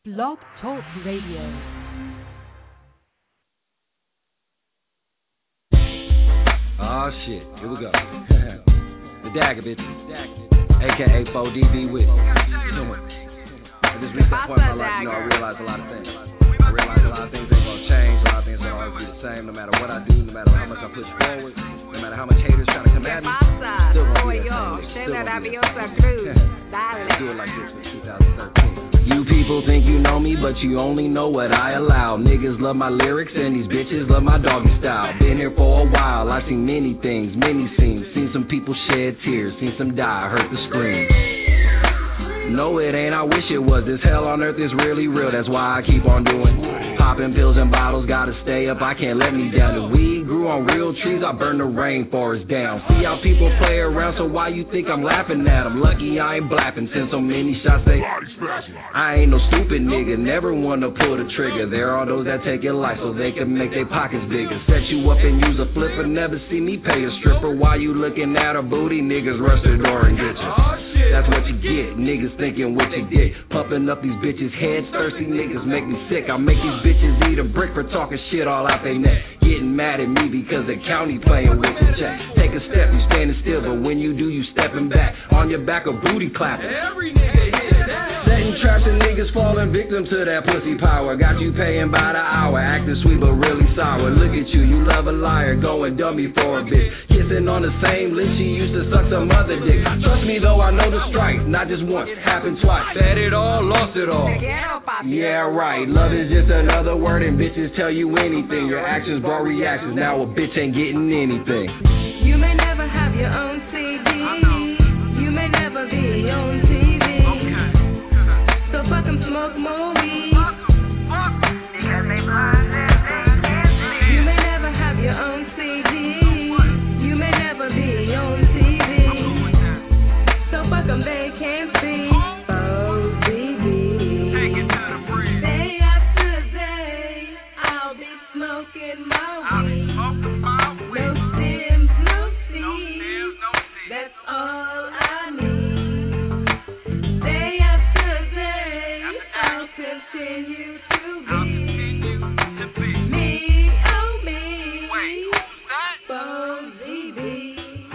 Blog Talk Radio. Oh shit, here we go. The Dagger bitches, aka 4DB with. I just reached that point in my life, I realized a lot of things. I realized a lot of things ain't gonna change, a lot of things will always be the same, no matter what I do, no matter how much I push forward, no matter how much haters try to come at me, still gonna be that same. Still gonna be that same. Do it like this in 2013. You people think you know me, but you only know what I allow. Niggas love my lyrics and these bitches love my doggy style. Been here for a while, I seen many things, many scenes. Seen some people shed tears, seen some die, heard the screams. No, it ain't, I wish it was. This hell on earth is really real, that's why I keep on doing. Popping pills and bottles, gotta stay up, I can't let me down. The weed grew on real trees, I burn the rainforest down. See how people play around, so why you think I'm laughing at them? Lucky I ain't blapping, send so many shots, they I ain't no stupid nigga, never wanna pull the trigger. There are those that take your life so they can make their pockets bigger. Set you up and use a flipper, never see me pay a stripper. While you looking at a booty, niggas rush the door and get you. That's what you get, niggas thinking what you did. Pumping up these bitches' heads, thirsty niggas make me sick. I make these bitches eat a brick for talking shit all out they neck. Getting mad at me because the county playing with the check. Take a step, you standing still, but when you do, you stepping back. On your back, a booty clapping. Every nigga hit that. Setting traps and niggas falling victim to that pussy power. Got you paying by the hour, acting sweet but really sour. Look at you, you love a liar, going dummy for a bitch. Kissing on the same lips she used to suck some other dick. Trust me though, I know the strike, not just once, happened twice. Said it all, lost it all. Yeah, right, love is just another word and bitches tell you anything. Your actions brought reactions, now a bitch ain't getting anything. You may never have your own CD, you may never be on TV, so fuck 'em, smoke more weed, because they blind and they can't see. You may never have your own CD, you may never be on TV, so fuck 'em, they can't see. Oh, baby, take it to the bridge. Day after day, I'll be smoking my weed. No stems, no seeds, that's all I need. Day after day, I'll continue to be me, oh me, Bo-Z-B.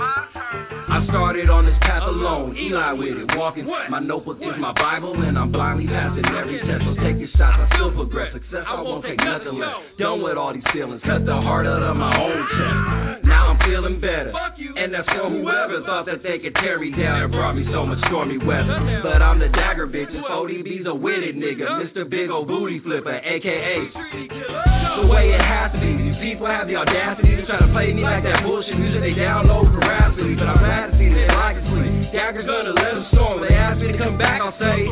I started on this path alone, Eli with it, walking. My notebook is my Bible, and I'm blindly passing every test. So take your shots, I still progress. Success, I won't take nothing less. Done with all these feelings, cut the heart out of my own chest. Now I'm feeling better, and that's for whoever thought that they could tear me down and brought me so much stormy weather. But I'm the Dagger bitch, 4DB's a witted nigga, Mr. Big Ol' Booty Flipper, aka the way it has to be. These people have the audacity to try to play me like that bullshit music they download for Rhapsody. But I'm glad to see that I can sleep. Dagger's gonna let them storm. When they ask me to come back, I'll say,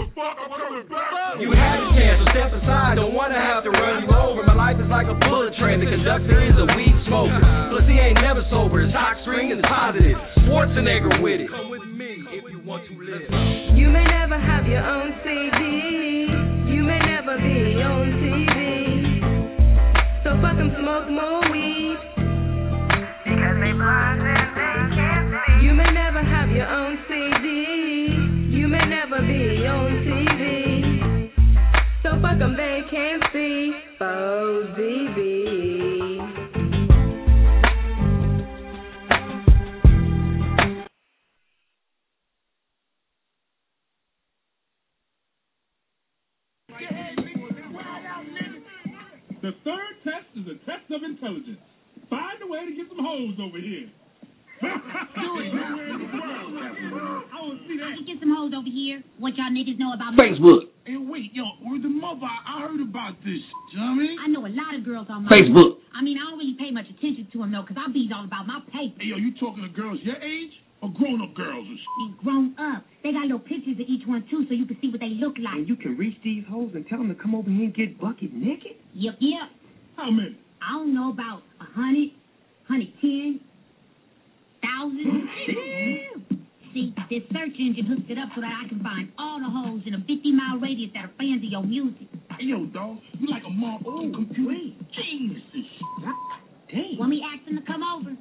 you had a chance, so step aside. Don't wanna have to run you over. My life is like a bullet train. The conductor is a weed smoker. Plus he ain't never sober. His hot string is positive. Schwarzenegger with it. Come with me if you want to live. You may never have your own CD, you may never be on TV, so fuck 'em, smoke more weed, because they blind and they can't see. You may never have your own CD, you may never be on TV, so fuck 'em, they can't see. Bo-Z-B. The third test is a test of intelligence. Find a way to get some hoes over here. Do it. I want to see that. I can get some hoes over here. What y'all niggas know about Facebook. Hey, wait, yo, word the mother, I heard about this. You know what I mean? I know a lot of girls on my Facebook. I mean, I don't really pay much attention to them, though, because I be all about my paper. Hey, yo, you talking to girls your age or grown-up girls and shit? And grown up. They got little pictures of each one, too, so you can see what they look like. And you can reach these hoes and tell them to come over here and get bucket naked? Yep. How many? I don't know, about 100, 110, 1,000. See, this search engine hooks it up so that I can find all the hoes in a 50-mile radius that are fans of your music. Hey, yo, dog, you like a motherfucking computer genius and shit. Damn. Want me asking to come over?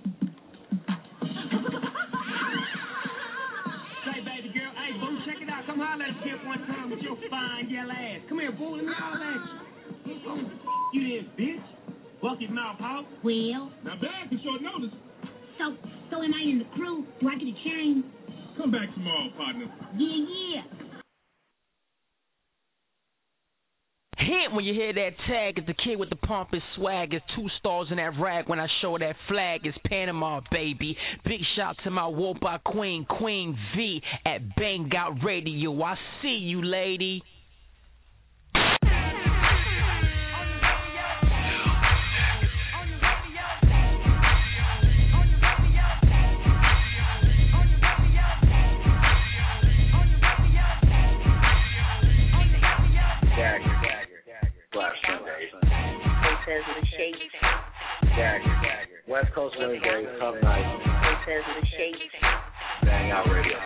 Hey, baby girl, hey, boo, check it out. Come holler at a kid one time with your fine yellow ass. Come here, boy, let me holler at you. You there, bitch. Bucket mouth house. Well, Now, bad for short notice. so am I in the crew? Do I get a chain? Come back tomorrow, partner. Yeah. Hit when you hear that tag. It's the kid with the pompous swag. It's 2 stars in that rag. When I show that flag, it's Panama, baby. Big shout to my Wopa queen, Queen V at Bang Out Radio. I see you, lady. West Coast Wednesdays, Tough Night. Bang Out Radio.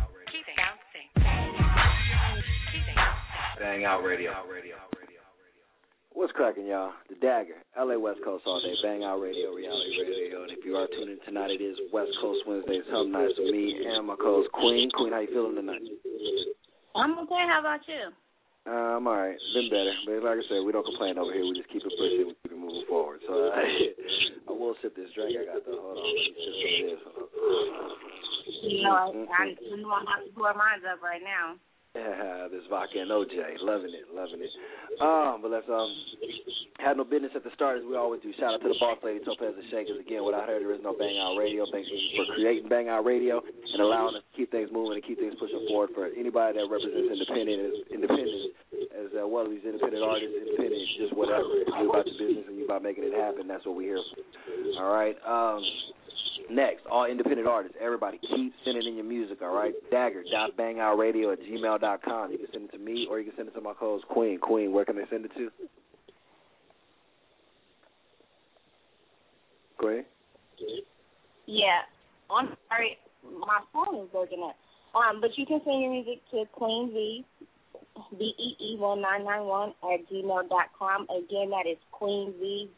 Bang Out Radio. What's cracking, y'all? The Dagger, LA West Coast all day. Bang Out Radio, Reality Radio. And if you are tuning in tonight, it is West Coast Wednesdays, Tough Nights with me and my co-host Queen. Queen, how you feeling tonight? I'm okay. How about you? I'm all right. Been better. But like I said, we don't complain over here. We just keep it pushing. We keep it moving forward. So I will sip this drink I got, though. Hold on. Let me sip some of this. You know, I know I'm about to pour mine up right now. Yeah, this vodka and OJ. Loving it. But let's have no business at the start as we always do. Shout out to the boss lady, Topaz and Shakers. Again, without her, there is no Bang Out Radio. Thanks for creating Bang Out Radio and allowing us to keep things moving and keep things pushing forward for anybody that represents independence as well as these independent artists, independent, just whatever. If you're about your business and you're about making it happen, that's what we're here for. All right. Next, all independent artists, everybody, keep sending in your music, all right? Dagger.bangoutradio@gmail.com. You can send it to me or you can send it to my co-host, Queen. Queen, where can they send it to? Queen? Yeah. I'm sorry. My phone is working up. But you can send your music to Queen V, BEE1991 Again, that is Queen V,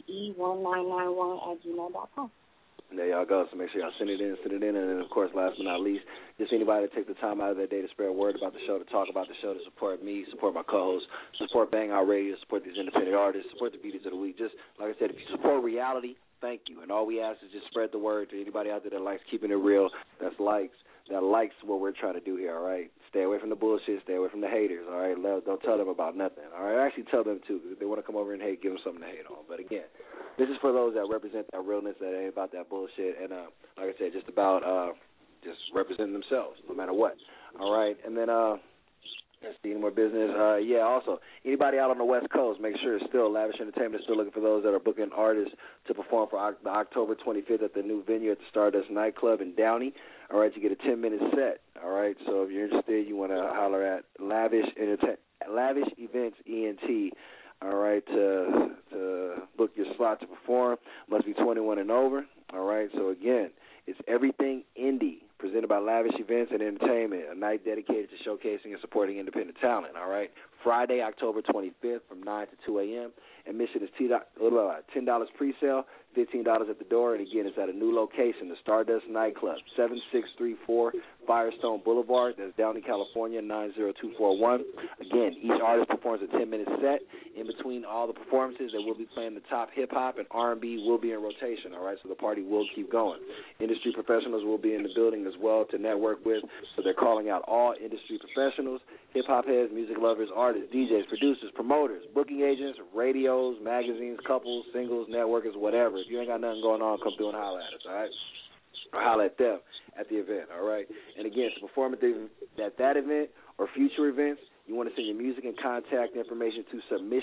BEE1991 There y'all go. So make sure y'all send it in. And then, of course, last but not least, just anybody that takes the time out of their day to spread word about the show, to talk about the show, to support me, support my co-host, support Bang Out Radio, support these independent artists, support the Beauties of the Week. Just, like I said, if you support reality, thank you. And all we ask is just spread the word to anybody out there that likes keeping it real, that likes what we're trying to do here, all right? Stay away from the bullshit. Stay away from the haters, all right? Don't tell them about nothing, all right? Actually tell them, too, because if they want to come over and hate, give them something to hate on. But, again, this is for those that represent that realness, that ain't about that bullshit. And, like I said, just about just representing themselves, no matter what, all right? And then, let's see, any more business? Also, anybody out on the West Coast, make sure it's still Lavish Entertainment is still looking for those that are booking artists to perform for the October 25th at the new venue at the Stardust Nightclub in Downey. All right, you get a 10-minute set. All right, so if you're interested, you want to holler at Lavish Events ENT. All right, to book your slot to perform. Must be 21 and over. All right, so again, it's Everything Indie, presented by Lavish Events and Entertainment, a night dedicated to showcasing and supporting independent talent, all right? Friday, October 25th from 9 to 2 a.m. Admission is $10 pre-sale, $15 at the door, and again, it's at a new location, the Stardust Nightclub, 7634 Firestone Boulevard. That's Downey, California, 90241. Again, each artist performs a 10-minute set. In between all the performances, they will be playing the top hip-hop, and R&B will be in rotation, all right? So the party will keep going. Industry professionals will be in the building as well to network with, so they're calling out all industry professionals, hip-hop heads, music lovers, artists, DJs, producers, promoters, booking agents, radios, magazines, couples, singles, networkers, whatever. If you ain't got nothing going on, come through and holler at us, all right? Or holler at them at the event, all right? And again, to perform at that event or future events, you want to send your music and contact information to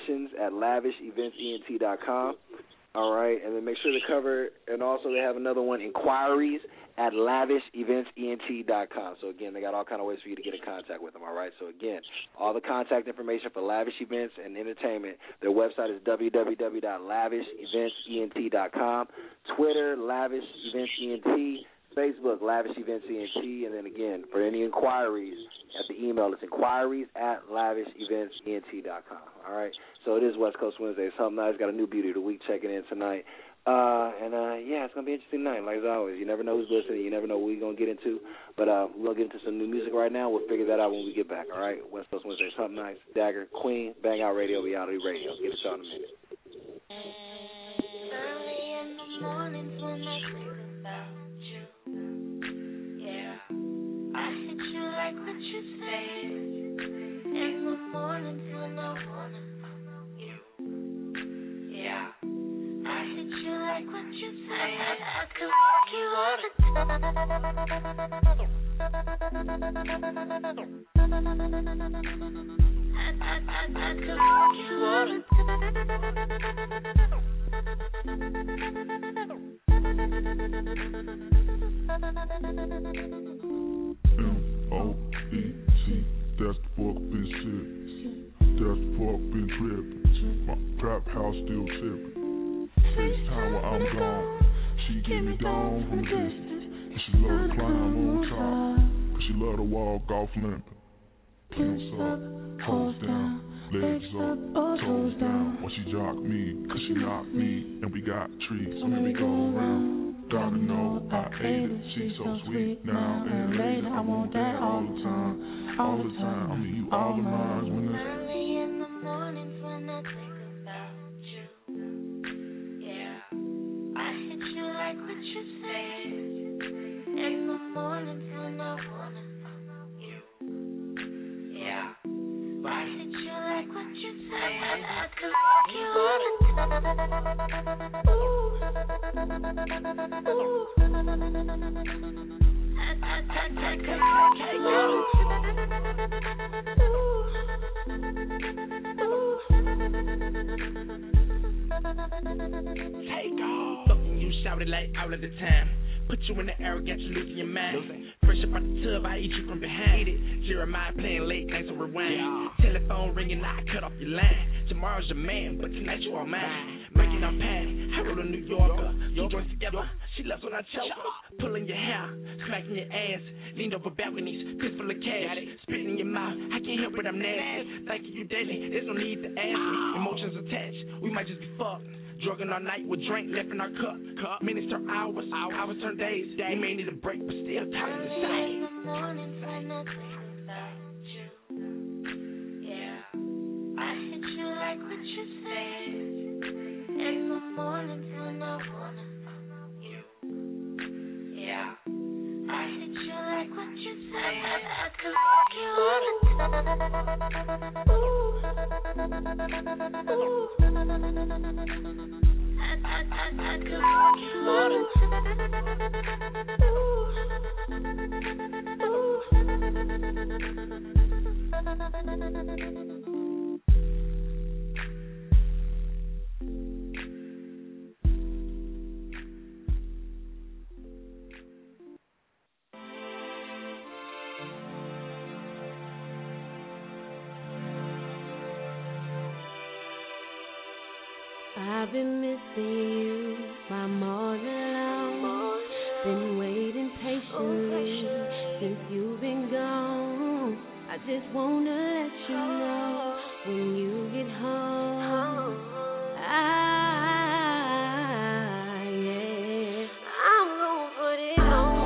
submissions@lavishevents.ent.com, all right? And then make sure to cover, and also they have another one, inquiries@lavishevents.ent.com. So, again, they got all kind of ways for you to get in contact with them, all right? So, again, all the contact information for Lavish Events and Entertainment, their website is www.lavishevents.ent.com, Twitter, Lavish Events ENT, Facebook, Lavish Events ENT, and then, again, for any inquiries at the email, it's inquiries@lavishevents.ent.com, all right? So it is West Coast Wednesday. Something nice. Got a new Beauty of the Week checking in tonight. Yeah, it's going to be an interesting night, like as always. You never know who's listening. You never know what we're going to get into. But we're going to get into some new music right now. We'll figure that out when we get back, all right? West Coast Wednesday, something nice. Dagger, Queen, Bang Out Radio, Reality Radio. Get it on in a minute. Early in the mornings when I think about you, yeah, I hit you like what you said. In the mornings when I wanna you, yeah, I hit you like what you said. I could walk you all the time. I could walk you all the time. M-O-E-T, that's the fuck been shit. That's the fuck been trippin'. My trap house still trippin'. FaceTime while I'm gone. She give me down from a distance. And she love to climb on top. Cause she love to walk off limping. Pimps up, hoes down, legs up, toes down. When she jock me, cause she knocked me. And we got trees, so here we go around. Gotta know I ate it, she's so sweet now and later. I want that all the time, all the time. I mean you all of mine when it's early in the mornings when I think about you, yeah, I hit you like what you said. In the mornings when I wanna you, yeah, I hit you like what you said. I could walk you all the time. I could walk you all Take off. Fucking you shouted like all of the time. Put you in the air, got you losing your mind. Fresh up out the tub, I eat you from behind it. Jeremiah playing late nights on rewind. Telephone ringing, I cut off your line. Tomorrow's your man, but tonight you are mine. Breaking up patty, I wrote a New Yorker. Two joints together, she loves when I choke her. Pulling your hair, smacking your ass. Leaned over balconies, fist full of cash. Spitting in your mouth, I can't help it, I'm nasty. Thank you, daily, there's no need to ask me. Emotions attached, we might just be fucked. Drugging all night with drink left in our cup. Minutes turn hours, hours turn days. We may need a break, but still time to say. in the mornings when I think about you, yeah, I hit you like what you said. In the mornings when I wanna you, yeah, I hit you like what you said. I could walk you all the time. I could walk you all the I've been missing you by more than long. Been waiting patiently since you've been gone. I just wanna let you know when you get home. Yeah, I'm gonna put it on.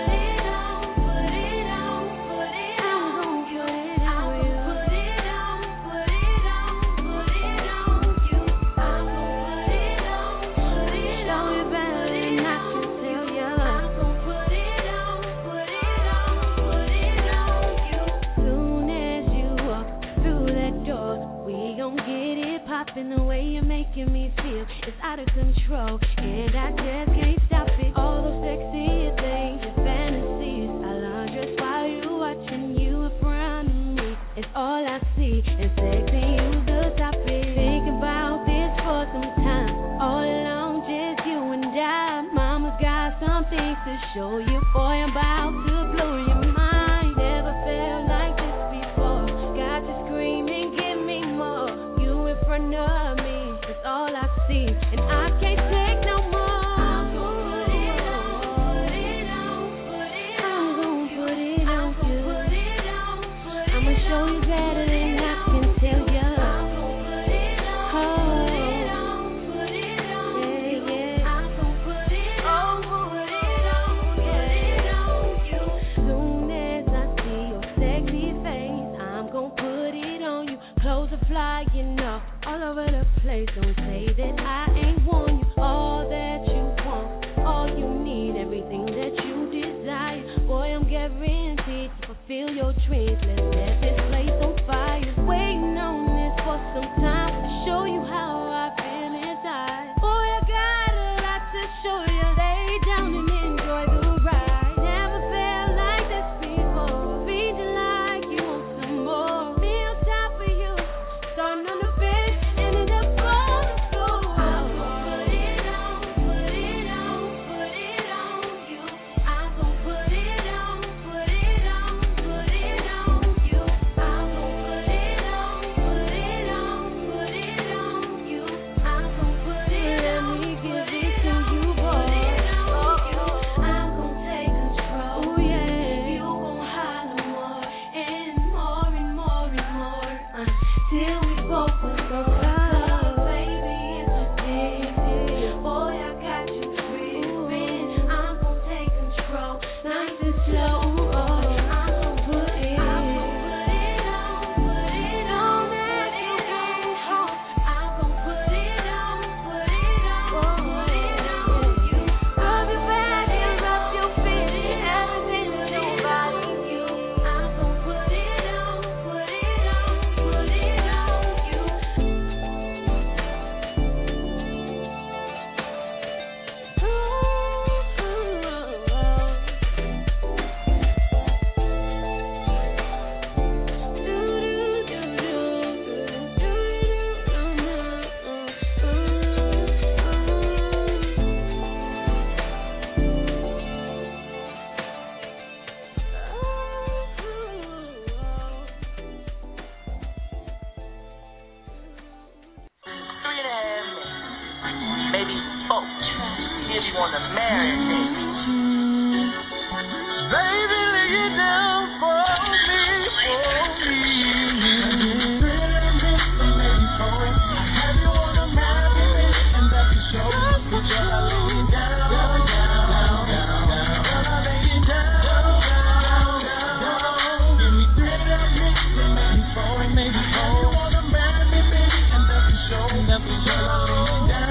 And the way you're making me feel is out of control, and I just can't stop it. All those sexy things, your fantasies, I'll undress while you're watching you in front of me. It's all I see, and sexy you the topic. Think about this for some time, all alone, just you and I. Mama's got some things to show you, boy, I'm about to blow your mind. Never felt like this before, got you screaming, give me more. You in front of me, that's all I see, and I can't take no more. I'm gonna put it on, I'm gonna put it on you. I'ma show you better than I can tell you. I'm gonna put it on, yeah, yeah. Arrows are flying up all over the place. Don't say that I ain't warned you. All that you want, all you need, everything that you desire. Boy, I'm guaranteed to fulfill your dreams. Let's set this place on fire. Waiting on this for some time to show you how I feel inside. Boy, I got a lot to show you. Lay down and enjoy the ride. Never felt like this before. Feeling like you want some more. Be on top of you, starting on the bed, ending up on the floor. I'm gonna put it on, put it on, put it on you. I'm gonna put it on, put it on, put it on you. I'm gonna put it on, put it on, put it on you. I'm gonna put it on, let me give it to you, boy. I'm gonna take control. Oh yeah, you gon' holler more and more and more and more till we both will go love, baby. It's addictive. Boy, I got you tripping. I'm gonna take control, nice and slow. I'm gonna put it on, put it on that you can't hold. I'm gonna put it on, put it on, put it on you. Rub your back and rub your feet, everything that nobody you. I'm gonna put it on, put it on, put it on you. Maybe 4. If you wanna marry me. Baby, lay it down for me, for me. Have you wanna marry me? And that's the show. But you're laying down, down, down, down, down. You're laying down, down, down, down. Give me 3 minutes, maybe 4, and maybe 4. Have you wanna marry me, baby? And that's the show. That's the show. Laying down.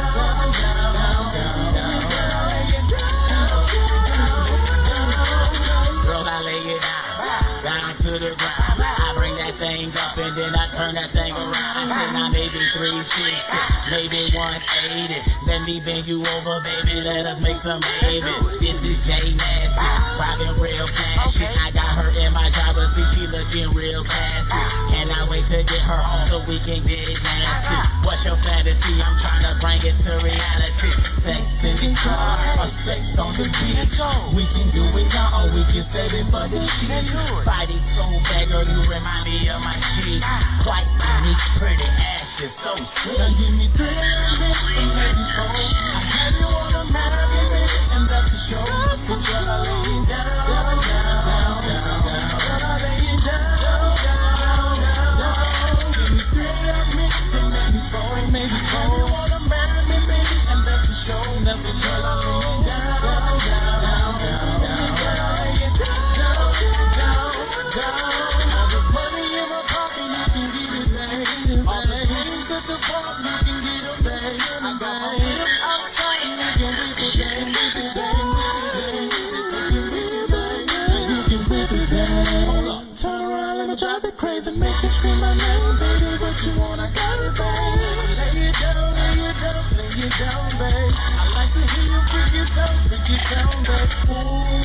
To the ground, I bring that thing up and then I turn that thing around. And I maybe 360, maybe 180. Let me bend you over, baby. Let us make some babies. This is Jay Nasty, rockin' real flashy. I got her in my driver's seat, she looking real classy. Cannot wait to get her home so we can get it nasty. What's your fantasy? I'm trying to bring it to reality. Sex in the car or sex on the beach. We can do it all, we can save it for the sheets. Fighting so bad, girl, you remind me of my sheet. Quite unique, pretty ashes, so sweet. Now give me 3 minutes and maybe 4. I have you wanna marry me, and that's the show. But you're laying down, down, down, down, down. You're laying down, down, down, down. Give me 3 minutes and maybe 4, and maybe 4. Have you wanna marry me, baby, and that's the show. That's the show. You're laying down, down, down, down, down. You're laying down, down, down, down. All the money in my pocket, you can get it, baby. All the things at the park, you can get it, baby. I got my hips outside, you can get it, baby. You can whip it, baby. Hold up, turn around, let me drive it crazy, make you scream my name, baby. What you want, I got it, baby. Lay it down, lay it down, lay it down, baby. I like to hear you freak it down, baby. Ooh,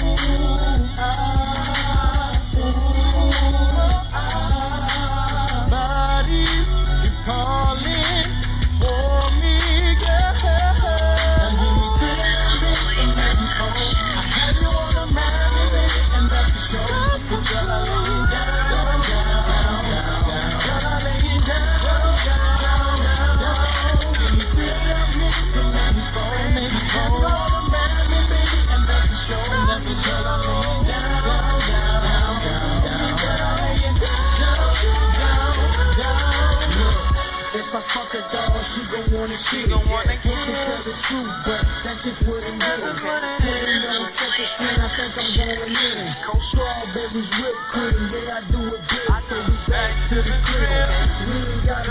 body is calling for me, girl. And give me 3 minutes and maybe 4. I have you wanna marry me, and that's the show. But you're laying down, down, down, down, down. You're laying down, down, down, down. Give me 3 minutes and maybe 4, and maybe 4. You wanna marry me, baby, and that's the show. That's the show. You're laying down, down, down, down, down. You're laying down, down, down, down. If I fuck a dog, she gon' wanna shit. Can't tell the truth, but that's just what it is. Putting on a second screen, I think I'm going in. Strawberries, whipped cream, yeah, I do it big. So we back to the crib. We ain't gotta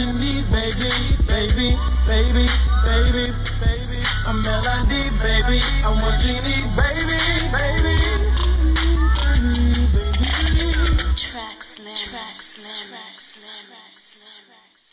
you need, baby, baby, baby, baby, baby. I'm melody, baby. I'm what you need, baby, baby. Track slam, track slam, track slam, track slam.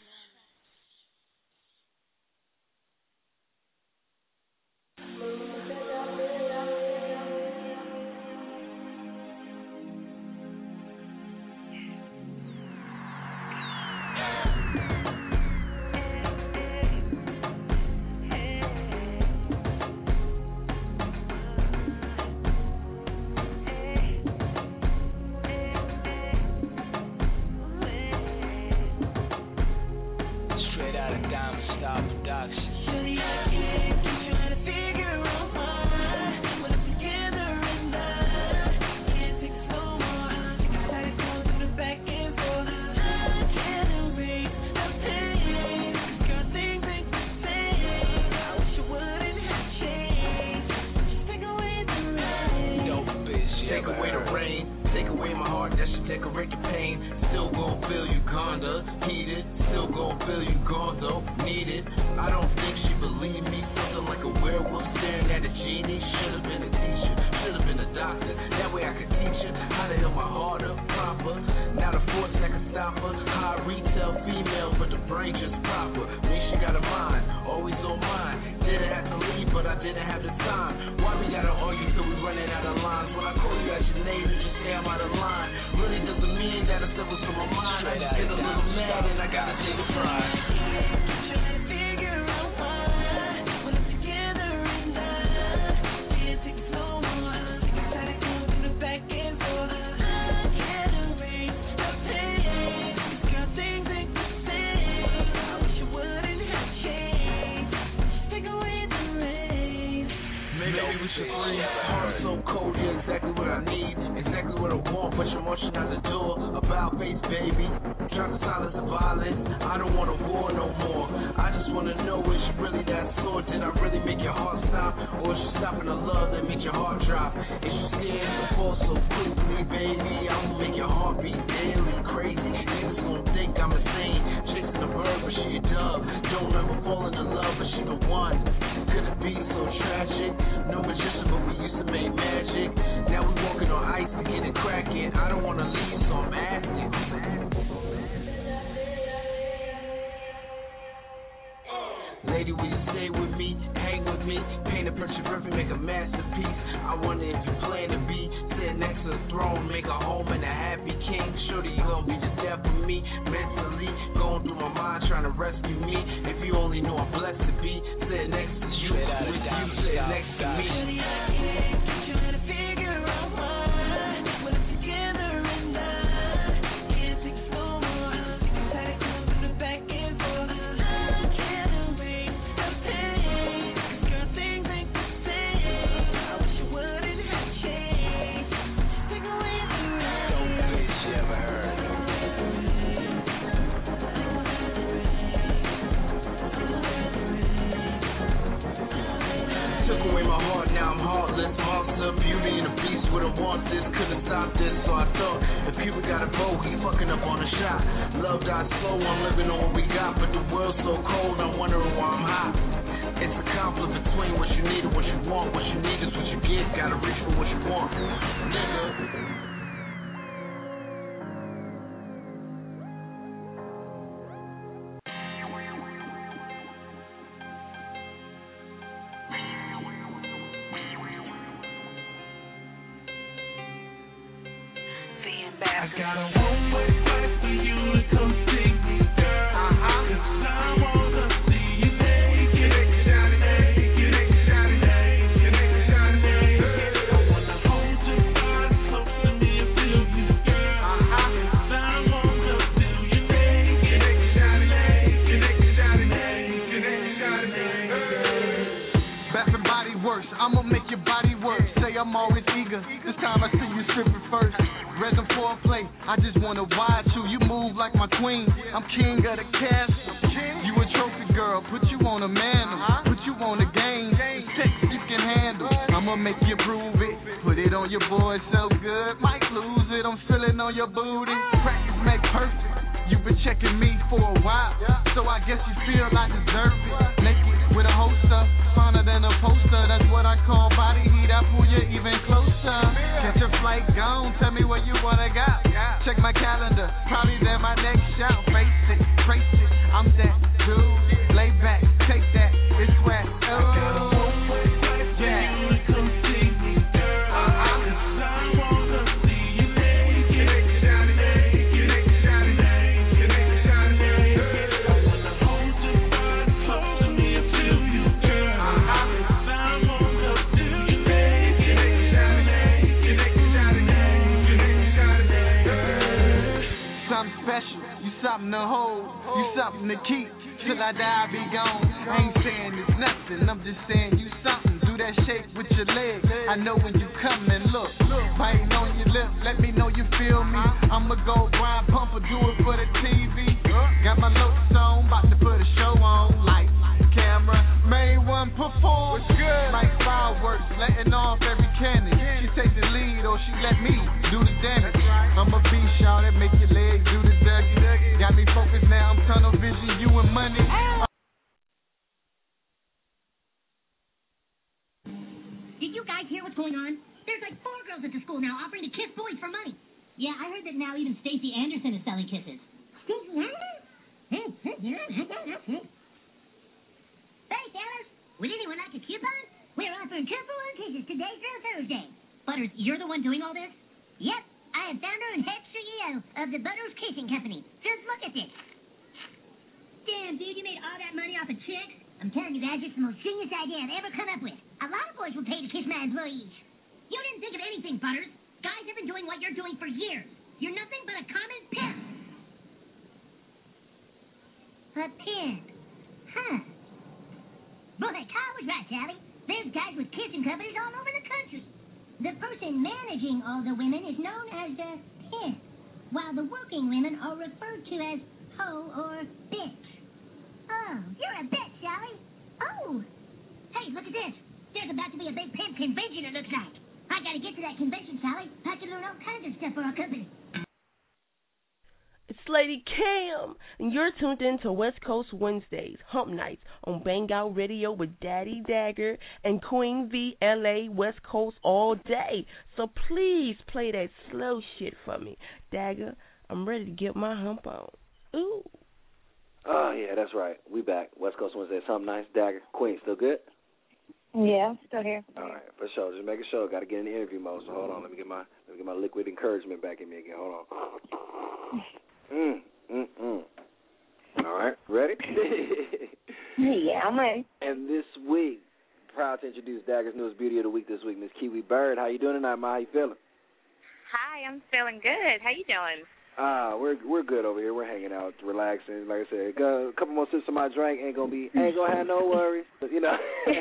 I got a one-way flight for you to come see me, girl. 'Cause I wanna see you naked. I wanna hold your body close to me and feel you, girl. 'Cause I wanna feel you naked. Bath and Body Works, I'ma make your body work. Say I'm always eager. This time I see you stripping first. Resin foreplay, I just wanna watch you. You move like my queen. I'm king of the castle. You a trophy girl, put you on a mantle, put you on the game. Sex you can handle. I'ma make you prove it. Put it on your boy so good, might lose it. I'm feeling on your booty. Practice make perfect. You've been checking me for a while, so I guess you feel I deserve it. Naked with a holster, finer than a poster. That's what I call body heat. I pull you even closer. Catch a flight, gone. Tell me where you wanna go. Check my calendar, probably there my next show. Face it, trace it. I'm that dude. Lay back, take that. It's wet. Oh. Something to hold, you something to keep. Till I die, I be gone. I ain't saying it's nothing, I'm just saying you something. Do that shake with your leg. I know when you come and look. Biting on your lip, let me know you feel me. I'ma go Brian Pumper, do it for the TV. Got my looks on, about to put a show on. Lights, camera, made one perform. Like fireworks, letting off every cannon. She take the lead or she let me do the damage. I'ma be shot that make your legs do the dougie. Got me focused now, I'm tunnel vision, you and money. Did you guys hear what's going on? There's like 4 girls at the school now offering to kiss boys for money. Yeah, I heard that now even Stacey Anderson is selling kisses. Stacey Anderson? Hey, fellas, would anyone like a coupon? We're offering 2 for 1 kisses today through Thursday. Butters, you're the one doing all this? Yep, I am founder and head CEO of the Butters Kissing Company. Just look at this. Damn, dude, you made all that money off of chicks? I'm telling you, that's just the most genius idea I've ever come up with. A lot of boys will pay to kiss my employees. You didn't think of anything, Butters. Guys have been doing what you're doing for years. You're nothing but a common pimp. A pimp. Huh. Boy, Kyle was right, Sally. There's guys with kissing companies all over the country. The person managing all the women is known as a pimp, while the working women are referred to as hoe or bitch. Oh, you're a bitch, Sally. Oh. Hey, look at this. There's about to be a big pimp convention, it looks like. I gotta get to that convention, Sally. I can learn all kinds of stuff for our company. It's Lady Cam, and you're tuned in to West Coast Wednesdays, Hump Nights, on Bang Out Radio with Daddy Dagger and Queen V, LA, West Coast all day. So please play that slow shit for me. Dagger, I'm ready to get my hump on. Ooh. Oh, yeah, that's right. We back. West Coast Wednesdays, Hump Nights, Dagger, Queen, still good? Yeah, still here. All right, for sure. Just making sure. Got to get in the interview mode. So hold on. Let me get my liquid encouragement back in me again. Hold on. All right, ready? Yeah, I'm ready. And this week, proud to introduce Dagger's newest beauty of the week this week, Miss Kiwi Bird. How you doing tonight, Ma? How you feeling? Hi, I'm feeling good. How you doing? We're good over here. We're hanging out, relaxing. Like I said, a couple more sips of my drink. Ain't gonna have no worries. But we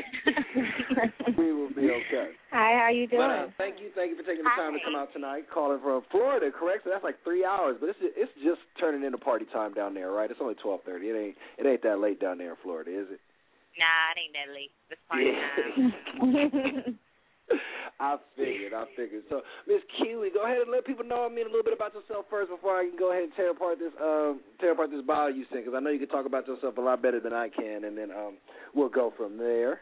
will be okay. Hi, how you doing? But, thank you for taking the time to come out tonight. Calling from Florida, correct? So that's like 3 hours, but it's just turning into party time down there, right? It's only 12:30. It ain't that late down there in Florida, is it? Nah, it ain't that late. It's party time. I figured. So, Miss Kiwi, go ahead and let people know a little bit about yourself first before I can go ahead and tear apart this bio you sent, because I know you can talk about yourself a lot better than I can, and then we'll go from there.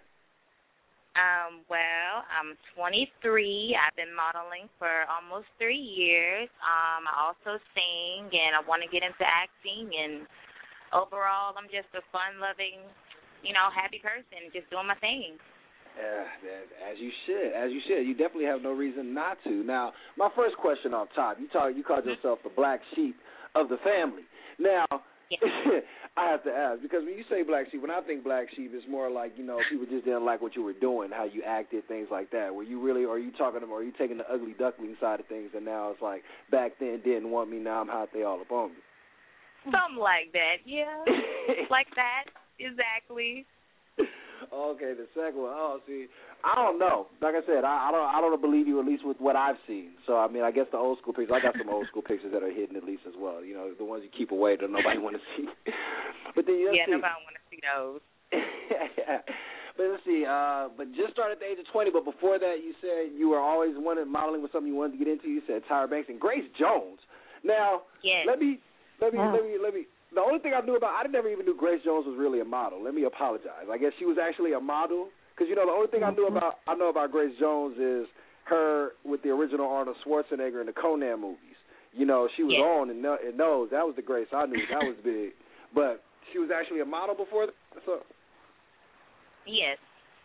Well, I'm 23. I've been modeling for almost 3 years. I also sing, and I want to get into acting, and overall, I'm just a fun-loving, happy person, just doing my thing. As you should. You definitely have no reason not to. Now, my first question off top, you called yourself the black sheep of the family. Now, I have to ask, because when you say black sheep, when I think black sheep, it's more like, people just didn't like what you were doing, how you acted, things like that. Are you taking the ugly duckling side of things, and now it's like, back then didn't want me, now I'm hot, they all up on me? Something like that, yeah. Like that, exactly. Okay, the second one. Oh, see, I don't know. Like I said, I don't believe you, at least with what I've seen. So I guess the old school pictures. I got some old school pictures that are hidden at least as well. The ones you keep away that nobody want to see. But then nobody want to see those. Yeah. But let's see. But just started at the age of 20. But before that, you said you were always modeling was something you wanted to get into. You said Tyra Banks and Grace Jones. Now, let me Let me. The only thing I knew about, I never even knew Grace Jones was really a model. Let me apologize. I guess she was actually a model, because the only thing I know about Grace Jones is her with the original Arnold Schwarzenegger in the Conan movies. She was on and knows. That was the Grace I knew. That was big. But she was actually a model before that. So. Yes.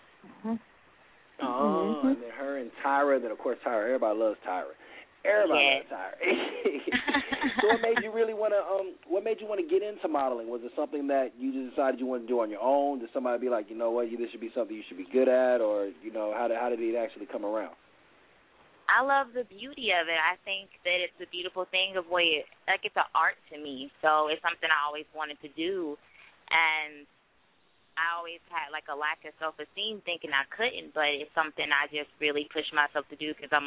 Oh, and then her and Tyra. Then of course Tyra. Everybody loves Tyra. Everybody loves Tyra. So what made you really want to? What made you want to get into modeling? Was it something that you just decided you wanted to do on your own? Did somebody be like, you know what, this should be something you should be good at, or how did it actually come around? I love the beauty of it. I think that it's a beautiful thing of it's an art to me. So it's something I always wanted to do, and I always had like a lack of self-esteem thinking I couldn't, but it's something I just really push myself to do because I'm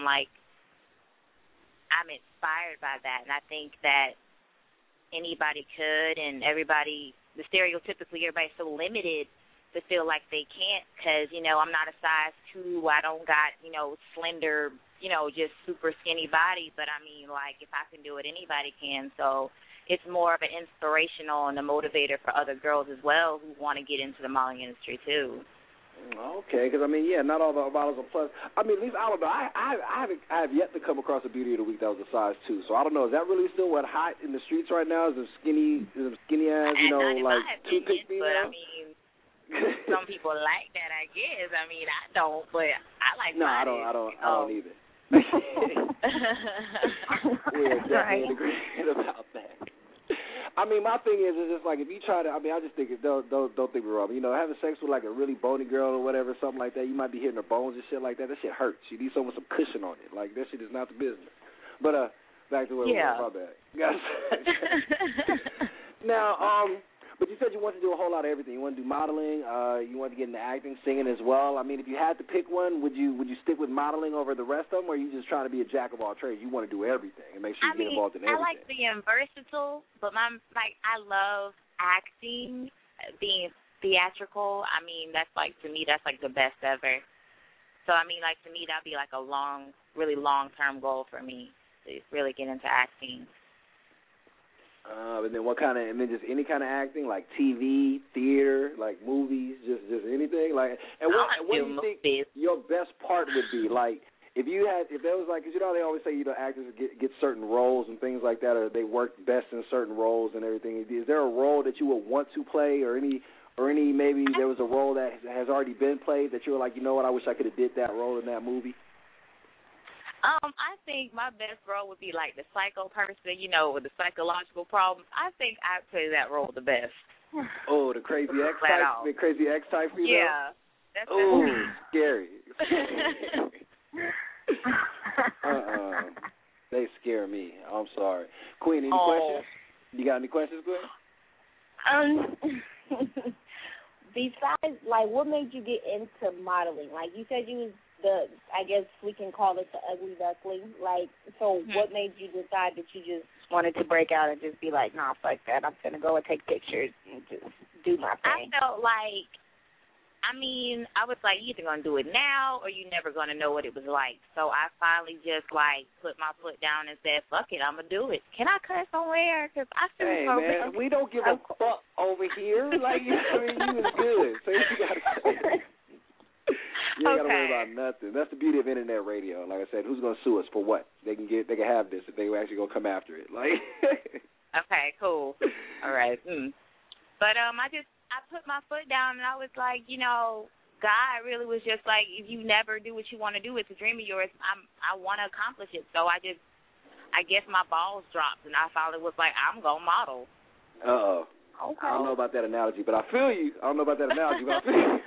inspired by that, and I think that anybody could, and stereotypically everybody's so limited to feel like they can't because, I'm not a size 2, I don't got, slender, just super skinny body, but I mean, if I can do it, anybody can, so it's more of an inspirational and a motivator for other girls as well who want to get into the modeling industry too. Okay, because not all the models are plus. At least I don't know. I have yet to come across a Beauty of the Week that was a size 2. So I don't know. Is that really still what hot in the streets right now? Is it skinny ass, like toothpick female? But some people like that, I guess. I don't, but I like. No, I don't either. We're definitely agreeing about that. My thing is just like if you try to, I just think don't think me wrong. Having sex with like a really bony girl or whatever, something like that, you might be hitting her bones and shit like that. That shit hurts. You need someone with some cushion on it. Like that shit is not the business. But back to where we were. My bad. Now, but you said you wanted to do a whole lot of everything. You want to do modeling. You want to get into acting, singing as well. If you had to pick one, would you stick with modeling over the rest of them, or are you just trying to be a jack of all trades? You want to do everything and make sure you get involved in everything. I like being versatile, but I love acting, being theatrical. That's to me, that's the best ever. So to me, that'd be a really long-term goal for me to really get into acting. And then and then just any kind of acting, like TV, theater, like movies, just anything, and what do you think your best part would be? If there was because they always say actors get certain roles and things like that, or they work best in certain roles and everything. Is there a role that you would want to play, or any maybe there was a role that has already been played that you were like, I wish I could have did that role in that movie? I think my best role would be the psycho person, with the psychological problems. I think I'd play that role the best. Oh, the crazy X type? The crazy X type for you? Yeah. Oh, scary. They scare me. I'm sorry. Queen, any questions? You got any questions, Queen? Besides, what made you get into modeling? You said you was I guess we can call it the ugly duckling. What made you decide that you just wanted to break out and just be like, nah, fuck that, I'm going to go and take pictures and just do my thing? I felt I was you either going to do it now or you're never going to know what it was like. So I finally just, put my foot down and said, fuck it, I'm going to do it. Can I cuss somewhere? Because I feel so man, we don't give a fuck over here. You was good. So you got to You ain't got to worry about nothing. That's the beauty of internet radio. Like I said, who's going to sue us for what? They can have this if they actually going to come after it. Okay, cool. All right. But I put my foot down and I was like, God really was just like, if you never do what you want to do, it's a dream of yours. I want to accomplish it. So I guess my balls dropped and I finally was like, I'm going to model. Uh-oh. Okay. I don't know about that analogy, but I feel you. I don't know about that analogy, but I feel you.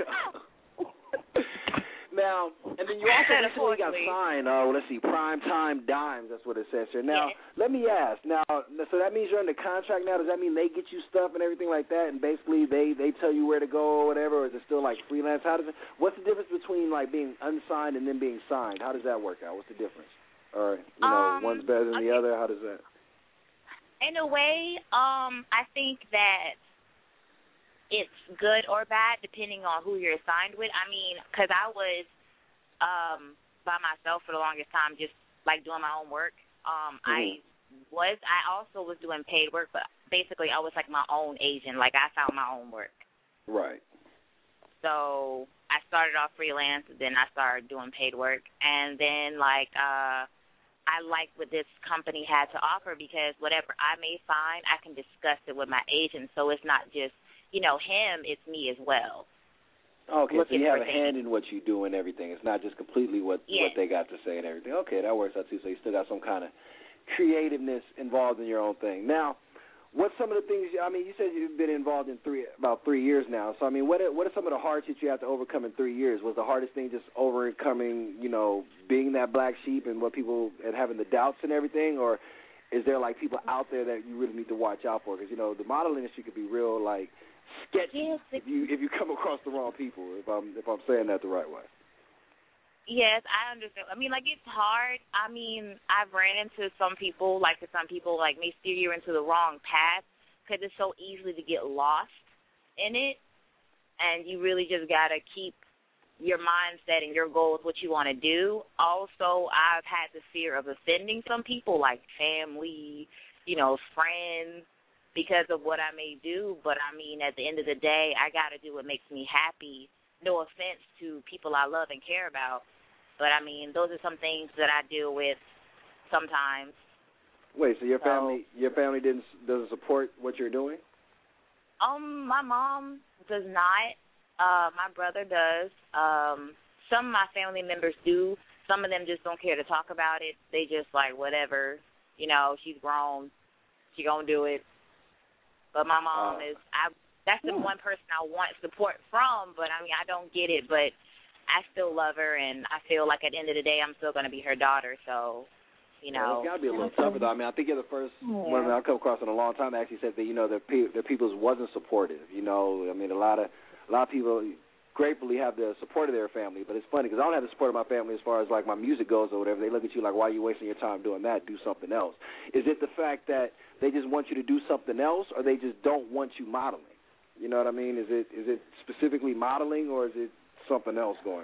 Now, and then you also recently got signed, let's see, Primetime Dimes, that's what it says here. Now, Let me ask, so that means you're under contract now? Does that mean they get you stuff and everything like that, and basically they tell you where to go or whatever, or is it still freelance? What's the difference between being unsigned and then being signed? How does that work out? What's the difference? Or, one's better than the other? How does that? In a way, I think that it's good or bad depending on who you're assigned with. Because I was by myself for the longest time, just doing my own work. I also was doing paid work, but basically I was like my own agent. Like I found my own work. Right. So I started off freelance, then I started doing paid work, and then I liked what this company had to offer because whatever I may find, I can discuss it with my agent. So it's not just him; it's me as well. Okay, so you have a hand in what you do and everything. It's not just completely what they got to say and everything. Okay, that works out too. So you still got some kind of creativeness involved in your own thing. Now, what's some of the things? I mean, you said you've been involved in about 3 years now. So I mean, what are some of the hardships you have to overcome in 3 years? Was the hardest thing just overcoming, being that black sheep and what people and having the doubts and everything, or is there like people out there that you really need to watch out for? Because the model industry could be real like sketchy if you come across the wrong people. If I'm saying that the right way. Yes, I understand. I mean, like, it's hard. I mean, I've ran into some people, like may steer you into the wrong path because it's so easy to get lost in it, and you really just got to keep your mindset and your goals, what you want to do. Also, I've had the fear of offending some people, like family, friends, because of what I may do. But, I mean, at the end of the day, I got to do what makes me happy. No offense to people I love and care about. But, I mean, those are some things that I deal with sometimes. Wait, so your family doesn't support what you're doing? My mom does not. My brother does. Some of my family members do. Some of them just don't care to talk about it. They just like, whatever, she's grown. She gonna do it. But my mom that's the one person I want support from, but, I mean, I don't get it, but I still love her, and I feel like at the end of the day I'm still going to be her daughter, so, It's got to be a little tougher, though. I mean, I think you're the first one I've come across in a long time that actually said that, their people's wasn't supportive, I mean, a lot of people gratefully have the support of their family, but it's funny because I don't have the support of my family as far as, like, my music goes or whatever. They look at you like, why are you wasting your time doing that? Do something else. Is it the fact that they just want you to do something else, or they just don't want you modeling? You know what I mean? Is it specifically modeling, or is it something else going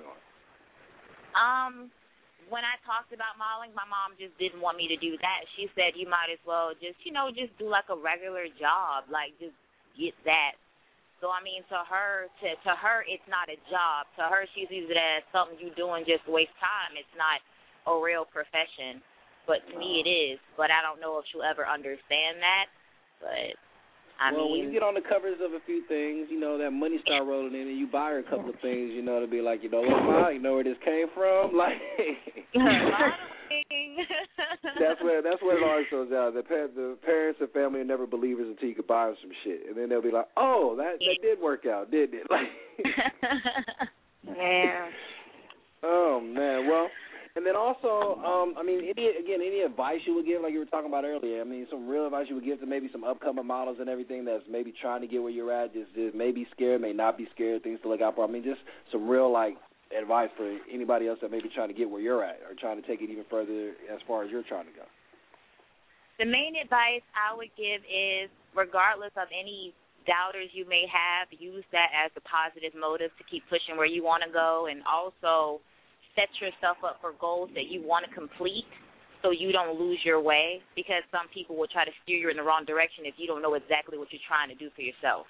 on? When I talked about modeling, my mom just didn't want me to do that. She said you might as well just do like a regular job, like just get that. So, I mean, to her, it's not a job. To her, she sees it as something you're doing just to waste time. It's not a real profession. But to me, it is. But I don't know if she'll ever understand that. But, I mean, when you get on the covers of a few things, that money start rolling in, and you buy her a couple of things, to be like, what, where this came from? Like, that's where it always shows out. The parents and family are never believers until you can buy them some shit, and then they'll be like, oh, that did work out, didn't it? Like, yeah. Oh man, well. And then also, I mean, any advice you would give, like you were talking about earlier? I mean, some real advice you would give to maybe some upcoming models and everything that's maybe trying to get where you're at, just may be scared, may not be scared, things to look out for. I mean, just some real, like, advice for anybody else that may be trying to get where you're at or trying to take it even further as far as you're trying to go. The main advice I would give is, regardless of any doubters you may have, use that as a positive motive to keep pushing where you want to go, and also set yourself up for goals that you want to complete so you don't lose your way, because some people will try to steer you in the wrong direction if you don't know exactly what you're trying to do for yourself.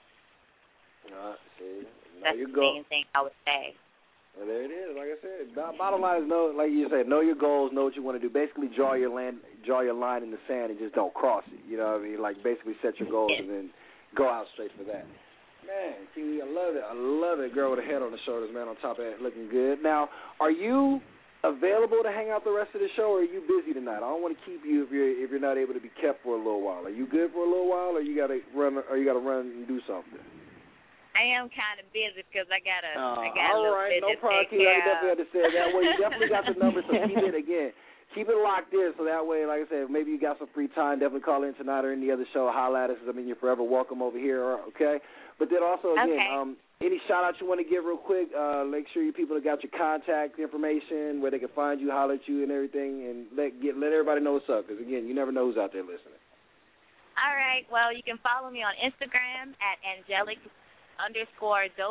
That's the main thing I would say. Well, there it is. Like I said, bottom line is like you said, know your goals, know what you want to do. Basically, draw your line in the sand and just don't cross it. You know what I mean? Like basically set your goals and then go out straight for that. Man, Kiwi, I love it. I love it. Girl with a head on the shoulders, man, on top of it, looking good. Now, are you available to hang out the rest of the show, or are you busy tonight? I don't want to keep you if you're not able to be kept for a little while. Are you good for a little while, or you got to run and do something? I am kind of busy because I got all right, no problem. I definitely understand that. Well, you definitely got the number, so keep it again. Keep it locked in, so that way, like I said, maybe you got some free time. Definitely call in tonight or any other show. Holla at us. I mean, you're forever welcome over here. Okay. But then also, again, any shout-outs you want to give real quick, make sure you people have got your contact information, where they can find you, holler at you and everything, and let everybody know what's up, because, again, you never know who's out there listening. All right. Well, you can follow me on Instagram at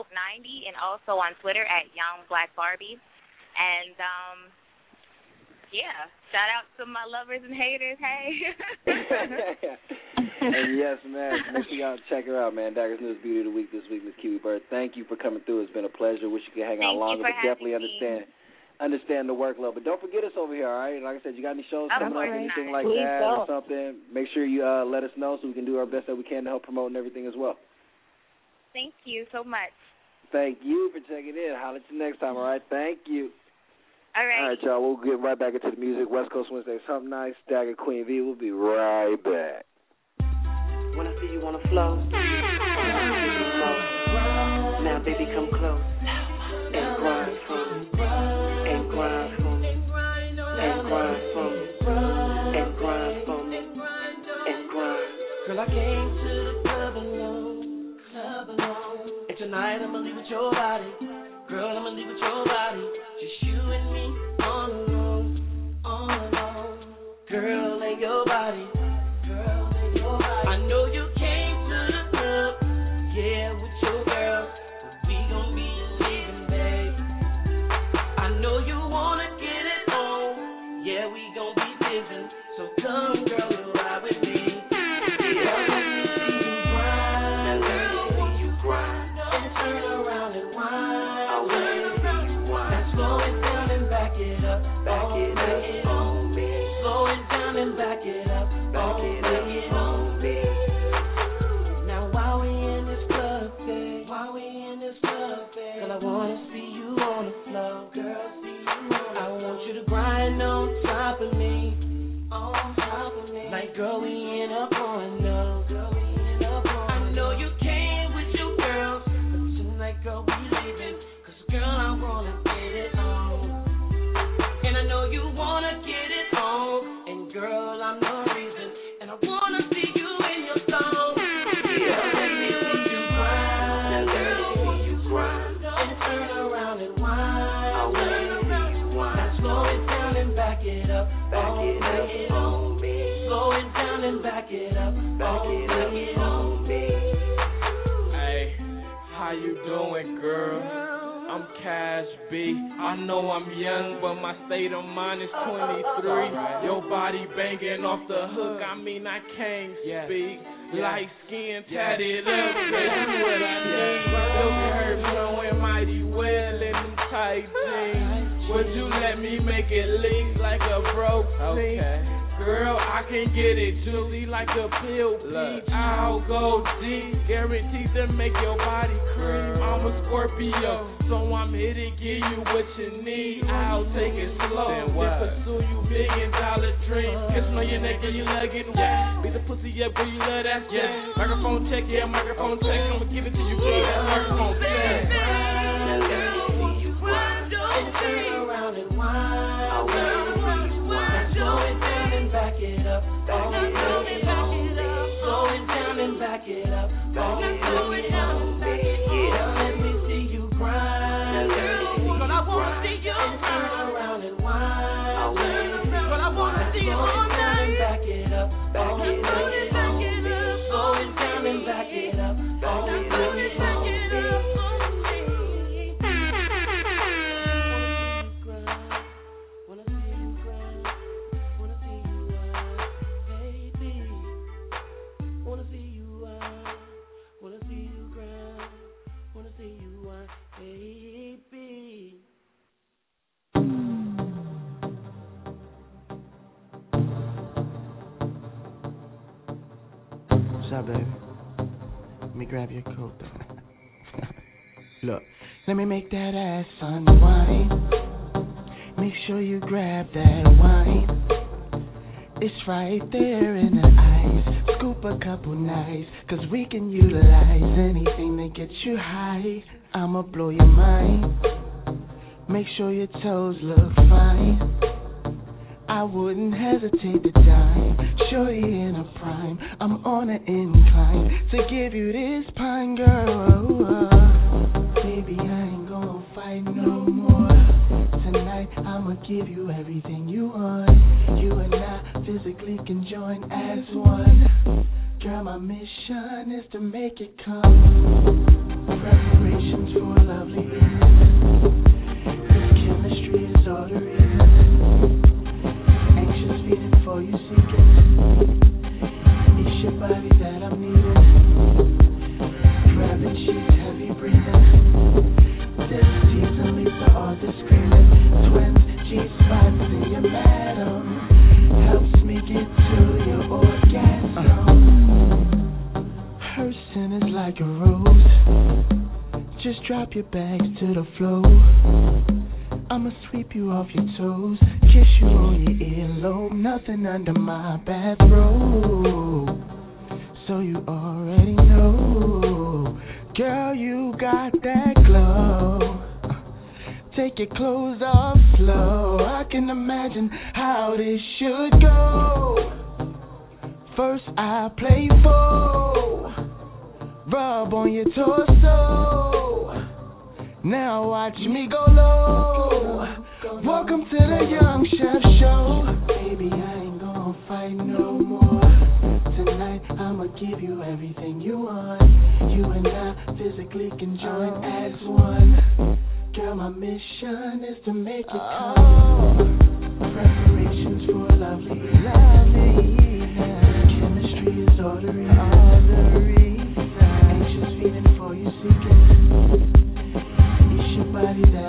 angelic_dope90 and also on Twitter at YoungBlackBarbie. And, Yeah. Shout out to my lovers and haters. Hey. And yes, man. Make sure y'all check her out, man. Dagger's Newest Beauty of the Week this week, Miss Kiwi Bird. Thank you for coming through. It's been a pleasure. Wish you could hang out longer, but definitely understand the workload. But don't forget us over here, all right? Like I said, you got any shows coming up, anything like that or something, make sure you let us know so we can do our best that we can to help promote and everything as well. Thank you so much. Thank you for checking in. Holler at you next time, all right? Thank you. All right. All right, y'all. We'll get right back into the music. West Coast Wednesdays, Hump Nights, Dagger, Queen V. We'll be right back. When I see you on the floor, now baby come close and grind for me, and grind for me, and grind for me, and grind for me, and grind. Girl, I came to the club alone, and tonight I'ma leave with your body. Girl, I'ma leave with your body. Just you and me, all alone, all alone. Girl, and your body. I know you came to the club, yeah, with your girl, but we gon' be leaving, babe. I know you wanna get it on, yeah, we gon' be busy, so come, girl, and ride with me. Yeah, let me see you grind, let me see you grind, and turn around and whine. I wanna see you whine. Now slow it down and back it up, on me. Slow it down and back it up, back it up. Girl, I wanna see you on the floor. Girl, see you on the floor. I want you to grind on top of me. On top of me. Like, girl, we in a porno. Girl, we in a porno. I know you came with your girls, but tonight, girl, we leaving. Cause, girl, I wanna get it on. And I know you wanna get it on. And, girl, I'm the reason. And I wanna see you in your song. Yeah, let me see you grind. Let me see you grind. Turn around and whine. I wanna see you whine. Now slow it down and back it up, on me. Slow it down and back it up, on me. Hey, how you doing, girl? I'm Cash B. I know I'm young, but my state of mind is 23. Your body banging off the hook, I mean I can't speak. Light skin tatted up, that's what I need. Your curves showing mighty well in them tight jeans. Would you let me make it leak like a broke scene? Girl, I can get it juicy like a pill peach. I'll go deep, guaranteed to make your body cream. I'm a Scorpio, so I'm here to give you what you need. I'll take it slow and pursue you $1 million dreams. Kissing on your neck, girl, you love getting wet. Beat the pussy up, girl, you love that shit. Microphone check, yeah, microphone check. I'ma give it to you, girl, that microphone check. And turn around and whine. I wanna see you whine. Slow it down and back it up, on me. Slow it down and back it up, on me. Yeah, let me see you grind. But I wanna see you and turn around and whine. But I wanna see you all night. Back it up, on me. Slow it down and back it up, on me. What's up, baby? Let me grab your coat, though. Look, let me make that ass unwind. Make sure you grab that wine. It's right there in the eyes. Scoop a couple nights, cause we can utilize anything that gets you high. I'ma blow your mind. Make sure your toes look fine. I wouldn't hesitate to dime. Shorty in a prime, I'm on an incline to give you this pine, girl. Baby, I ain't gonna fight no more. Tonight I'ma give you everything you want. You and I physically can join as one. Girl, my mission is to make it come. Preparations for lovely evening. This chemistry is all there is. body that I'm needing. Grabbing sheets, heavy breathing. This season leads to all the screaming. Twins, G-spots in your madam. Helps me get to your orgasm. Her sin is like a rose. Just drop your bags to the floor. I'ma sweep you off your toes. Kiss you on your earlobe. Nothing under my bathrobe. So you already know. Girl, you got that glow. Take your clothes off slow. I can imagine how this should go. First I play for. Rub on your torso. Now watch me go low. Welcome to the Young Chef Show. Baby, I ain't gonna fight no more. Tonight I'ma give you everything you want. You and I physically can join as one. Girl, my mission is to make it come. Preparations for lovely. Chemistry is ordering. Anxious feeling for you seeking. It's your body that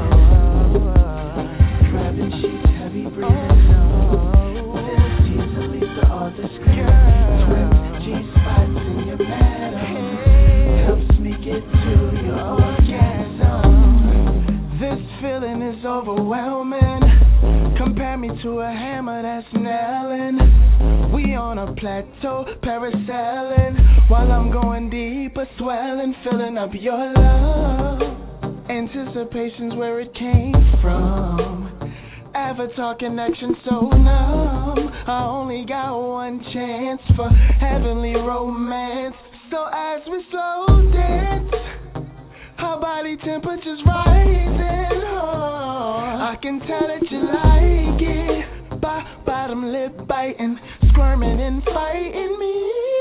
grabbing sheets, heavy breathing. This season leads to all the screaming. Twins, G-spots in your madam. Helps me get to your orgasm. This feeling is overwhelming. Compare me to a hammer that's nailing. We on a plateau, parasailing. While I'm going deeper, swelling, filling up your love. Anticipation's where it came from. Avatar connection so numb. I only got one chance for heavenly romance. So as we slow dance, her body temperature's rising. Oh, I can tell that you like it. Bottom lip biting, squirming and fighting me.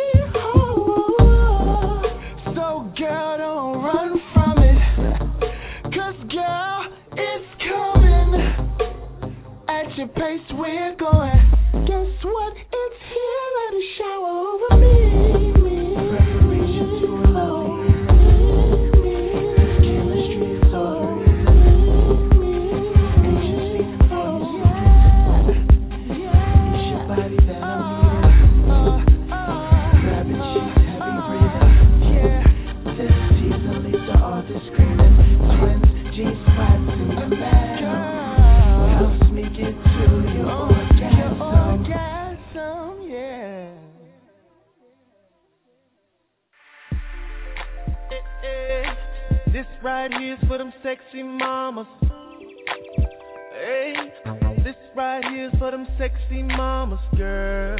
Oh, so girl, don't run from it. 'Cause girl, it's coming. At your pace we're going. Guess what? It's here. Let it shower over me. Preparation to a lovely. Chemistry is ordering. Anxious feeling for you. It's your body that I'm needing. Grabbing sheets, heavy breathing. This season leads to all the screaming. Twins, G-spots in your madam. Helps me get to your orgasm, yeah. This right here's for them sexy mamas. Hey, this right here's for them sexy mamas, girl.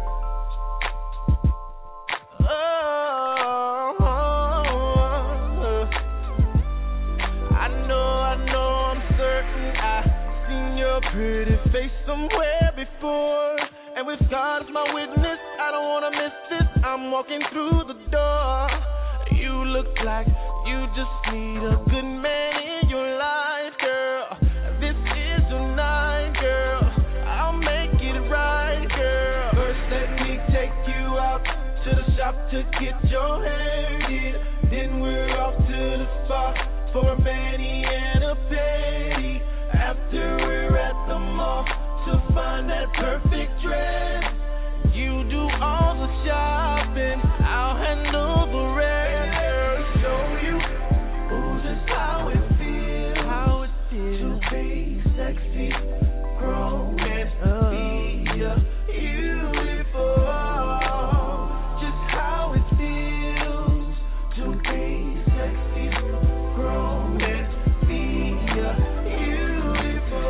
I know, I'm certain I've seen your pretty face somewhere before. And with God as my witness, I don't wanna miss this. I'm walking through the door. You look like you just need a good man in your life, girl. This is your night, girl. I'll make it right, girl. First, let me take you out to the shop to get your hair did. Then we're off to the spot for a mani and a pedi. After we're at the mall to find that perfect dress. You do all the shopping, I'll handle the rest. Girl, show you just how it feels to be sexy, grown and be beautiful. Just how it feels to be sexy, grown and be beautiful.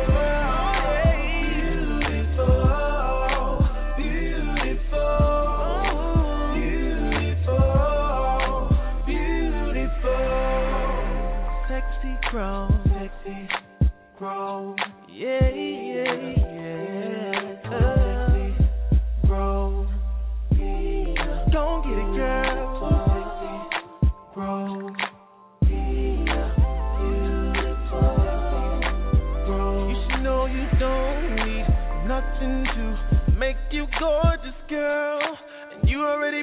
Sexy, grown, yeah. Sexy, grown, don't get it, girl. Sexy, grown, beautiful. You should know you don't need nothing to make you gorgeous, girl. And you already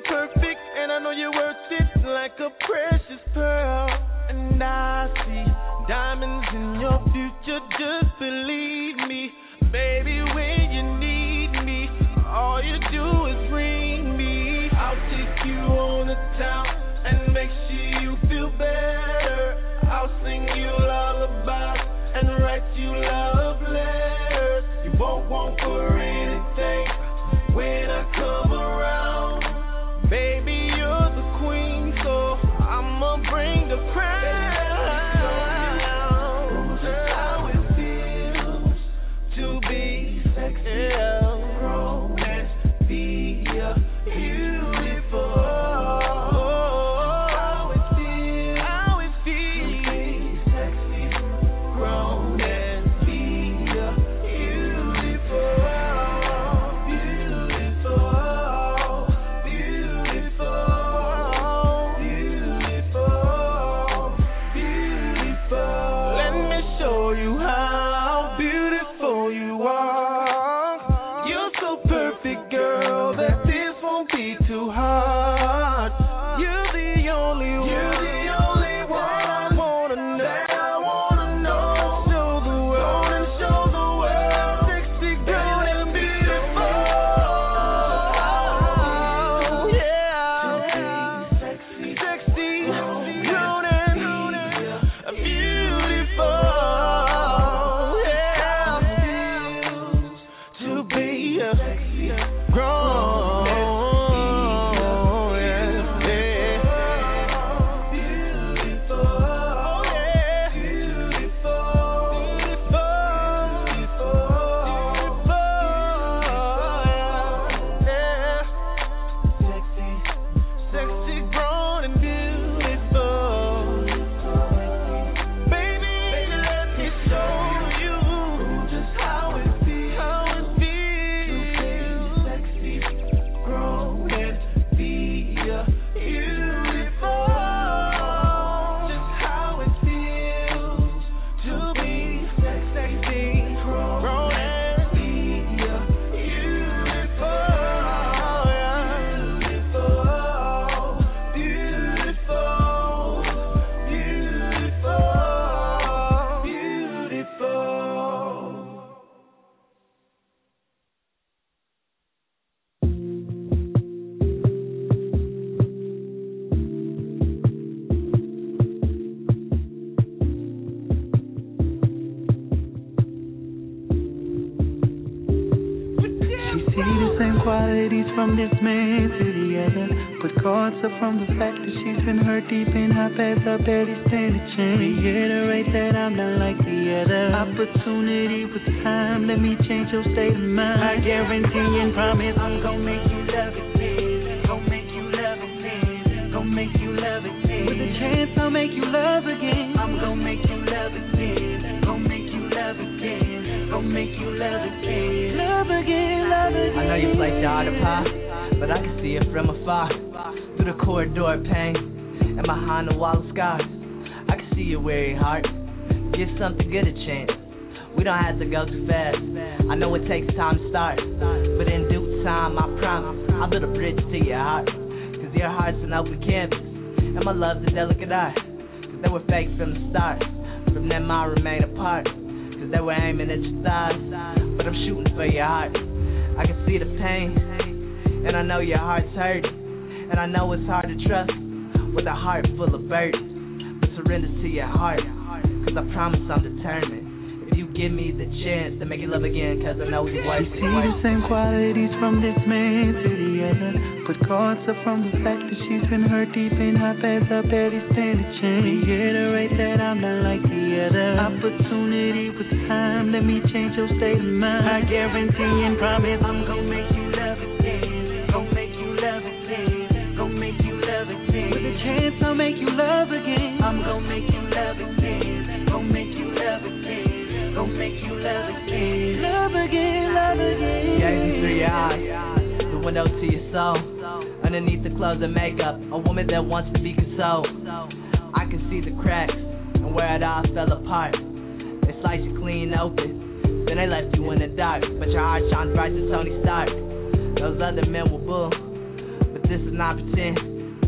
Girl, you're worth it like a precious pearl. And I see diamonds in your future, just believe me. Baby, when you need me, all you do is ring me. I'll take you on the town and make sure you feel better. I'll sing you lullabies and write you love letters. You won't want for anything when I come around. Baby, you're the queen, so I'ma bring the crown. Just how it feels to be sexy, romance, be beautiful. How it feels to be sexy, romance, be beautiful. From this man to the other, but cards up from the fact that she's been hurt deep in her past. I barely stand a chance. Reiterate that I'm not like the other. Opportunity with time, let me change your state of mind. I guarantee and promise I'm gonna make you love again. Gonna make you love again. Gonna make you love again. With a chance I'll make you love again. I'm gonna make you love again. Gonna make you love again. Gonna make you love again. Love again, love again. I know you play God of pie, but I can see it from afar. Through the corridor of pain and behind the wall of scars. I can see your weary heart. Give something good a chance. We don't have to go too fast. I know it takes time to start, but in due time, I promise I'll build a bridge to your heart. Cause your heart's an open canvas, and my love's a delicate art. Cause they were fake from the start. From them I remain apart. Cause they were aiming at your thighs, but I'm shooting for your heart. I can see the pain, and I know your heart's hurting. And I know it's hard to trust with a heart full of burdens. But surrender to your heart, cause I promise I'm determined. If you give me the chance to make you love again, cause I know you're worth it. See the same qualities from this man to the other, but cards up from the fact that she's been hurt deep in her past. I barely stand a chance. Reiterate that I'm not like the other. Opportunity with time, let me change your state of mind. I guarantee and promise I'm gonna make you love again. Gonna make you love again. Gonna make you love again. With a chance I'll make you love again. I'm gonna make you love again. Gonna make you love again. Gonna make you love again. Love again, love again. Gazing through your eyes, the window to your soul. Underneath the clothes and makeup, a woman that wants to be consoled. I can see the cracks and where it all fell apart. They sliced you clean open, then they left you in the dark. But your heart shines bright as Tony Stark. Those other men were bull, but this is not pretend.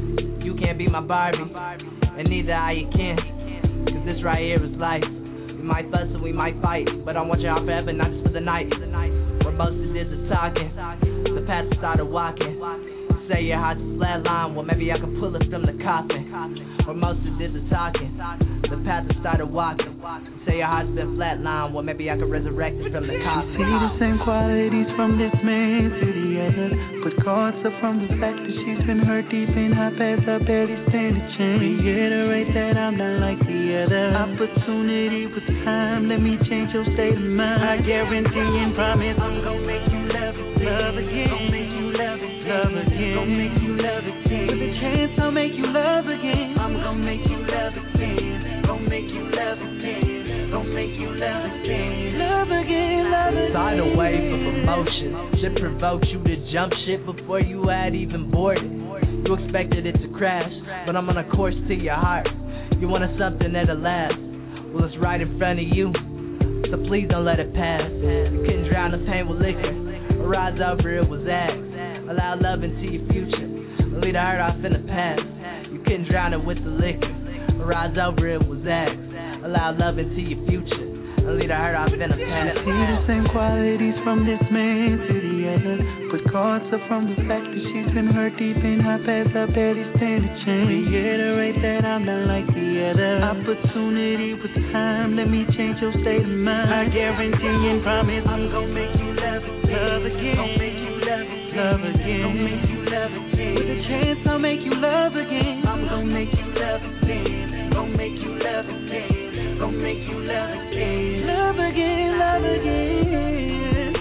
You can't be my Barbie, and neither are you Ken. Cause this right here is life. We might fuss and we might fight, but I want y'all forever, not just for the night. Where most of this is talking, the pastor started walking. Say your heart's a flat line, well maybe I can pull it from the coffin. Where most of this is talking, the pastor started walking. Say your heart's been flat line, well maybe I can resurrect it from the coffin. See the same qualities from this man to the other, but cards up from the fact that she's been hurt deep in her past, I barely stand a chance. Reiterate that I'm not like the other. Opportunity with time, let me change your state of mind. I guarantee and promise I'm gonna make you love again. Gonna make you love again. Gonna make you love again. With a chance I'll make you love again. I'm gonna make you love again. Gonna make you love again. Gonna make you love again. Love again, love again. Tidal wave of emotion should provoke you to jump shit before you had even boarded. You expected it to crash, but I'm on a course to your heart. You wanted something that'll last. Well, it's right in front of you, so please don't let it pass. You couldn't drown the pain with liquor. Rise over it was act. Allow love into your future. Leave the hurt off in the past. You couldn't drown it with the liquor. Rise over it was act. Allow love into your future. Leave the hurt off in the past. See the same qualities from this man to the other, but cards up from the fact that she's been hurt deep in her past, I barely stand a chance. Reiterate that I'm not like the other. Opportunity with time, let me change your state of mind. I guarantee and promise I'm gonna make you love again. Gonna make you love again. Gonna make you love again. With a chance I'll make you love again. I'm gonna make you love again. Gonna make you love again. Gonna make you love again. Love again, love again.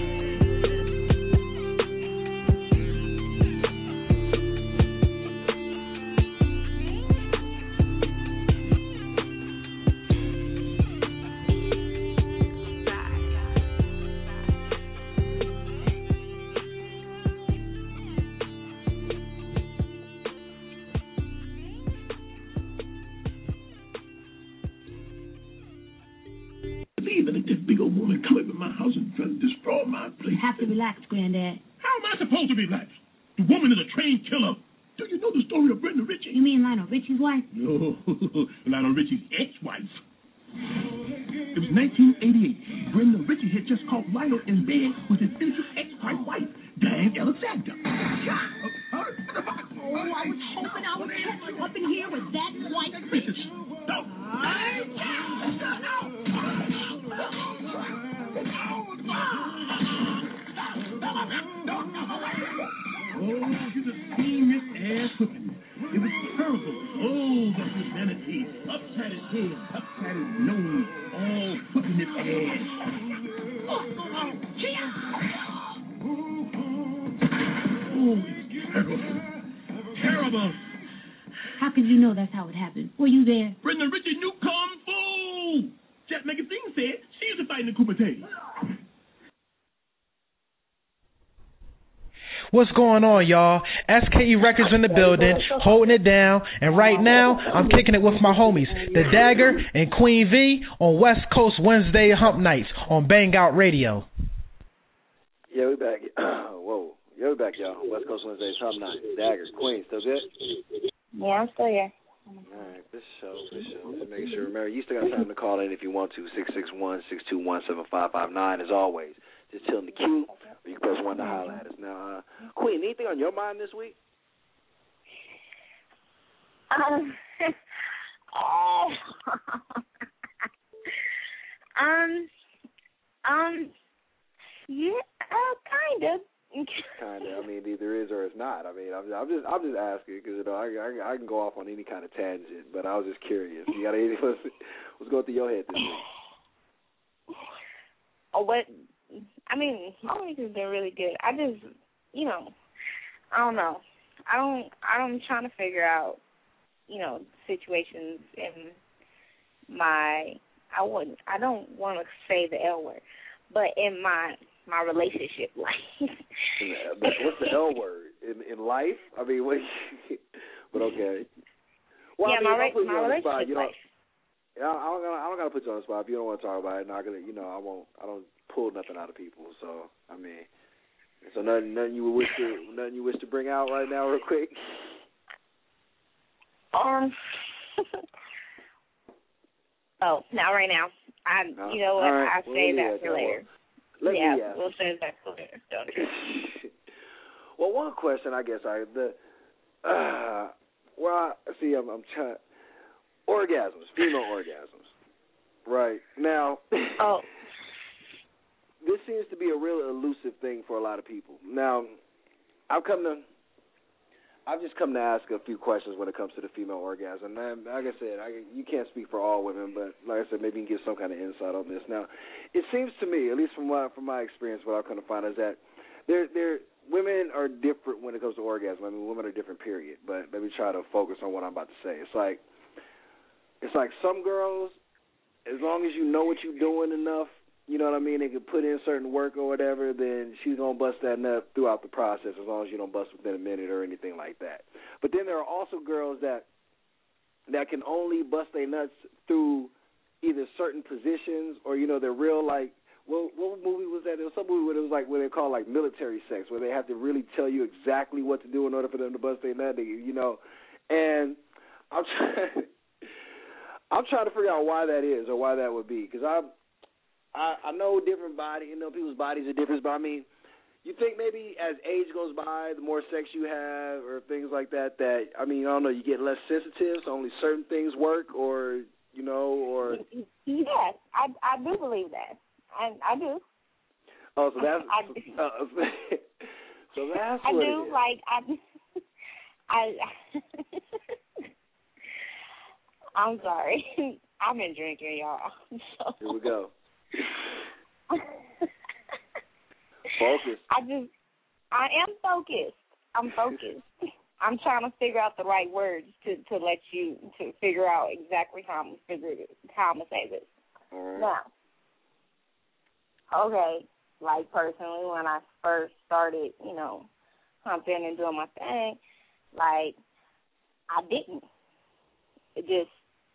Have to relax, Granddad. How am I supposed to relax? The woman is a trained killer. Do you know the story of Brenda Ritchie? You mean Lionel Richie's wife? No, Lionel Richie's ex-wife. It was 1988. Brenda Ritchie had just caught Lionel in bed with his innocent ex-wife, Diane Alexander. Oh, I was hoping I would catch you up in here with that white bitch. Oh, you just seen this ass whipping. It was terrible. Oh, the humanity. Upside his head, upside his nose, all whipping his ass. Oh, it's terrible. Terrible. How could you know that's how it happened? Were you there? Brenda Ritchie knew Kung Fu. Jack Magazine said she used to fight in the Kumite. What's going on, y'all? SKE Records in the building, holding it down, and right now, I'm kicking it with my homies, The Dagger and Queen V, on West Coast Wednesday Hump Nights on Bang Out Radio. Yeah, we back. Whoa. Yeah, we back, y'all. West Coast Wednesday Hump Nights. Dagger, Queen, still good? Yeah, I'm still here. All right, this show. Just making sure. Remember, you still got time to call in if you want to. 661-621-7559, as always. Just chill in the queue, or you can press 1 to holler at us. Now, Queen, anything on your mind this week? Yeah, kind of. Kind of. I mean, either is or it's not. I mean, I'm just asking because I can go off on any kind of tangent, but I was just curious. You got anything? What's going through your head this week? What? I mean, my week has been really good. I just, I don't know. I'm trying to figure out, situations in I don't want to say the L word, but in my relationship life. What's the L word? In life? I mean, but okay. Well, yeah, I mean, my relationship life. Yeah, I don't gotta put you on the spot. If you don't want to talk about it, not gonna, I don't pull nothing out of people. So I mean, nothing you wish to bring out right now, real quick. Oh, not right now. You know what? Right. I'll save that for later. We'll save that for later. Don't you? Well, one question, I guess, I'm trying. Orgasms, female orgasms. Right. Now, this seems to be a real elusive thing for a lot of people. Now, I've just come to ask a few questions when it comes to the female orgasm. And like I said, you can't speak for all women, but like I said, maybe you can give some kind of insight on this. Now, it seems to me, at least from my experience, what I've come to find is that women are different when it comes to orgasm. I mean, women are different, period. But let me try to focus on what I'm about to say. It's like some girls, as long as you know what you're doing enough, you know what I mean, they can put in certain work or whatever, then she's going to bust that nut throughout the process as long as you don't bust within a minute or anything like that. But then there are also girls that can only bust their nuts through either certain positions or, you know, they're real like, what movie was that? There was some movie where it was like what they call like military sex, where they have to really tell you exactly what to do in order for them to bust their nut, you know. And I'm trying to figure out why that is or why that would be, because I know different bodies, you know, people's bodies are different, but I mean, you think maybe as age goes by, the more sex you have or things like that, I mean, I don't know, you get less sensitive, so only certain things work, or, you know, or... Yes, I do believe that. I do. Oh, so that's... so that's what it is. I'm sorry. I've been drinking, y'all. So. Here we go. Focus. I am focused. I'm focused. I'm trying to figure out the right words to let you to figure out exactly how I'm gonna say this. Right. Now, okay, like personally, when I first started, you know, humping and doing my thing, like I didn't. It just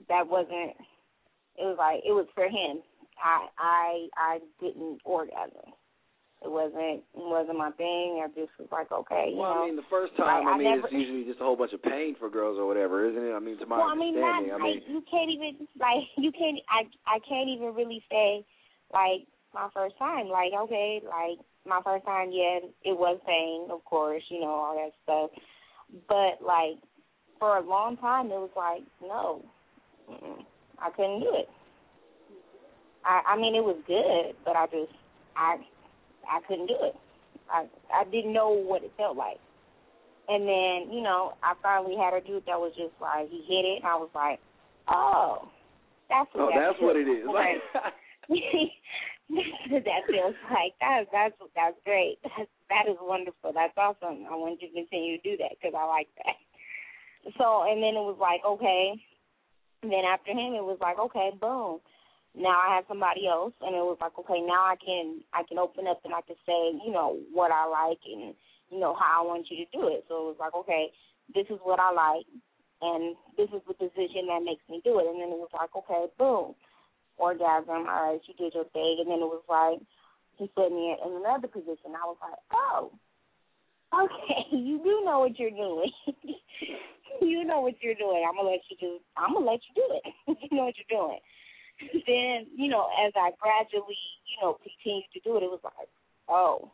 it was for him. I didn't orgasm. It wasn't my thing. I just was like, okay, you know. I mean, the first time, it's usually just a whole bunch of pain for girls or whatever, isn't it? I mean, to my understanding. You can't even, I can't even really say, like, my first time. Like, okay, like, my first time, yeah, it was pain, of course, you know, all that stuff. But, like, for a long time, it was like, no, I couldn't do it. I mean, it was good, but I couldn't do it. I didn't know what it felt like. And then, you know, I finally had a dude that was just like, he hit it, and I was like, oh, that's what it is. Like, that feels like. That's great. That is wonderful. That's awesome. I want you to continue to do that because I like that. So, and then it was like, okay. And then after him, it was like, okay, boom. Now I have somebody else, and it was like, okay, now I can open up and I can say, you know, what I like and, you know, how I want you to do it. So it was like, okay, this is what I like, and this is the position that makes me do it. And then it was like, okay, boom, orgasm, all right, you did your thing. And then it was like, he put me in another position. I was like, oh, okay, you do know what you're doing. You know what you're doing. I'm gonna let you do it. You know what you're doing. Then, you know, as I gradually, you know, continued to do it, it was like, oh,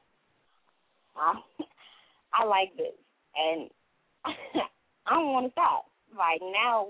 I like this, and I don't want to stop. Like now,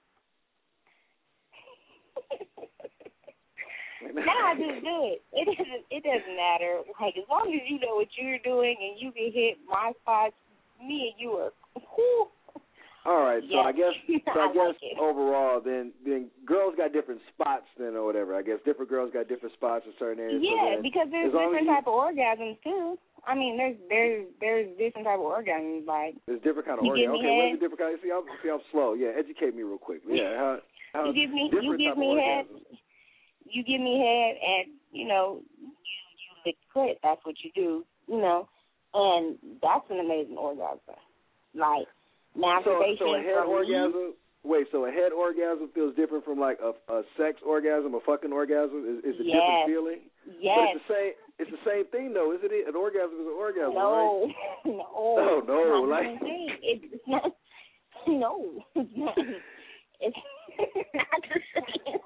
now I just do it. It doesn't matter. Like as long as you know what you're doing and you can hit my spots, me and you are. Whew. All right, so yes. I guess overall, then girls got different spots then or whatever. I guess different girls got different spots in certain areas. Yeah, so because there's different type of orgasms too. I mean, there's different type of orgasms. Like there's different kind of orgasms. Okay, what's the different kind? See, I'm slow. Yeah, educate me real quick. Yeah, how you give me head. You give me head, and you know you lick clit. That's what you do. You know, and that's an amazing orgasm. Like. So a head orgasm. Wait, so a head orgasm feels different from like a sex orgasm, a fucking orgasm. Is a different feeling? Yes. But it's the same thing though, isn't it? An orgasm is an orgasm, no, right? No. No. Like it's not. No, it's not. It's not the same.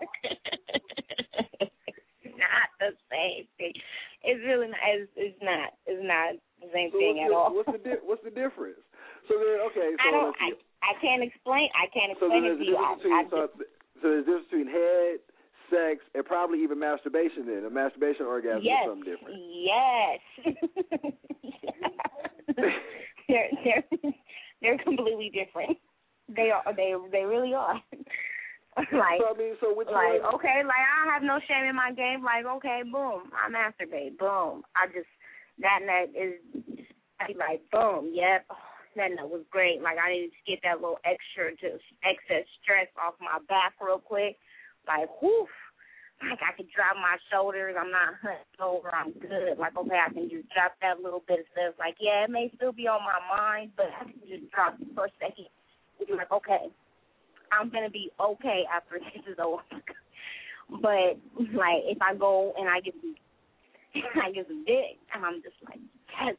Not the same thing. It's really not. It's not. It's not the same thing at all. What's the difference? So then, okay. So I can't explain. I can't explain it to you. So there's a difference between head, sex, and probably even masturbation. Then a masturbation orgasm is something different. Yes. They're completely different. They are. They really are. Okay, like I don't have no shame in my game. Like, okay, boom, I masturbate. Boom, I just that nut is. I be like, boom, yep. That nut was great. Like, I needed to get that little excess stress off my back real quick. Like, whew. Like, I can drop my shoulders. I'm not hunched over. I'm good. Like, okay, I can just drop that little bit of stuff. Like, yeah, it may still be on my mind, but I can just drop it for a second. And be like, okay, I'm going to be okay after this is over. But, like, if I go and I get some dick, and I'm just like, yes.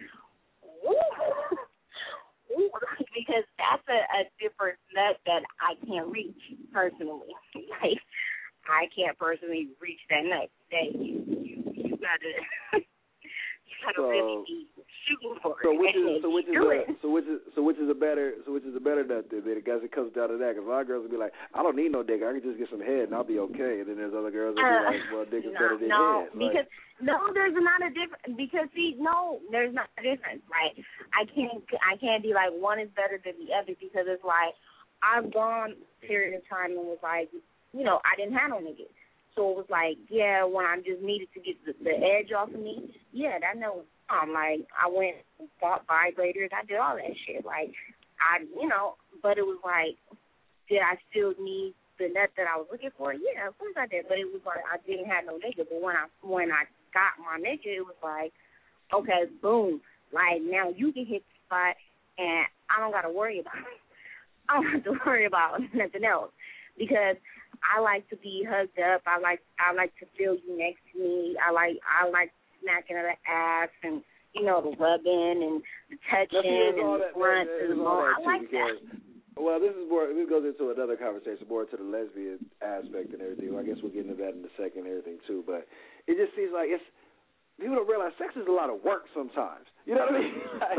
Ooh, because that's a different nut that I can't reach personally. Like, I can't personally reach that nut. That you gotta really be shooting for it. So which is a better nut then? I guess it comes down to that. Because a lot of girls will be like, I don't need no dick. I can just get some head and I'll be okay. And then there's other girls that be like, well, dick is better than head. Because there's not a difference. Because there's not a difference. Right? I can't be like one is better than the other because it's like I've gone a period of time and was like, I didn't have no niggas. So it was like, yeah, when I just needed to get the edge off of me, yeah, that nut was like, I went and bought vibrators. I did all that shit. Like, but it was like, did I still need the nut that I was looking for? Yeah, of course I did. But it was like, I didn't have no nigga. But when I got my nigga, it was like, okay, boom. Like, now you can hit the spot, and I don't got to worry about it. I don't have to worry about nothing else. Because I like to be hugged up. I like to feel you next to me. I like smacking of the ass and the rubbing and the touching and the front to the bone. I like that. Well, this goes into another conversation, more to the lesbian aspect and everything. Well, I guess we'll get into that in a second and everything too. But it just seems like people don't realize sex is a lot of work sometimes. You know what I mean?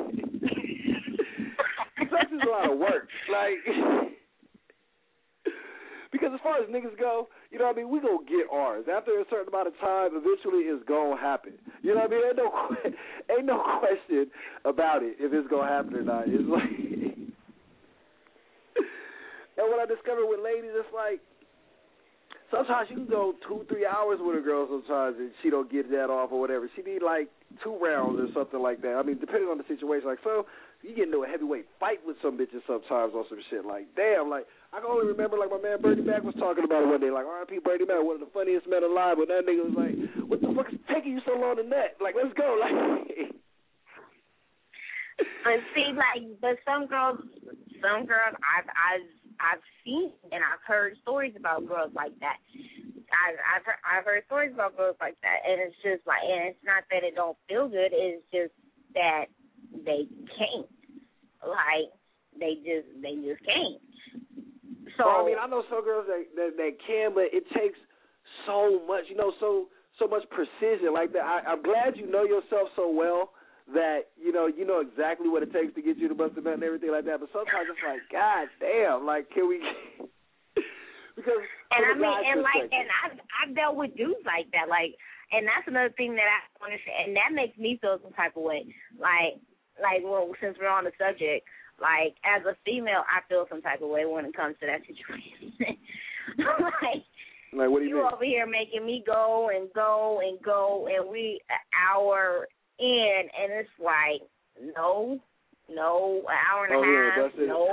Sex is a lot of work. Like. Because as far as niggas go, we gonna get ours. After a certain amount of time, eventually it's gonna happen. You know what I mean? Ain't no question about it if it's gonna happen or not. It's like, and what I discovered with ladies, it's like, sometimes you can go 2-3 hours with a girl sometimes and she don't get that off or whatever. She need like 2 rounds or something like that. I mean, depending on the situation. Like, so you get into a heavyweight fight with some bitches sometimes on some shit. Like, damn, like, I can only remember, like, my man Bernie Mac was talking about it one day. Like, R.I.P. Bernie Mac, one of the funniest men alive. But that nigga was like, what the fuck is taking you so long to nut? Like, let's go. Like, but see, like, but some girls, I've seen and I've heard stories about girls like that. I've heard stories about girls like that, and it's just like, and it's not that it don't feel good. It's just that they can't. Like, they just can't. So I mean, I know some girls that can, but it takes so much, so much precision like that. I'm glad you know yourself so well that you know exactly what it takes to get you to bust a nut and everything like that. But sometimes it's like, God damn, like, can we? Because and I've dealt with dudes like that, like, and that's another thing that I understand, and that makes me feel some type of way, like, well, since we're on the subject. Like, as a female, I feel some type of way when it comes to that situation. like, what do you mean? Over here making me go and go and go, and we an hour in, and it's like, no, an hour and a half,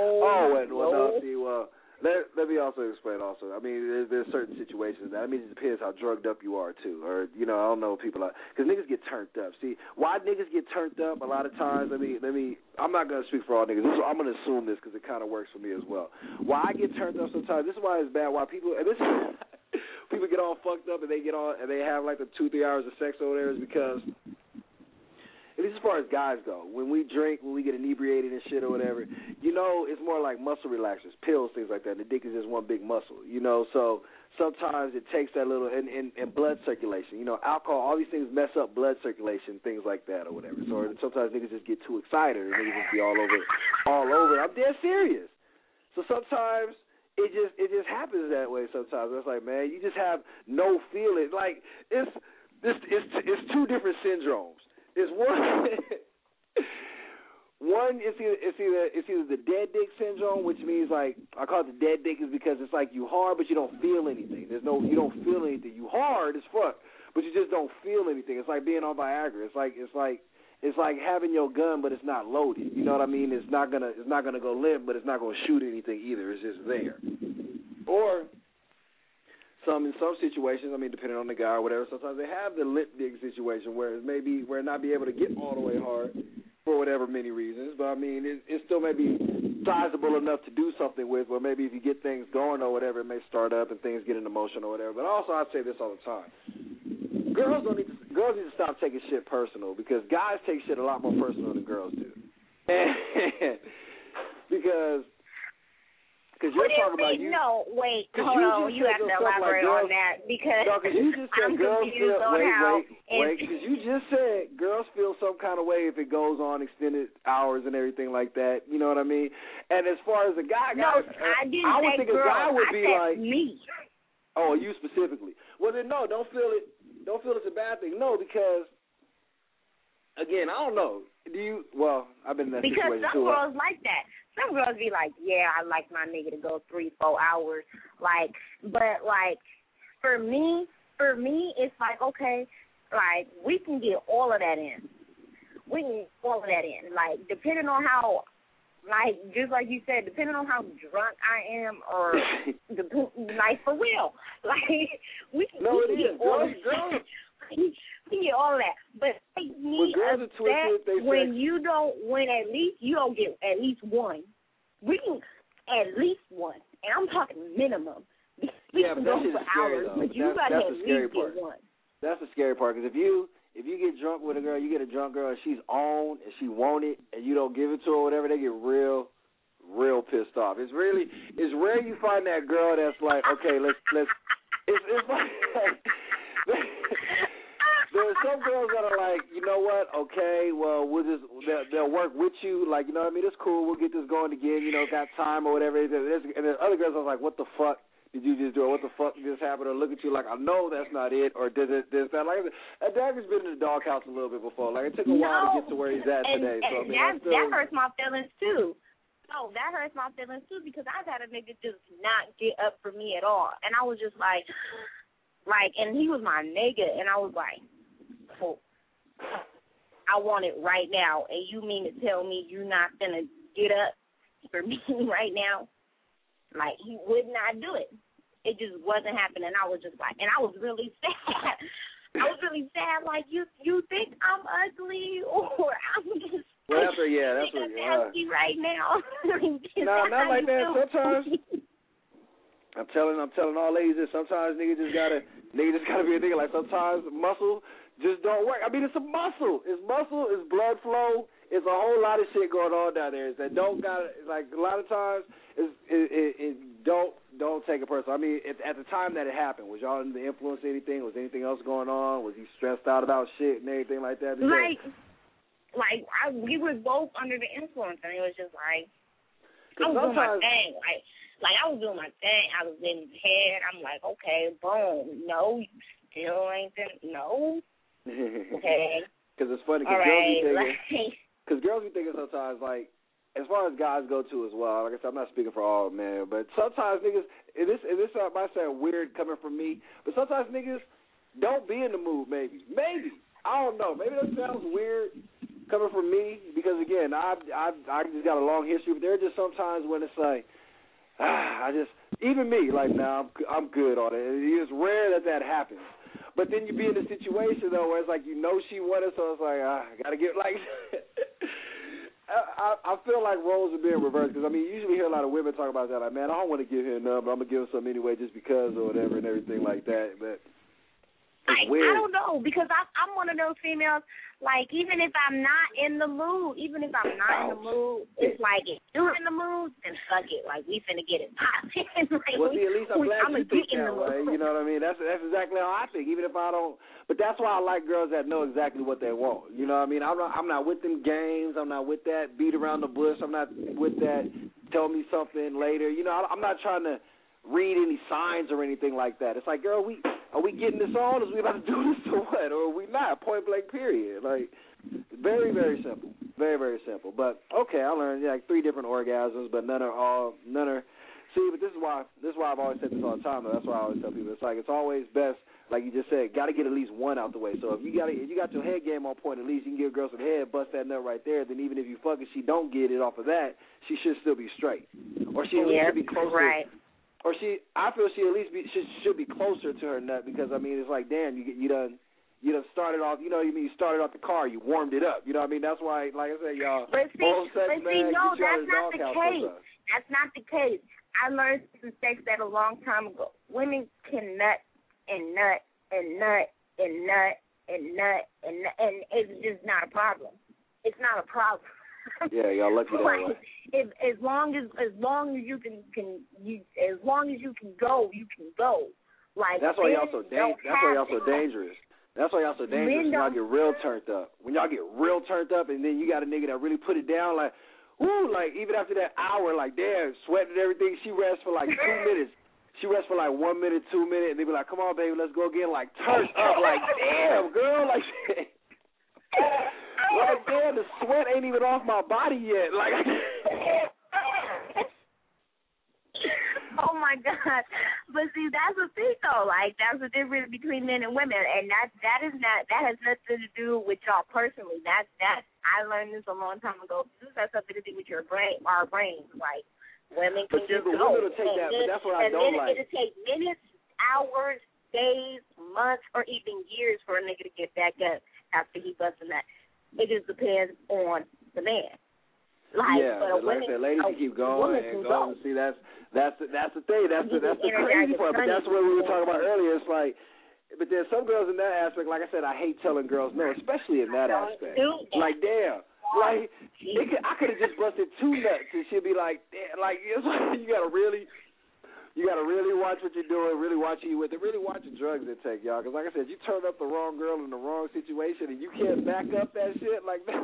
no. Let me also explain also. I mean, there's certain situations. It depends how drugged up you are, too. Or, I don't know people are. Because niggas get turned up. See, why niggas get turned up a lot of times, I'm not going to speak for all niggas. I'm going to assume this because it kind of works for me as well. Why I get turned up sometimes, this is why it's bad, why people, and this is, people get all fucked up and they get on, and they have like the 2-3 hours of sex over there is because at least as far as guys go, when we drink, when we get inebriated and shit or whatever, you know, it's more like muscle relaxers, pills, things like that. The dick is just one big muscle, you know. So sometimes it takes that little, and blood circulation. You know, alcohol, all these things mess up blood circulation, things like that or whatever. So sometimes niggas just get too excited and niggas just be all over. I'm dead serious. So sometimes it just happens that way sometimes. It's like, man, you just have no feeling. Like, it's two different syndromes. It's one it's either the dead dick syndrome, which means, like, I call it the dead dick is because it's like you hard but you don't feel anything. You don't feel anything. You hard as fuck, but you just don't feel anything. It's like being on Viagra. It's like having your gun but it's not loaded. You know what I mean? It's not gonna go limp, but it's not gonna shoot anything either. It's just there. Or in some situations, I mean, depending on the guy or whatever, sometimes they have the lip dick situation where it not be able to get all the way hard for whatever many reasons. But I mean, it still may be sizable enough to do something with, or maybe if you get things going or whatever, it may start up and things get into motion or whatever. But also, I say this all the time: girls need to stop taking shit personal, because guys take shit a lot more personal than girls do. Because you're talking about you. No, wait, hold on. You have to elaborate on that, because you just said I'm girls confused feel, on how. Wait, because you just said girls feel some kind of way if it goes on extended hours and everything like that. You know what I mean? And as far as a guy, no, I didn't I would say think girls. a guy would I be said like me. Oh, you specifically. Well, then no, don't feel it's a bad thing. No, because again, I don't know. Well, I've been in that because situation too. Because some girls like that. Some girls be like, yeah, I like my nigga to go 3-4 hours. Like, but like, for me, it's like, okay, like, we can get all of that in. Like, depending on how, like, just like you said, depending on how drunk I am, or like, for real, like, we can get all of that. We can get all of that, but make me upset when you don't win. At least you don't get at least one. We can at least one, and I'm talking minimum. We can go for hours, but you got to at least get one. That's the scary part, because if you get drunk with a girl, you get a drunk girl and she's on and she want it, and you don't give it to her or whatever, they get real pissed off. It's rare you find that girl that's like, okay, let's. It's like. There's some girls that are like, you know what, okay, well, they'll work with you, like, you know what I mean, it's cool, we'll get this going again, you know, got time or whatever. And then other girls are like, what the fuck did you just do, or what the fuck just happened, or look at you like, I know that's not it, or did it, this, that. Like, Dagger's been in the doghouse a little bit before. Like, it took a while to get to where he's at today. So, and that hurts my feelings, too. No, that hurts my feelings, too, because I've had a nigga just not get up for me at all. And I was just like, and he was my nigga, and I was like, I want it right now, and you mean to tell me you're not going to get up for me right now? Like, he would not do it. It just wasn't happening. I was just like, and I was really sad. Like, you think I'm ugly, or I'm just that's what nasty right now? No, not like that. Sometimes I'm telling all ladies that sometimes niggas just gotta be a nigga. Like, sometimes muscle just don't work. I mean, it's a muscle. It's muscle. It's blood flow. It's a whole lot of shit going on down there. That don't got, like, a lot of times don't take it personal. I mean, at the time that it happened, was y'all under the influence of anything? Was anything else going on? Was he stressed out about shit and everything like that? We were both under the influence, and it was just like, I was doing my thing. Like, I was doing my thing. I was in his head. I'm like, okay, boom. No, you still ain't no. Okay. Because it's funny, because girls be thinking sometimes, like, as far as guys go too as well, like I said, I'm not speaking for all, man, but sometimes niggas, and this might sound weird coming from me, but sometimes niggas don't be in the mood, maybe. I don't know. Maybe that sounds weird coming from me, because, again, I just got a long history, but there are just sometimes when it's like, even me, like, nah, I'm good on it. It's rare that happens. But then you be in a situation, though, where it's like, you know she wanted, so it's like, I got to get, like, I feel like roles are being reversed, because, I mean, you usually hear a lot of women talk about that, like, man, I don't want to give him a number, I'm going to give him some anyway just because or whatever and everything like that. But Like, I don't know, because I'm one of those females, like, even if I'm not in the mood, it's like, if you're in the mood, then fuck it. Like, we finna get it poppin'. Like, well, see, at least I'm glad you think that way. You know what I mean? That's exactly how I think, even if I don't. But that's why I like girls that know exactly what they want. You know what I mean? I'm not with them games. I'm not with that beat around the bush. I'm not with that tell me something later. You know, I'm not trying to read any signs or anything like that. It's like, girl, are we getting this on? Is we about to do this or what? Or are we not? Point blank, period. Like, very, very simple. Very, very simple. But, okay, I learned, like, 3 different orgasms, but none are, see, but this is why I've always said this all the time, though. That's why I always tell people. It's like, it's always best, like you just said, got to get at least one out the way. So if you got your head game on point, at least you can give a girl some head, bust that nut right there. Then even if you fuck and she don't get it off of that, she should still be straight. Or she at least should be closer. Right. Or I feel she at least should be closer to her nut, because I mean it's like, damn, you done started off. You know what I mean? You started off the car, you warmed it up. You know what I mean? That's why, like I said, y'all. But see, no, that's not the case. That's not the case. I learned some sex that a long time ago. Women can nut and nut and nut and nut and nut and it's just not a problem. It's not a problem. Yeah, y'all lucky that way. As long as you can go, you can go. Like, that's why y'all so dangerous. That's why y'all so dangerous when y'all get real turned up. When y'all get real turned up, and then you got a nigga that really put it down, like, ooh, like even after that hour, like, damn, sweating and everything, she rests for like 2 minutes. She rests for like 1 minute, 2 minutes, and they be like, come on, baby, let's go again. Like, turned up, like, damn, girl, like. Like, damn, the sweat ain't even off my body yet. Like, oh my God! But see, that's the thing, though. Like, that's the difference between men and women, and that has nothing to do with y'all personally. That I learned this a long time ago. This has something to do with our brains. Like, women can just go, women will take that, but that's what I don't like. It'll take minutes, hours, days, months, or even years for a nigga to get back up after he busting that. It just depends on the man. Like, yeah, but like I said, ladies can keep going and going. See, that's the thing. That's the crazy part. But that's what we were talking about earlier. It's like, but there's some girls in that aspect. Like I said, I hate telling girls no, especially in that aspect. Like, damn, like I could have just busted 2 nuts and she'd be like, damn, like it's like you gotta really watch what you're doing, really watch who you with, and really watch the drugs they take, y'all. Because like I said, you turn up the wrong girl in the wrong situation and you can't back up that shit like that.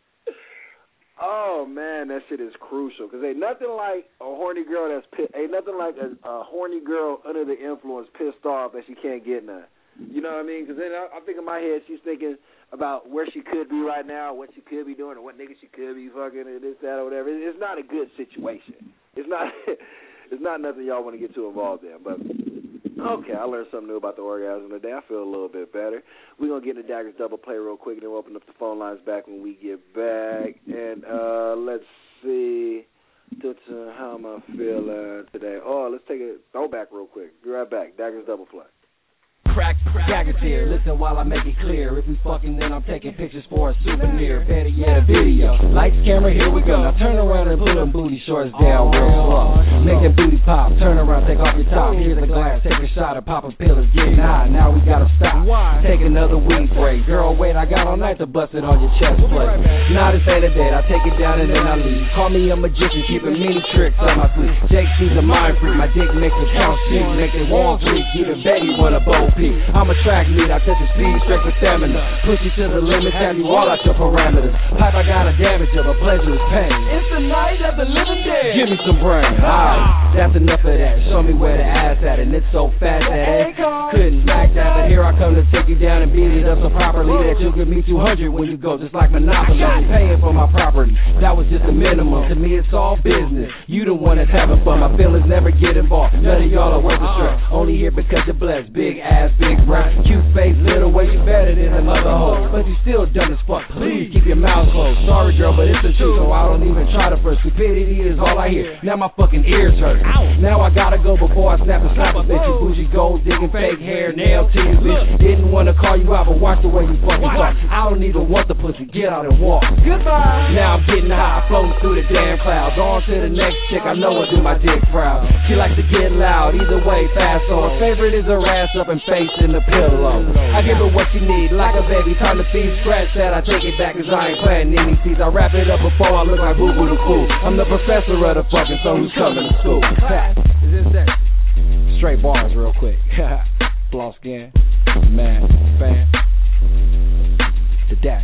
Oh man, that shit is crucial. Because ain't nothing like a horny girl ain't nothing like a horny girl under the influence, pissed off that she can't get none. You know what I mean? Because then I think in my head she's thinking about where she could be right now, what she could be doing, or what nigga she could be fucking, and this, that, or whatever. It's not a good situation. It's not. It's not nothing y'all want to get too involved in, but okay, I learned something new about the orgasm today. I feel a little bit better. We're going to get into Dagger's Double Play real quick, and then we'll open up the phone lines back when we get back. And let's see how am I feeling today. Oh, let's take a throwback real quick. Be right back. Dagger's Double Play. Crack, Dagger's here, listen while I make it clear. If we fucking, then I'm taking pictures for a souvenir. Better yet, a video. Lights, camera, here we go. Now turn around and pull them booty shorts down real slow. Make them booty pop, turn around, take off your top. Here's a glass, take a shot, or pop a pill, it's getting high. Now we gotta stop. Take another weed break. Girl, wait, I got all night to bust it on your chest plate. Now this ain't a date, I take it down and then I leave. Call me a magician, keeping many tricks on my sleeve. Jake, she's a mind freak, my dick makes her count sheep. Make it warm freak, even Betty want a bow peak. I'm a track lead, I touch your speed, straight for stamina. Push you to the limit, have you all out your parameters. Pipe, I got a damage of a pleasure is pain. It's the night of the living dead. Give me some brain. Alright, that's enough of that. Show me where the ass at, and it's so fat that it couldn't smack that. But here I come to take you down and beat it up so properly that you'll give me 200 when you go, just like Monopoly. I'm paying for my property, that was just a minimum. To me, it's all business. You the one that's having fun. My feelings never get involved. None of y'all are worth the stress. Only here because you're blessed. Big ass, big breath, cute face, little way, you better than another hoe. But you still dumb as fuck. Please keep your mouth closed. Sorry, girl, but it's the truth, so I don't even try to first. Stupidity is all I hear. Now my fucking ears hurt. Now I gotta go before I snap and slap a bitch. You bougie gold digging fake hair, nail tears, bitch. Didn't wanna call you out, but watch the way you fucking talk. I don't even want the pussy, get out and walk. Goodbye. Now I'm getting high, floating through the damn clouds. On to the next chick, I know I do my dick proud. She likes to get loud, either way, fast on. Her favorite is her ass up and face in the pillow. I give her what she need, like a baby, time to feed. Scratch that, I take it back, cause I ain't playing any seeds. I wrap it up before I look like Boo Boo the Fool. I'm the professor of the fucking song who's coming to school. Is this that? Straight bars real quick. Floss again. Man, fan. The Dagger.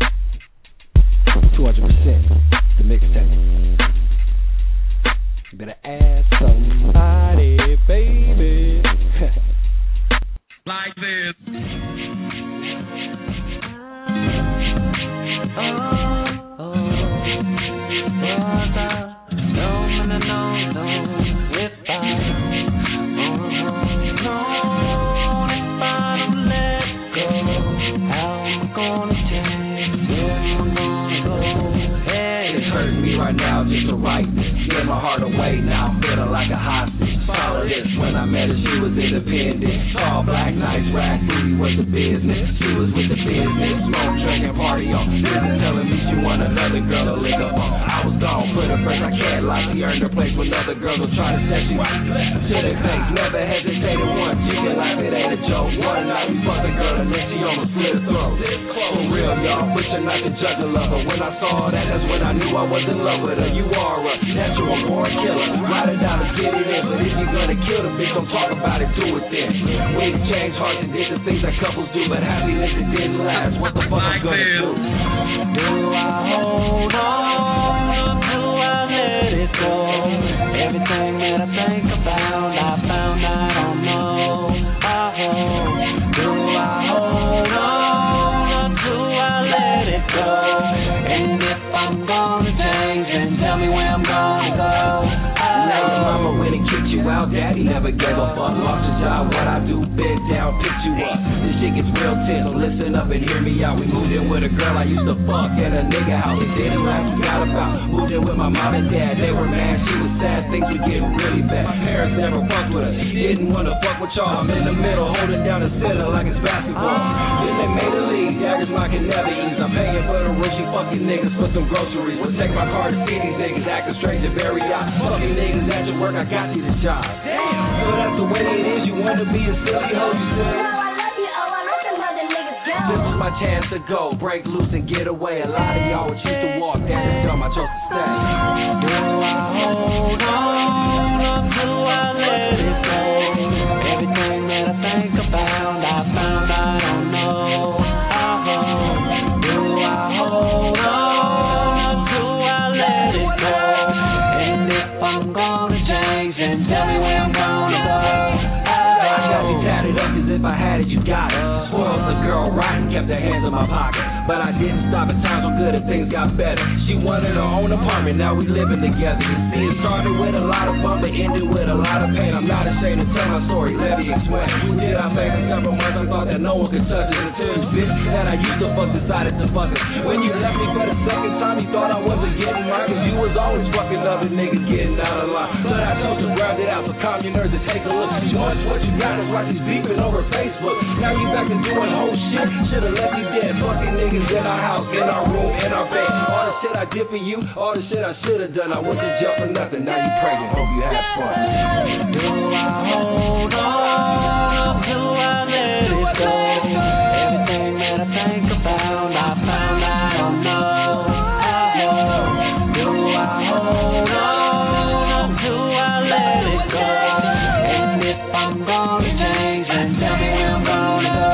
200%. The mixtape. You better ask somebody, baby. Like this. Right now, just the right. Give my heart away now, feeling like a hostage. Follow this, when I met her, she was independent. All black, nice rack, booty was the business. She was with the business, smoke, drinking, party on. Business telling me she want another girl to lick up on. I was gone, put her first, I can't lie. She earned her place with other girls will try to set you to their face. Never hesitated once, she can laugh, it ain't a joke. One night we fucked a girl and then she almost slit her throat. For real, y'all, wishing I could judge a lover. When I saw that, that's when I knew I was in love with her. You are a natural born killer. Ride it down and get it in. But if you're gonna kill the bitch, don't talk about it, do it then. We exchange hearts and did the things that couples do. But happiness it didn't last. What the fuck I'm gonna do? Do I hold on? Do I let it go? Everything that I think about, I found I don't know. Do I hold on? Do I let it go? And if I'm gonna change, then tell me where I'm gonna go. Now your mama went and kicked you out, daddy never gave a fuck. Lost your job, what I do, bend down, pick you up. This shit gets real tense, so listen up and hear me out. We moved in with a girl I used to fuck in a nigga house. It didn't last, we got about. Moved in with my mom and dad, they were mad, she was sad, things were getting really bad. Parents never fucked with us, didn't wanna fuck with y'all. I'm in the middle, holding down the center like it's basketball. Then they made a league, daggers knocking never ease. I'm paying for the rich, fucking niggas for some groceries. Would take my car to see these niggas, acting strange and very odd. Fucking niggas at your work, I got you the job. Damn, so that's the way it is, you wanna be a silly hoe, you say. This was my chance to go, break loose and get away. A lot of y'all would choose to walk, damn it's dumb, I chose to stay. Do I hold on? Do I let it go? Everything that I think about, I found I don't know. Do I hold on? Do I let it go? And if I'm gonna change, then tell me where I'm gonna go. I got you tatted up as if I had it, you got it. Spoiled the girl right and kept her hands in my pocket. But I didn't stop at times when good and things got better. She wanted her own apartment, now we living together. You see, it started with a lot of fun, but ended with a lot of pain. I'm not ashamed to tell my story, let me explain. We did our thing for several months, I thought that no one could touch it. Until this bitch that I used to fuck decided to fuck it. When you left me for the second time, you thought I wasn't getting mine. Cause you was always fucking other niggas getting out of line. But I told you, grab it out, so calm your nerves and take a look. Watch what you got is like he's beefing over Facebook. Now you back to doing whole shit. Should've left you dead. Fucking niggas in our house, in our room, in our bed. All the shit I did for you, all the shit I should've done. I went to jail for nothing. Now you pregnant. Hope you had fun. Do I hold on? Do I let it go? Everything that I think about, I found I don't know. Do I hold on? Do I let it go? And if I'm gonna change, then tell me where I'm gonna go.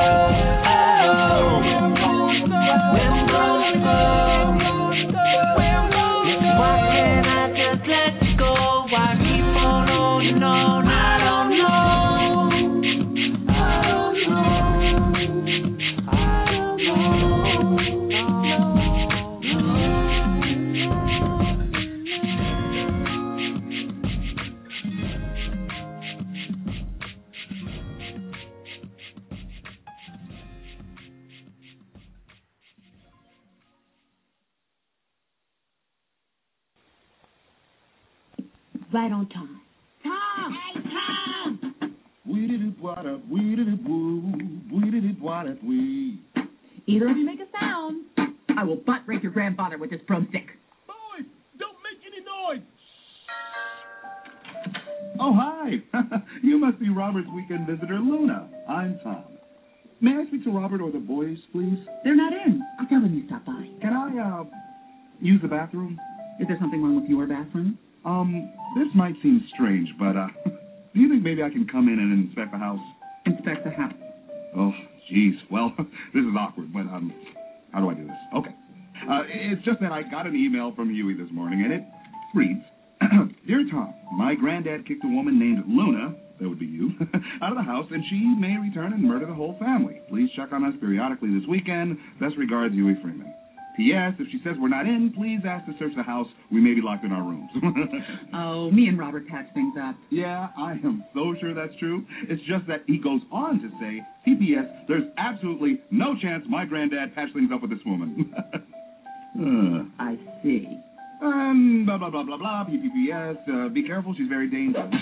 Why can't I just let you go? Why keep on holding on? I don't know. Right on time. Time? Either of you make a sound, I will butt rape your grandfather with this broomstick. Boys, don't make any noise. Oh, hi. You must be Robert's weekend visitor, Luna. I'm Tom. May I speak to Robert or the boys, please? They're not in. I'll tell them you stopped by. Can I, use the bathroom? Is there something wrong with your bathroom? This might seem strange, but, do you think maybe I can come in and inspect the house? Inspect the house. Oh, jeez. Well, this is awkward, but, how do I do this? Okay. It's just that I got an email from Huey this morning, and it reads, Dear Tom, my granddad kicked a woman named Luna, that would be you, out of the house, and she may return and murder the whole family. Please check on us periodically this weekend. Best regards, Huey Freeman. P.S. If she says we're not in, please ask to search the house. We may be locked in our rooms. Oh, me and Robert patch things up. Yeah, I am so sure that's true. It's just that he goes on to say, P.P.S. There's absolutely no chance my granddad patched things up with this woman. I see. Blah, blah, blah, blah, blah, P.P.P.S. Be careful, she's very dangerous.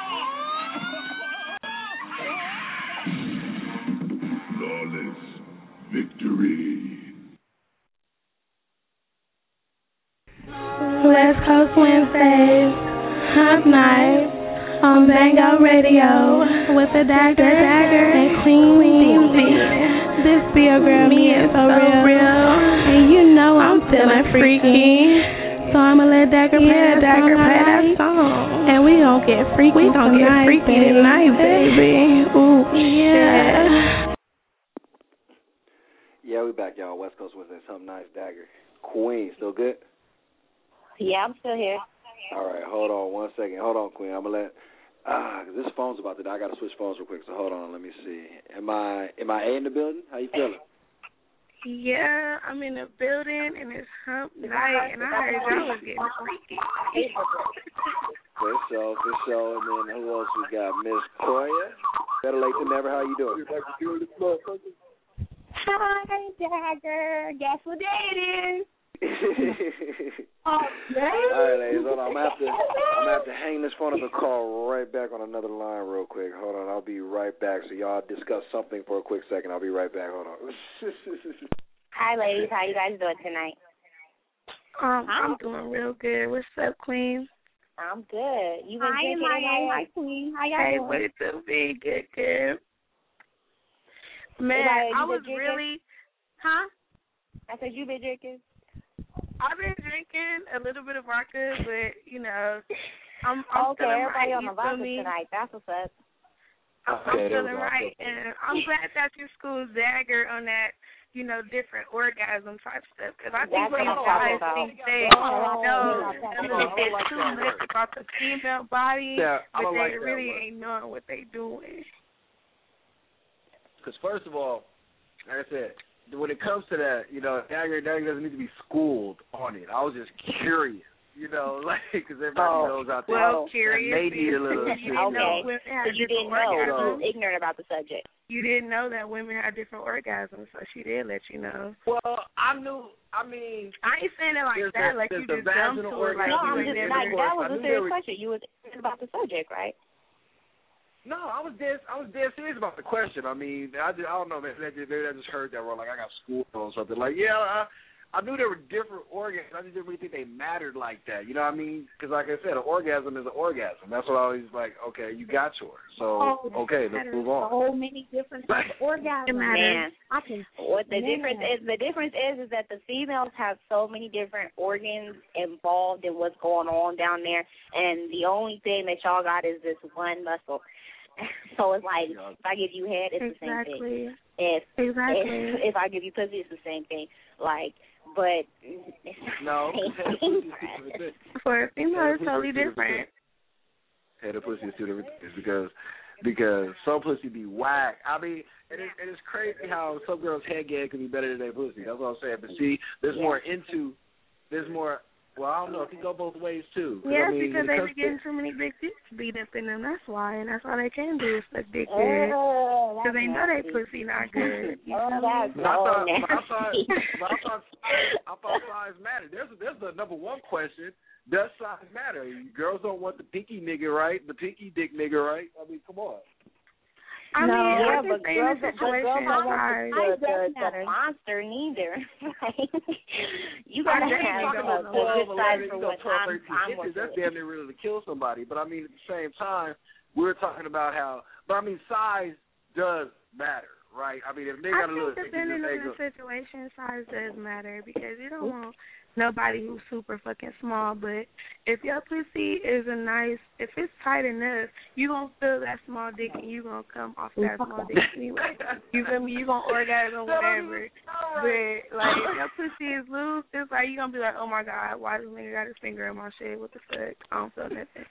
Flawless victory. West Coast Wednesdays, Hump Night, on Bango Radio, with the Dagger and Queen V. This be your girl, me is so real, and you know I'm feeling freaky. So I'ma let Dagger play that song, and we gon' get freaky. We gon' get freaky tonight, baby. Ooh, yeah. Yeah, we back, y'all. West Coast Wednesday, something nice, Dagger. Queen, still good? Yeah, I'm still here. All right, hold on 1 second. Hold on, Queen. I'm gonna let cause this phone's about to die. I gotta switch phones real quick. So hold on, let me see. Am I A in the building? How you feeling? Yeah, I'm in the building, and it's hump night, and I heard y'all was getting freaky. For sure. And then who else we got? Miss Koya. Better late than never. How you doing? Hi, Dagger. Guess what day it is? All right, ladies, hold on. I'm gonna have to hang this phone up and call right back on another line real quick. Hold on, I'll be right back. So y'all discuss something for a quick second. I'll be right back. Hold on. Hi, ladies. How you guys doing tonight? I'm doing real good. What's up, Queen? I'm good. You been drinking Hi, tonight? Queen. How y'all doing? Hey, what's up, big good. Man, I was really, huh? I said you been drinking. I've been drinking a little bit of vodka, but you know, I'm okay. feeling Everybody right. on the vodka tonight. That's what's up. I'm feeling right, and I'm glad that you schooled Dagger on that, you know, different orgasm type stuff. Because I think what guys think they know a little bit too much about the female body, but they really ain't knowing what they doing. Because first of all, like I said, when it comes to that, you know, Dagger doesn't need to be schooled on it. I was just curious, you know, like, because everybody knows out there. Well, curious. They need a little okay. So you didn't know. You was ignorant about the subject. You didn't know that women have different orgasms, so she did let you know. Well, I knew. I mean, I ain't saying it like that. Like you just jumped to it. Like no, I'm just like that was a serious question. You was ignorant about the subject, right? No, I was dead serious about the question. I mean, I don't know, maybe I just heard that wrong. Like I got schooled on something. Like, yeah, I knew there were different orgasms. I just didn't really think they mattered like that. You know what I mean? Because like I said, an orgasm is an orgasm. That's what I was like. Okay, you got yours. So okay, let's move on. So many different orgasms. Man, what the difference is that the females have so many different organs involved in what's going on down there, and the only thing that y'all got is this one muscle. So it's like, if I give you head, it's the same thing. If I give you pussy, it's the same thing. Like, but no. For a female, it's totally different. Head of pussy is two different things because some pussy be whack. I mean, it is crazy how some girls' head game can be better than their pussy. That's what I'm saying. But see, there's more. Well, I don't know. It can go both ways, too. Yeah, because they be getting too many big dicks beat up in them. That's why. And that's all they can do is suck dick good. Because they know they pussy not good. I thought size mattered. There's the number one question. Does size matter? Girls don't want the pinky nigga, right? The pinky dick nigga, right? I mean, come on. I no, mean, yeah, I'm but just saying the situation is the monster neither. You gotta have a good size for what 12, 13 I'm inches. with. That's damn near really to kill somebody. But I mean, at the same time, we're talking about how. But I mean, size does matter, right? I mean, if they got a little, depending on the situation, size does matter because you don't want nobody who's super fucking small. But if your pussy is if it's tight enough, you gonna feel that small dick and you gonna come off that small dick anyway. You feel me? You gonna orgasm whatever. But like if your pussy is loose, it's like you gonna be like, oh my god, why this nigga got his finger in my shit? What the fuck? I don't feel nothing.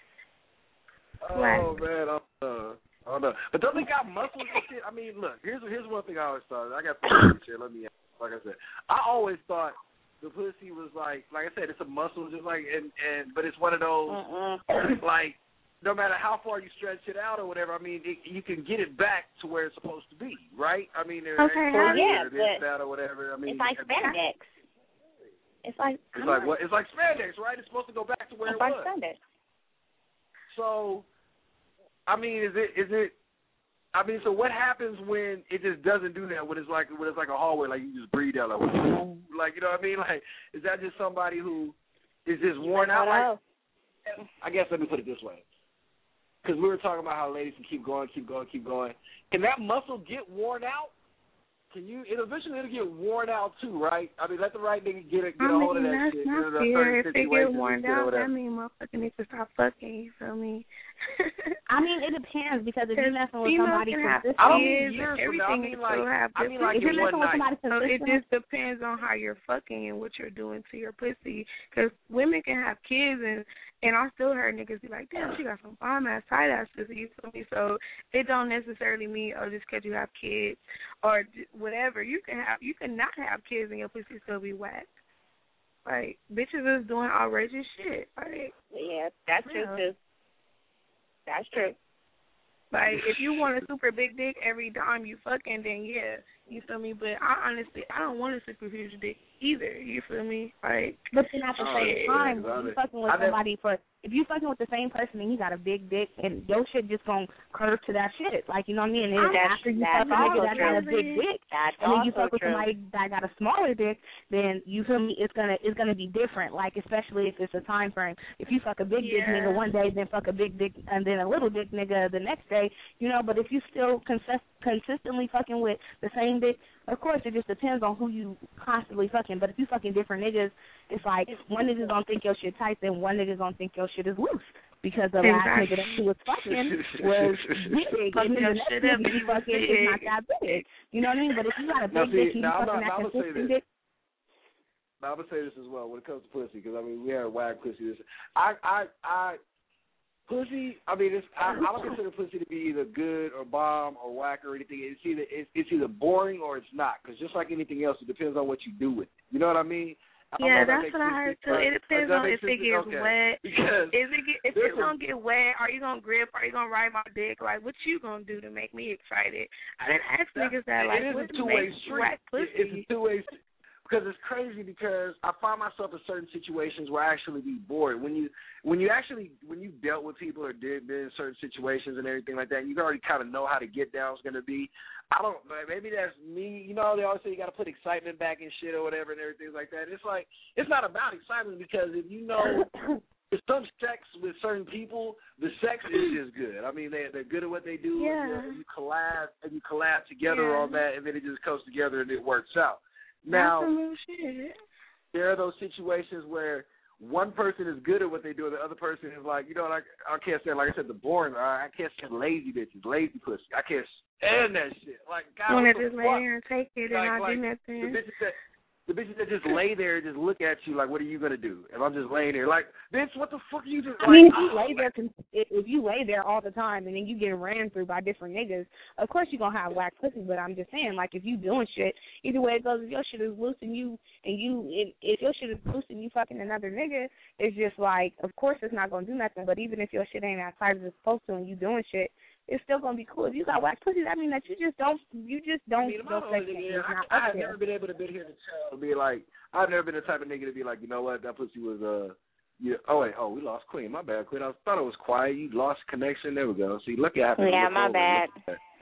Oh man, I don't know. But don't they got muscles and shit? I mean, look, here's one thing I always thought. I got some shit. Let me, like I said, I always thought the pussy was like I said, it's a muscle, just like but it's one of those like no matter how far you stretch it out or whatever. I mean, you can get it back to where it's supposed to be, right? I mean, there's that or whatever. I mean, it's like spandex. It's like what? It's like spandex, right? It's supposed to go back to where it was. Like spandex. So, I mean, is it? I mean, so what happens when it just doesn't do that? When it's like a hallway, like you just breathe out, like you know what I mean? Like, is that just somebody who is just worn out? Like, I guess let me put it this way, because we were talking about how ladies can keep going. Can that muscle get worn out? Eventually it'll get worn out too, right? I mean, let the right nigga get a hold of that shit. That's not fair. If it get worn out, that means motherfucker needs to stop fucking. You feel me? I mean, it depends because if you're messing with somebody consistent, everything is still have different. If you're messing with somebody consistent, it just depends on how you're fucking and what you're doing to your pussy. Because women can have kids and I still heard niggas be like, damn, she got some bomb ass, tight ass pussy. You feel me? So it don't necessarily mean just because you have kids or whatever. You can not have kids and your pussy still be whack. Like bitches is doing outrageous shit. Like yeah, that's true too. That's true. Like if you want a super big dick every time you fucking, then yeah, you feel me? But I don't want a super huge dick either. You feel me? Like, but then at the same time, if you fucking with the same person and you got a big dick and your shit just gonna curve to that shit, like you know what I mean? And after you fuck a nigga that got a big dick, and then you fuck with somebody that got a smaller dick, then you feel me? It's gonna be different. Like especially if it's a time frame. If you fuck a big dick nigga one day, then fuck a big dick and then a little dick nigga the next day, you know. But if you still consistently fucking with the same dick, of course it just depends on who you constantly fucking. But if you fucking different niggas, it's like one nigga's gonna think your shit tight, then one nigga's gonna think your shit is loose because the last nigga that she was fucking was big, and then the next nigga you fucking is not that big. You know what I mean? But if you got a big dick and you fucking that consistent dick. Now I'm gonna say this as well when it comes to pussy, because I mean we have whack pussy. Pussy, I mean, I don't consider pussy to be either good or bomb or whack or anything. It's either boring or it's not, because just like anything else, it depends on what you do with it. You know what I mean? Yeah, that's what I heard too. It depends on if it gets wet. If it's gonna get wet, are you gonna grip? Are you gonna ride my dick? Like, what you gonna do to make me excited? I didn't ask niggas that. Like, what makes whack pussy? It's a two-way street. Because it's crazy, because I find myself in certain situations where I actually be bored. When you dealt with people or been in certain situations and everything like that, you already kind of know how the get down is going to be. Maybe that's me. You know, they always say you got to put excitement back in shit or whatever and everything like that. It's like, it's not about excitement, because if you know, with some sex with certain people, the sex is just good. I mean, they're good at what they do. Yeah. You collab together on that, and then it just comes together and it works out. Now, there are those situations where one person is good at what they do, and the other person is like, you know, like I can't say, like I said, the boring. I can't stand lazy bitches, lazy pussy. I can't stand that shit. Like, God, want what to just the lay fuck? there and take it and not do nothing. The bitches that just lay there and just look at you like, what are you gonna do? If I'm just laying there, like, bitch, what the fuck are you just? I mean, if you lay there all the time and then you get ran through by different niggas, of course you're gonna have whack pussy. But I'm just saying, like, if you doing shit, either way it goes, if your shit is loose and if your shit is loose and you fucking another nigga, it's just like, of course it's not gonna do nothing. But even if your shit ain't as tight as it's supposed to and you doing shit, it's still gonna be cool. If you got whack pussy, that mean that you just don't. I mean, I've never been able to be here to tell, be like, I've never been the type of nigga to be like, you know what, that pussy was yeah. We lost Queen. My bad, Queen. I thought it was quiet. You lost connection. There we go. See, look at my bad.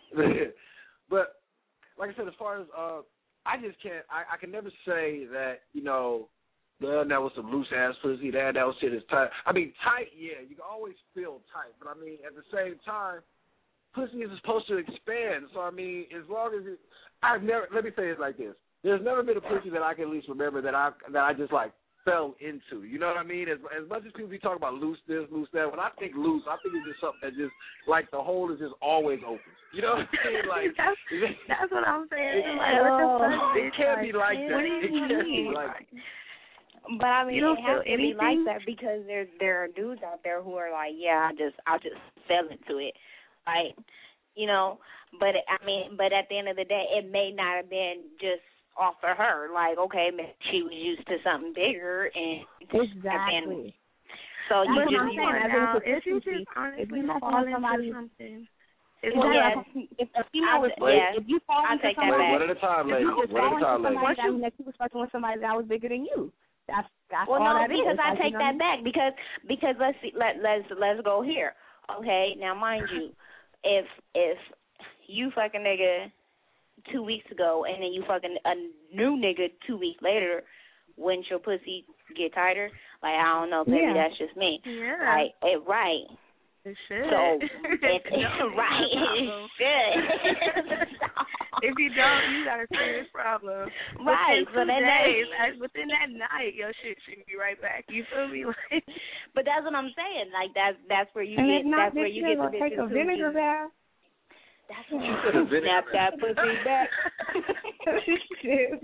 But like I said, as far as I just can't. I can never say that that was some loose ass pussy. That was shit is tight. I mean, tight. Yeah, you can always feel tight, but I mean, at the same time, pussy is supposed to expand. So I mean, as long as let me say it like this: there's never been a pussy that I can at least remember that I just like fell into. You know what I mean? As much as people be talking about loose this, loose that, when I think loose, I think it's just something that just like the hole is just always open. You know what I mean? Like that's what I'm saying. Like, what the fuck? It can't be like that. It can't be like that. But I mean, you don't it has feel to be like anything? that because there are dudes out there who are like, yeah, I just fell into it, like, But but at the end of the day, it may not have been just off of her. Like, okay, maybe she was used to something bigger, and exactly. So you just if you just honestly fall into something. If a female was if you fall into somebody, one at a time, lady. One at a time, lady. That means that you was fucking with somebody that was bigger than you. That's well, all no, that is. Because I take that back because let's see, let's go here. Okay, now mind you, if you fucking nigga 2 weeks ago and then you fucking a new nigga 2 weeks later, wouldn't your pussy get tighter? Like, I don't know, maybe that's just me. Yeah. Like, right. It should. So, right, it should. If you don't, you got a serious problem. Right. Within that night, your shit should be right back. You feel me? Like, but that's what I'm saying. Like, that's where you and get. If not, that's where you get the bitches take a vinegar bath. That's what I'm saying. Snap that pussy back. Shit,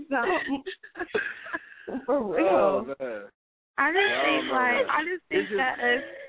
for real. Oh, man. I just think that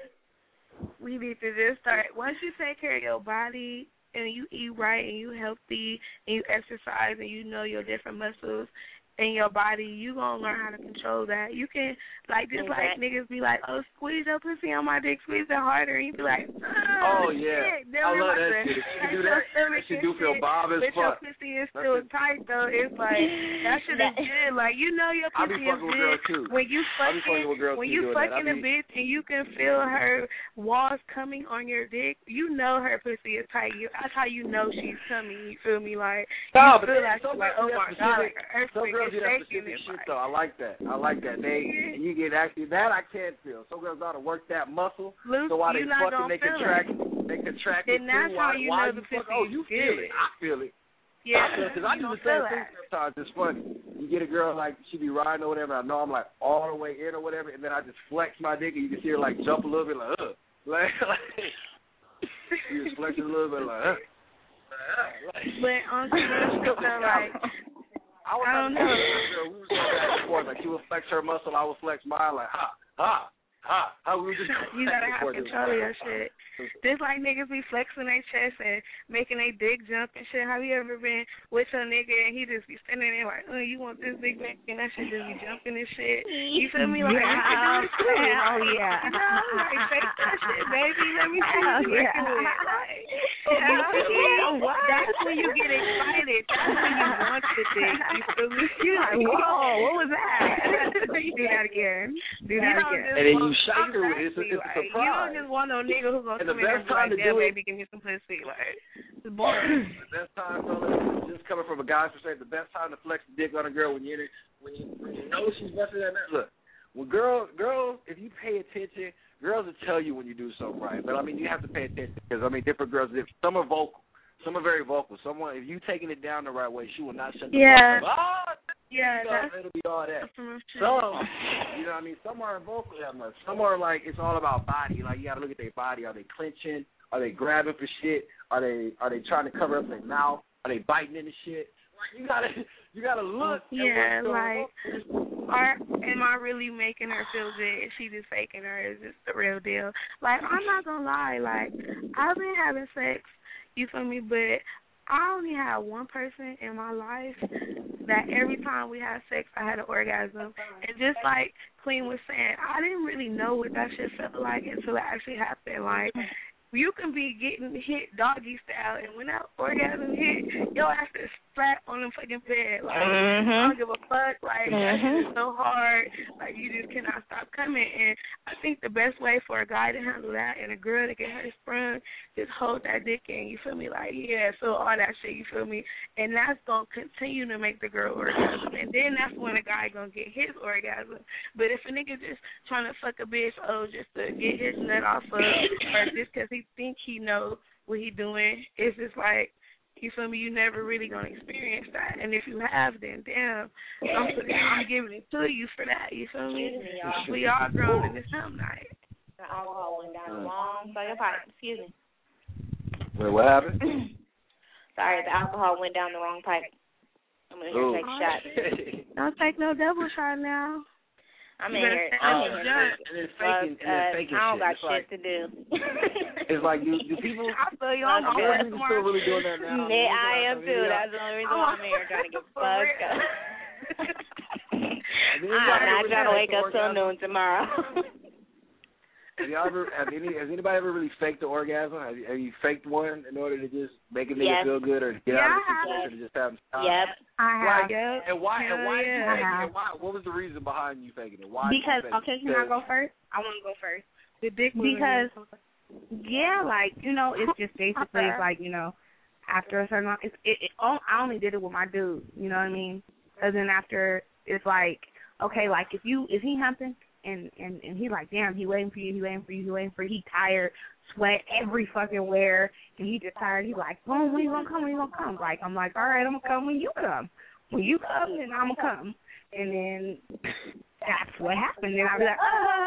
we need to just start. Once you take care of your body and you eat right and you healthy and you exercise and you know your different muscles in your body, you gonna learn how to control that. You can like niggas be like, oh, squeeze your pussy on my dick, squeeze it harder, and you be like, oh yeah, shit. I love that shit. If you do that, she do feel bob as fuck. But your pussy is still tight though. It's like that shit is good. Like you know your pussy is good when you fucking a bitch and you can feel her walls coming on your dick. You know her pussy is tight. That's how you know she's coming. You feel me? Like you feel like she's like, oh my god, like her earthquake. Do that specific shit though. I like that. You get actually that I can't feel. Some girls ought to work that muscle. Luke, so while they fucking, they contract it and that's too. how you know the pussy you feel it. I feel it. Yeah, because I do the same thing sometimes. It's funny. You get a girl like she be riding or whatever. I know I'm like all the way in or whatever, and then I just flex my dick, and you can see her like jump a little bit, like you just flex it a little bit, like. But on some like. I don't know. We was going back and forth. Like, she would flex her muscle, I would flex mine. Like, we were just you gotta have control of your shit. Just like niggas be flexing their chest and making their dick jump and shit. Have you ever been with your nigga and he just be standing there like, oh, you want this big back, and that shit just be jumping and shit? You feel me? Like, you can do this too. Hell yeah. You know, like, fake that shit, baby. Let me see what you working with. Like, that's when you get excited. That's when you want the dick. You feel me? You're like, whoa, what was that? Do that again. Do that again. And then you shock her with it. It's a surprise. You don't just want no nigga who's gonna come in and be like, yeah, baby, give me some pussy. Like, it's boring. The best time, fellas, just coming from a guy's perspective, the best time to flex the dick on a girl when you know she's busting that nut. Look, when girls, if you pay attention, girls will tell you when you do something right. But I mean, you have to pay attention because I mean, different girls. Some are vocal, some are very vocal. Someone, if you taking it down the right way, she will not shut the fuck up. It'll be all that. Some, you know what I mean? Some aren't vocal that much. Some are like, it's all about body. Like, you got to look at their body. Are they clenching? Are they grabbing for shit? Are they trying to cover up their mouth? Are they biting into shit? You gotta look. Yeah, like, am I really making her feel good? Is she just faking her? Is this the real deal? Like, I'm not gonna lie. Like, I've been having sex. You feel me? But I only had one person in my life that every time we had sex, I had an orgasm. And just like Queen was saying, I didn't really know what that shit felt like until it actually happened. Like, you can be getting hit doggy style, and when that orgasm hit, your ass is flat on the fucking bed. Like, I don't give a fuck. Like, that shit is so hard. Like, you just cannot stop coming. And I think the best way for a guy to handle that and a girl to get her sprung just hold that dick in, you feel me? Like, yeah, so all that shit, you feel me? And that's going to continue to make the girl orgasm. And then that's when a guy going to get his orgasm. But if a nigga just trying to fuck a bitch, just to get his nut off of, or just because he think he know what he doing, it's just like, you feel me, you never really going to experience that. And if you have, then damn, I'm giving it to you for that, you feel me? We all grown in this time night. The alcohol went down the wrong side of the pipe. Excuse me. Wait, what happened? Sorry, the alcohol went down the wrong pipe. I'm going to take a shot. Don't take no double shot now. I'm in here. Faking I don't got shit to do. It's like, do people... I feel you on my still really doing that now? Yeah, I am too. That's the only reason why I'm in here trying to get fucked up. I'm not trying to wake up till noon tomorrow. Has anybody ever really faked the orgasm? Have you faked one in order to just make a nigga feel good or get out of the situation or just have time? Yep. I have. And why did you fake it? What was the reason behind you faking it? Why? Because, okay, can I go first? I want to go first. The dick because, like, it's just basically, it's like, after a certain amount, I only did it with my dude, you know what I mean? And then after, it's like, okay, like, if he humping, and he like, damn, he waiting for you, he tired, sweat every fucking where, and he just tired, he like, boom, when you gonna come? Like, I'm like, all right, I'm gonna come when you come. When you come, then I'm gonna come. And then that's what happened. Then I'll be like,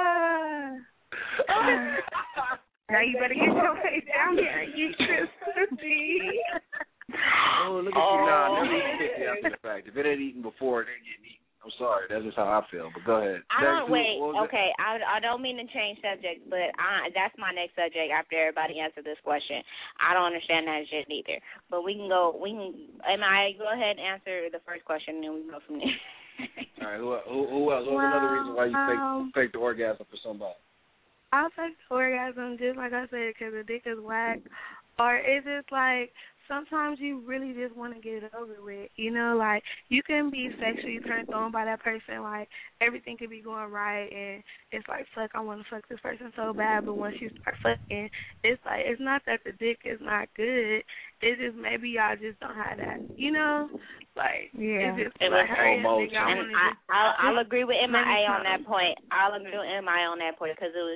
now you better get your face down here, you crispy. Oh, look at you now. Never even get the after the fact. If it ain't eaten before, it ain't getting eaten. I'm sorry, that's just how I feel. But go ahead. I don't mean to change subject, but that's my next subject after everybody answered this question. I don't understand that shit neither. But go ahead and answer the first question, and then we go from there. All right, who else? What was another reason why you faked the orgasm for somebody? I'll fake the orgasm just like I said, because the dick is whack. Or is it like, sometimes you really just want to get it over with, like, you can be sexually turned on by that person, like, everything could be going right, and it's like, fuck, I want to fuck this person so bad, but once you start fucking, it's like, it's not that the dick is not good, it's just maybe y'all just don't have that, like, it's just like, I'll agree with MIA on that point. Because it was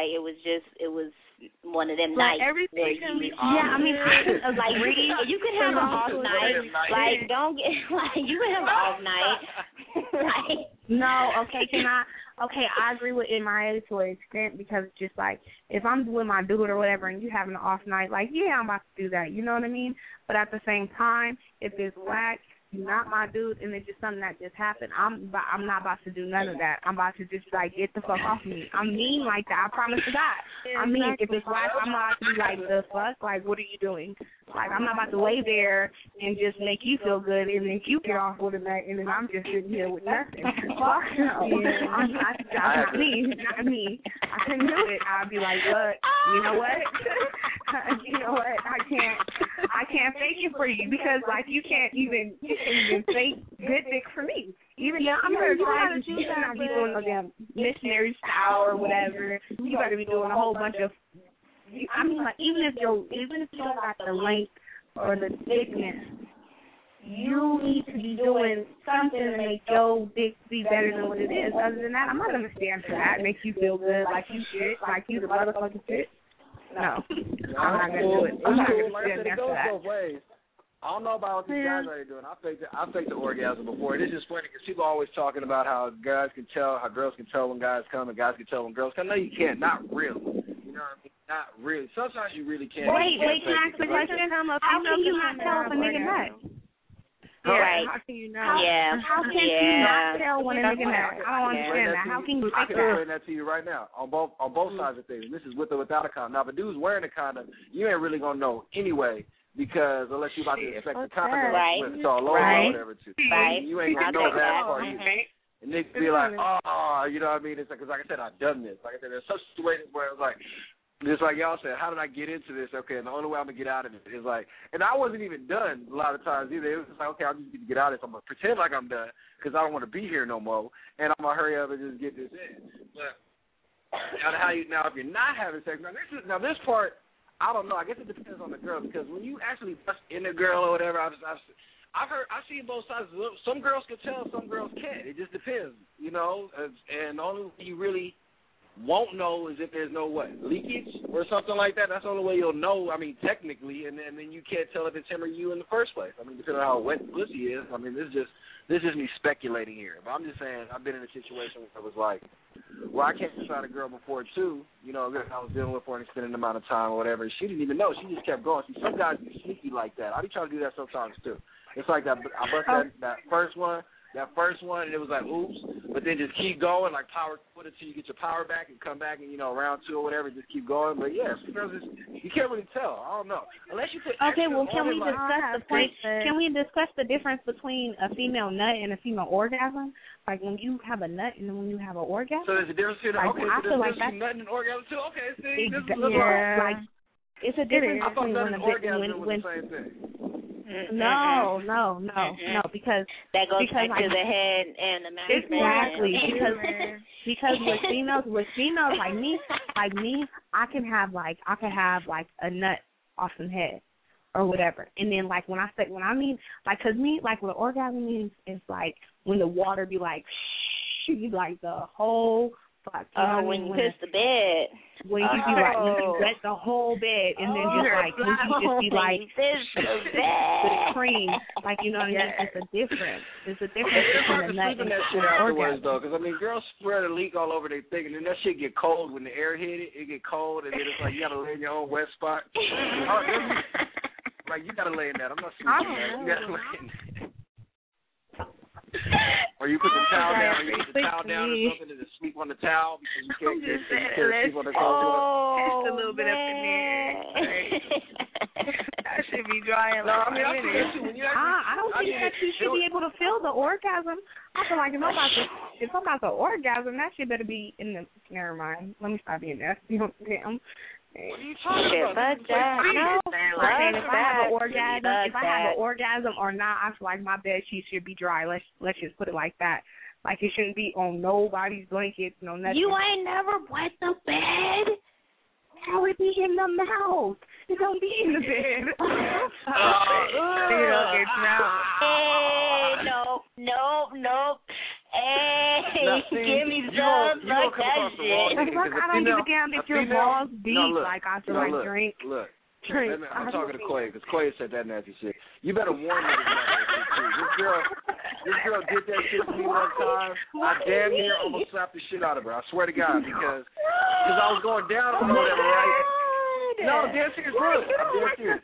one of them nights. Everything can be you can have an off night. Like, don't get, you can have an off night. No, okay, I agree with MIA to an extent, because it's just like, if I'm with my dude or whatever and you having an off night, like, yeah, I'm about to do that, you know what I mean? But at the same time, if it's whack, you're not my dude, and it's just something that just happened, I'm not about to do none of that. I'm about to just, like, get the fuck off me. I'm mean like that, I promise to God. I mean, if it's whack, I'm not about to be like, the fuck? Like, what are you doing? Like, I'm not about to lay there and just make you feel good, and then you get off with it, and then I'm just sitting here with nothing. Fuck no. That's not me. Not me. I couldn't do it. I'd be like, look, you know what? I can't fake it for you, because, like, you can't even fake good dick for me. Even I'm very trying to not be doing no damn missionary style or whatever. You better be doing a whole bunch of. I mean, like, even if you don't got the length or the thickness, you need to be doing something to make your dick be better than what it is. Other than that, I'm not gonna stand for that. Make you feel good like you shit, like you the motherfucking shit. No, I'm not gonna do it. I'm not gonna stand there for that. I don't know about what these guys are doing. I faked the orgasm before. And it's just funny because people are always talking about how girls can tell when guys come and guys can tell when girls come. No, you can't. Not really. You know what I mean? Not really. Sometimes you really can't. Wait, can I ask the question? How can you not tell if a nigga nut? Right. How can you know? How can you not tell when a nigga nut? I don't understand that. How can you I fake can explain that to you right now on both sides of things. This is with or without a condom. Now, if a dude's wearing a condom, you ain't really gonna know anyway. Because unless you about to expect the condom with all over or whatever too, you ain't gonna know that part either. And niggas be like, oh, you know what I mean? It's like, cause like I said, I've done this. Like I said, there's such situations where it's like, just like y'all said, how did I get into this? Okay, and the only way I'm gonna get out of it is like, and I wasn't even done a lot of times either. It was just like, okay, I'm just gonna get out of this. I'm gonna pretend like I'm done because I don't want to be here no more, and I'm gonna hurry up and just get this in. But now if you're not having sex, now this part. I don't know. I guess it depends on the girl because when you actually bust in a girl or whatever, I've seen both sides. Some girls can tell, some girls can't. It just depends, you know. And the only way you really won't know is if there's no leakage or something like that. That's the only way you'll know. I mean, technically, and then you can't tell if it's him or you in the first place. I mean, depending on how wet the pussy is. I mean, this is me speculating here. But I'm just saying I've been in a situation where it was like, well, I can't decide a girl before too. You know, a girl I was dealing with for an extended amount of time or whatever. And she didn't even know. She just kept going. See, some guys be sneaky like that. I be trying to do that sometimes too. It's like that. I bust that first one, and it was like, oops. But then just keep going, like power put it till you get your power back and come back and, you know, round two or whatever, just keep going. But yeah, you can't really tell. I don't know. Unless you put okay, well, can we discuss the point? Can we discuss the difference between a female nut and a female orgasm? Like when you have a nut and when you have an orgasm? So there's a difference between nut and orgasm too? Okay, see, this is like it's a difference between when an orgasm was the same thing. No, because that goes back to the head and the masturbation. Exactly, because with females like me, I can have like a nut off some head or whatever, and then like when I mean like, cause me like what orgasm means is like when the water be like you like the whole. When you piss the bed. When you be like, when you wet the whole bed, and then just like, when you just be like, with the cream, like, you know what I mean? It's a difference. It's a difference between a nut and that shit afterwards, though, because I mean, girls spread a leak all over their thing, and then that shit get cold when the air hit it. It get cold, and then it's like you gotta lay in your own wet spot. Like you gotta lay in that. I'm not sleeping in that. You gotta lay in that. Or you put the towel down, or you put the towel down or something, and just sleep on the towel because you can't sleep on the towel. Just a little bit up in there. That should be dry. No, I mean, I don't think that you should be able to feel the orgasm. I feel like if I'm about to orgasm, that shit better be in the. Never mind. Let me stop being nasty. What are you talking about? If I have an orgasm or not, I feel like my bed sheet should be dry. Let's just put it like that. Like it shouldn't be on nobody's blankets, no nothing. You ain't never wet the bed? How it be in the mouth? It don't be in the bed. Nope. Hey, give me some like that shit. Look, I don't give a damn if your balls deep. Like I feel like drink. Look. I'm talking to Koya because Koya said that nasty shit. You better warn me about that shit too. This girl did that shit to me one time. I damn near almost slapped the shit out of her. I swear to God, because I was going down on whatever, right? No, damn serious, look. I'm damn serious.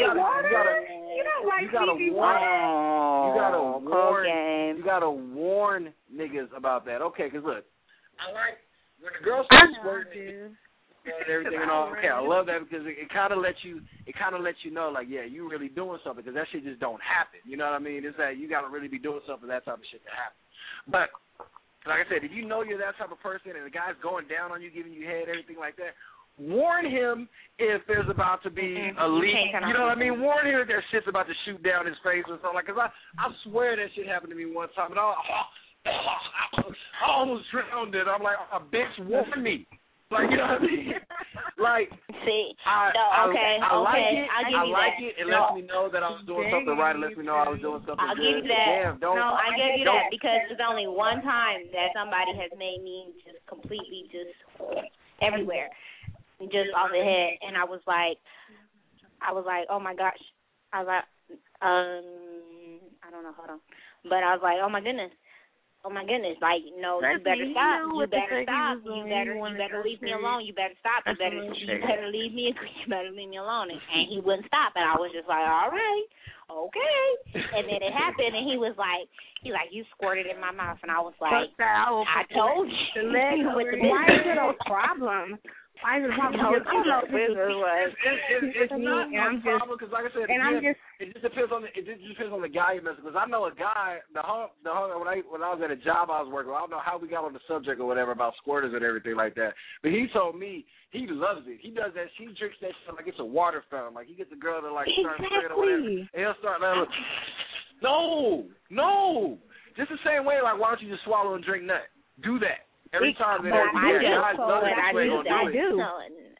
You gotta warn niggas about that. Okay, because look, I like when the girls start squirting and everything and all. Okay, I love that because it kind of lets you know, like, yeah, you really doing something because that shit just don't happen. You know what I mean? It's that you gotta really be doing something for that type of shit to happen. But like I said, if you know you're that type of person and the guy's going down on you, giving you head, everything like that, warn him if there's about to be a leak. You know what I mean? Warn him if there's shit's about to shoot down his face or something. Like, cause I swear that shit happened to me one time, and I almost drowned it. I'm like, bitch, warn me. Like, you know what I mean? Like, see, I like it. It lets me know that I was doing there something right. It lets me know I was doing something I'll good. give you that. Damn, I give you that because there's only one time that somebody has made me just completely just everywhere. Just off the head, and I was like, oh my gosh, I was like, I don't know, hold on, but I was like, oh my goodness, like, no, you better stop, you better leave me alone, you better stop, you better leave me alone, and he wouldn't stop, and I was just like, all right, okay, and then it happened, and he was like, you squirted in my mouth, and I was like, I told you, why is it a problem? Why is it a problem? It's not a problem because, like I said, it just depends on the guy you mess with. Because I know a guy, when I was at a job I was working with, I don't know how we got on the subject or whatever about squirters and everything like that. But he told me he loves it. He does that. He drinks that shit like it's a water fountain. Like he gets a girl to like start spraying or whatever, and he'll start like, no. Just the same way. Like, why don't you just swallow and drink nut? Do that. Every time that I do.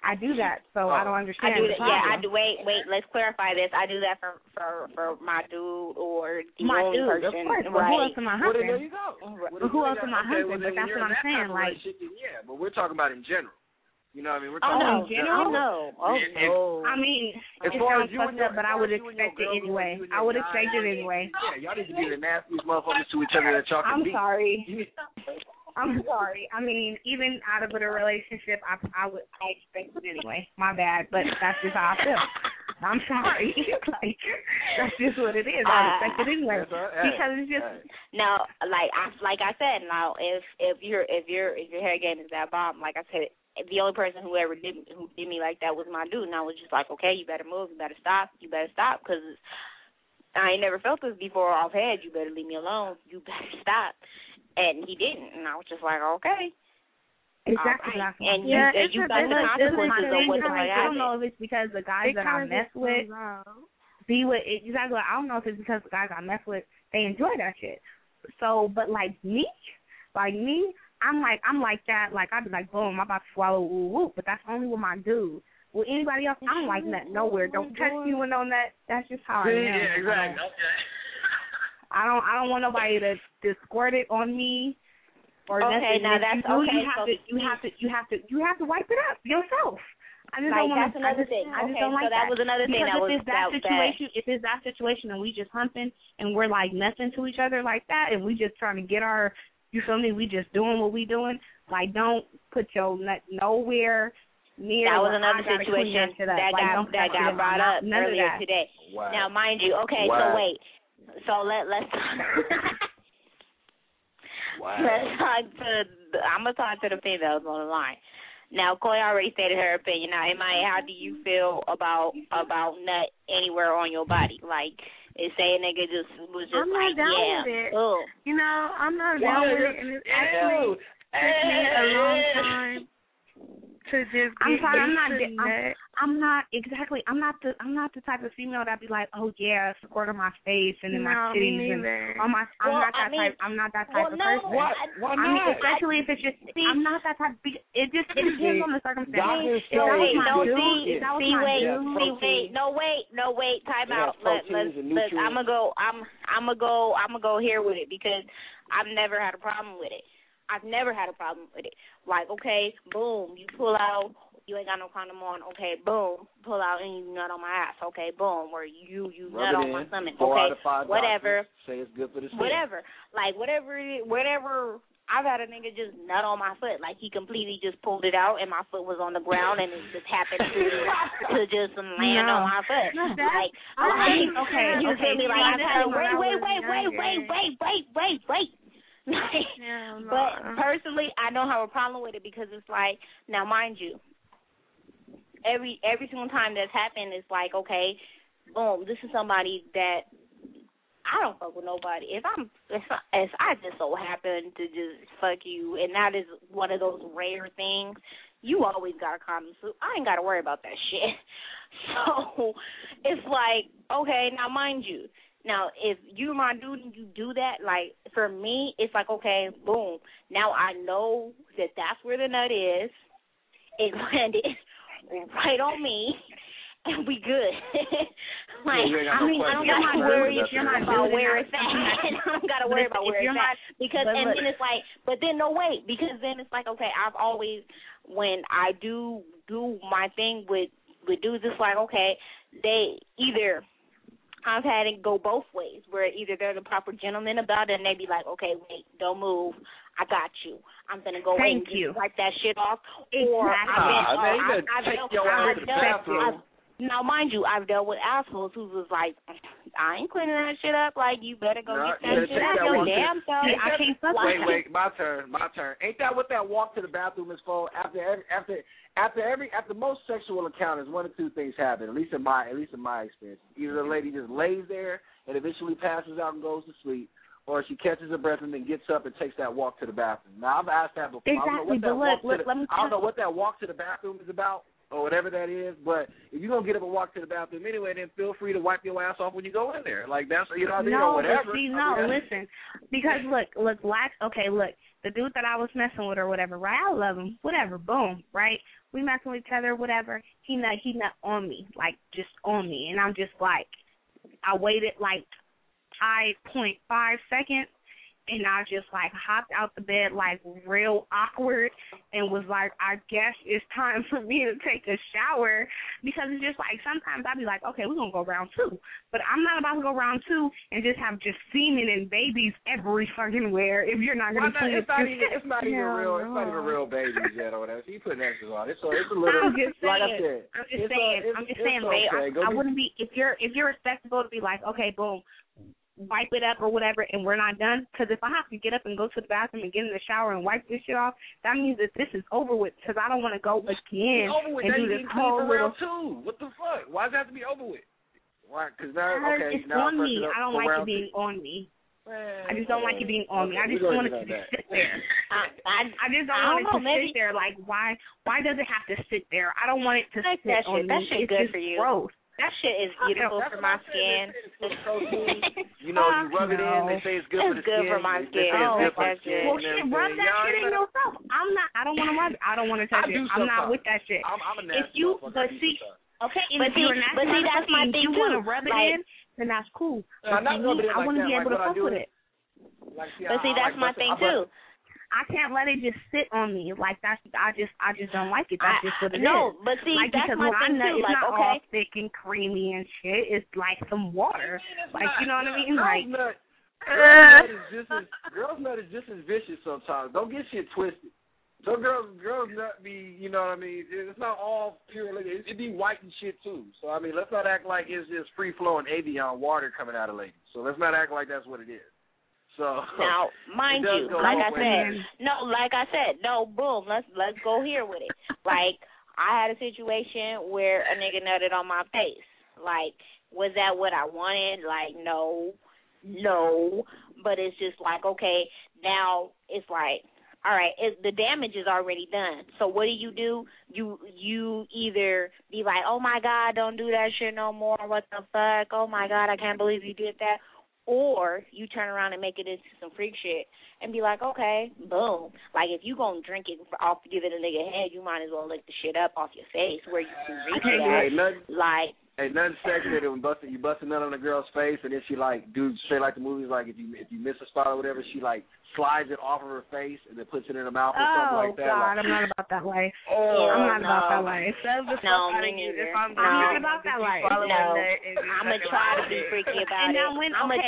I do that, so I don't understand. I do that. the Yeah, I problem. do. Wait. Let's clarify this. I do that for my dude or the My only dude, person. of course. But right. who else am I Well, then humping? there you go. But who else am I humping? But that's what I'm saying. Like, yeah, but we're talking about in general. You know what I mean? We're oh, talking in general? No. I mean, as it far as sounds you fucked and your, up, but I would expect it anyway. I would expect it anyway. Yeah, y'all need to be the nastiest motherfuckers to each other that y'all can I'm be. sorry. I'm sorry. I mean, even out of a relationship, I expect it anyway. My bad, but that's just how I feel. I'm sorry. Like, that's just what it is. I expect it anyway because it's just. Now, like I said, now if your hair game is that bomb, like I said, the only person who did me like that was my dude, and I was just like, okay, you better move, you better stop, because I ain't never felt this before offhand. You better leave me alone. You better stop. And he didn't, and I was just like, okay. Exactly. Right. And yeah, you got the consequences of what the fuck I don't know if it's because the guys that I mess with be with exactly. I don't know if it's because the guys I mess with they enjoy that shit. So, but like me, I'm like that. Like I'd be like, boom, I'm about to swallow woo woo, but that's only with my dude. With anybody else, I don't like that nowhere. Don't touch me with no nut. That's just how I am. Yeah, exactly. Okay. I don't want nobody to squirt it on me or okay, nothing. now that's okay. You have to wipe it up yourself. I just like, don't want that's another thing. I just okay, don't like so that was another thing. Because If it's that situation and we just humping and we're like messing to each other like that and we just trying to get our, you feel me? We just doing what we doing. Like don't put your nut nowhere near. That was another situation that got brought up earlier today. Wow. Now, mind you, okay, wow. so wait. So let's wow. let's talk to. I'm gonna talk to the females on the line. Now, Chloe already stated her opinion. Now, how do you feel about nut anywhere on your body? Like, say a nigga was just I'm not down with it. Ugh. You know, I'm not down with it, and it's actually took me a long time to just get used to nut. I'm not the type of female that be like, oh yeah, squirt on my face and in my titties and on my. I'm not that type of person. Why not? I mean, especially if it's just. I'm not that type. It depends on the circumstance. Wait. Time out. I'm gonna go here with it because I've never had a problem with it. Like, okay, boom, you pull out, you ain't got no condom on, okay, boom, pull out and you nut on my ass, okay, boom, or you nut on my stomach, okay, whatever. Say it's good for the skin. Whatever. Like, whatever, I've had a nigga just nut on my foot, like he completely just pulled it out and my foot was on the ground and it just happened to just land on my foot. You feel me? Like, wait. But personally, I don't have a problem with it because it's like, now mind you, every single time that's happened, it's like, okay, boom, this is somebody that I don't fuck with nobody. If I just so happen to just fuck you, and that is one of those rare things, you always got a condom, so I ain't got to worry about that shit. So it's like, okay, now mind you. Now, if you're my dude and you do that, like, for me, it's like, okay, boom. Now I know that that's where the nut is. It landed right on me, and we good. Like, I don't got to worry about where it's at. I don't got to worry about where it's at. Because, and then it's like, but then, no, wait. Because then it's like, okay, I've always, when I do my thing with dudes, it's like, okay, they either... I've had it go both ways, where either they're the proper gentleman about it and they be like, okay, wait, don't move. I got you. I'm going to go and just wipe that shit off. Or now, mind you, I've dealt with assholes who was like, I ain't cleaning that shit up. Like, you better go get that shit out your damn self. I can't fuck with you. Wait, my turn. Ain't that what that walk to the bathroom is for? After most sexual encounters, one of two things happen. At least in my experience, either the lady just lays there and eventually passes out and goes to sleep, or she catches her breath and then gets up and takes that walk to the bathroom. Now I've asked that before. Exactly, I don't know what that walk to the bathroom is about. or whatever that is. But if you're going to get up and walk to the bathroom anyway, then feel free to wipe your ass off when you go in there. Like, that's, you know what I mean, or whatever. Listen. Because, look, the dude that I was messing with or whatever, right? I love him, whatever, boom, right? We messing with each other, whatever. He not on me, like, just on me. And I'm just like, I waited like 5.5 seconds. And I just, like, hopped out the bed, like, real awkward and was like, I guess it's time for me to take a shower. Because it's just, like, sometimes I'll be like, okay, we're going to go round 2. But I'm not about to go round 2 and just have just semen and babies every fucking where if you're not going to clean it. It's not even real babies yet or whatever. So you putting extras on it. So it's a little, I'm just saying, like I said. Babe, I wouldn't be, if you're respectable to be like, okay, boom, wipe it up or whatever, and we're not done. Because if I have to get up and go to the bathroom and get in the shower and wipe this shit off, that means that this is over with. Because I don't want to go again and do this whole little. What the fuck? Why does it have to be over with? Why? Because it's on me. I don't like it being on me. I just don't like it being on me. I just want it to just sit there. I just don't want it to sit there. Like, why does it have to sit there? I don't want it to sit on me. That shit good for you. Gross. That shit is beautiful for my skin. You know, you rub it in. They say it's good for the skin. It's good for my skin. Well, shit, rub that shit in yourself. I don't want to rub it. I don't want to touch it. I'm not with that shit. I'm a nasty but see, that's my thing too. If you want to rub it in, then that's cool. I want to be able to fuck with it. But see, that's my thing too. I can't let it just sit on me. Like, I just don't like it. That's just what it is. No, but see, like, that's my thing too. It's not all thick and creamy and shit. It's like some water. Like, you know what I mean? Like, girls' nut is just as vicious sometimes. Don't get shit twisted. So girls nut be, you know what I mean? It's not all pure. It be white and shit too. So I mean, let's not act like it's just free flowing Avion water coming out of ladies. So let's not act like that's what it is. So now, mind you, like I said, boom, let's go here with it. Like, I had a situation where a nigga nutted on my face. Like, was that what I wanted? Like, no, but it's just like, okay, now it's like, all right, the damage is already done. So what do? You either be like, oh my God, don't do that shit no more. What the fuck? Oh my God, I can't believe you did that. Or you turn around and make it into some freak shit and be like, okay, boom. Like, if you gonna drink it off, give it a nigga head, you might as well lick the shit up off your face where you can reach it at. Ain't nothing sexier than you busting nut on a girl's face, and then she like, dude, straight like the movies, like if you miss a spot or whatever, she like slides it off of her face and then puts it in her mouth or something like that. Oh God, like, I'm not about that life. I'm not about that life. No, me neither. I'm not about that life. No, I'm gonna try to be freaky about it. I'm gonna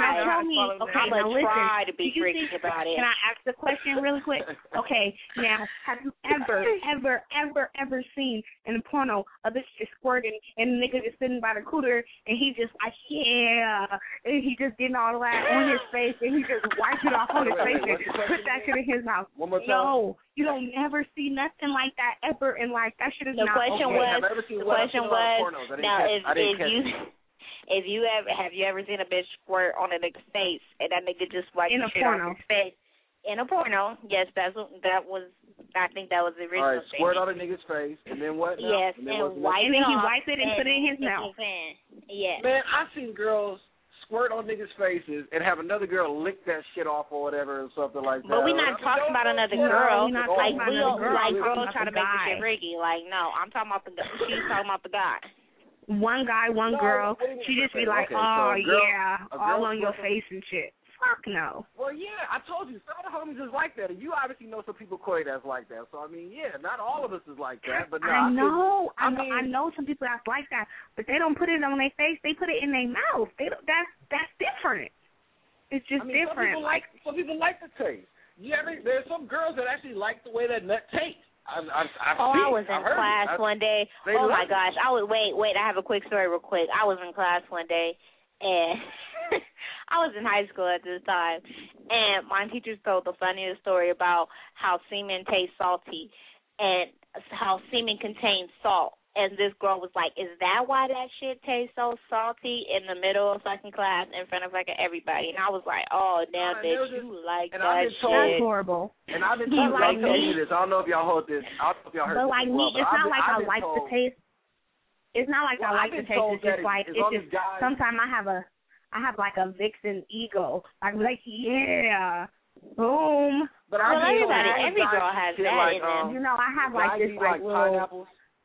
try to be freaky about it. Can I ask the question really quick? Okay, now have you ever seen in a porno a bitch just squirting and the nigga just sitting by the cooter and he just like and he just getting all that on his face and he just wipes it off on his face and put that shit in his mouth? No, you don't ever see nothing like that ever, and like that shit is not okay. The question was now if you ever seen a bitch squirt on a nigga's face and that nigga just wiped the shit off his face? In a porno, yes, I think that was the original. All right, squirt on a nigga's face, and then what? Yes, and then he wiped it and put it in his mouth. Yes. Man, I've seen girls squirt on niggas' faces and have another girl lick that shit off or whatever or something like that. But we're not talking about another girl. Girls try to make the shit freaky. Like, no, I'm talking about she's talking about the guy. One guy, one girl. She just be like, all on your face and shit. Fuck no. Well, yeah, I told you, some of the homies is like that, and you obviously know some people, Corey, that's like that. So, I mean, yeah, not all of us is like that, but no. I know some people that's like that, but they don't put it on their face. They put it in their mouth. That's different. It's just different. Some people like the taste. There's some girls that actually like the way that nut tastes. I was in class one day. Oh, my gosh. Wait, I have a quick story real quick. I was in class one day, and I was in high school at this time, and my teachers told the funniest story about how semen tastes salty and how semen contains salt. And this girl was like, "Is that why that shit tastes so salty in the middle of fucking class in front of fucking everybody?" And I was like, "Oh, damn, bitch, you like and that shit? shit." That's horrible. And I've been told, like I'll tell you this. I don't know if y'all heard this. I don't know if y'all heard But this like as me, well, but it's not like I I've been like the told, taste. It's not like Well, I I've like the been taste. told It's just that like as it's long just as guys- sometimes I have like a vixen ego. Like yeah, boom. But well, I mean, every girl has shit that like, in them. You know, I have like guys this eat like little. pineapples.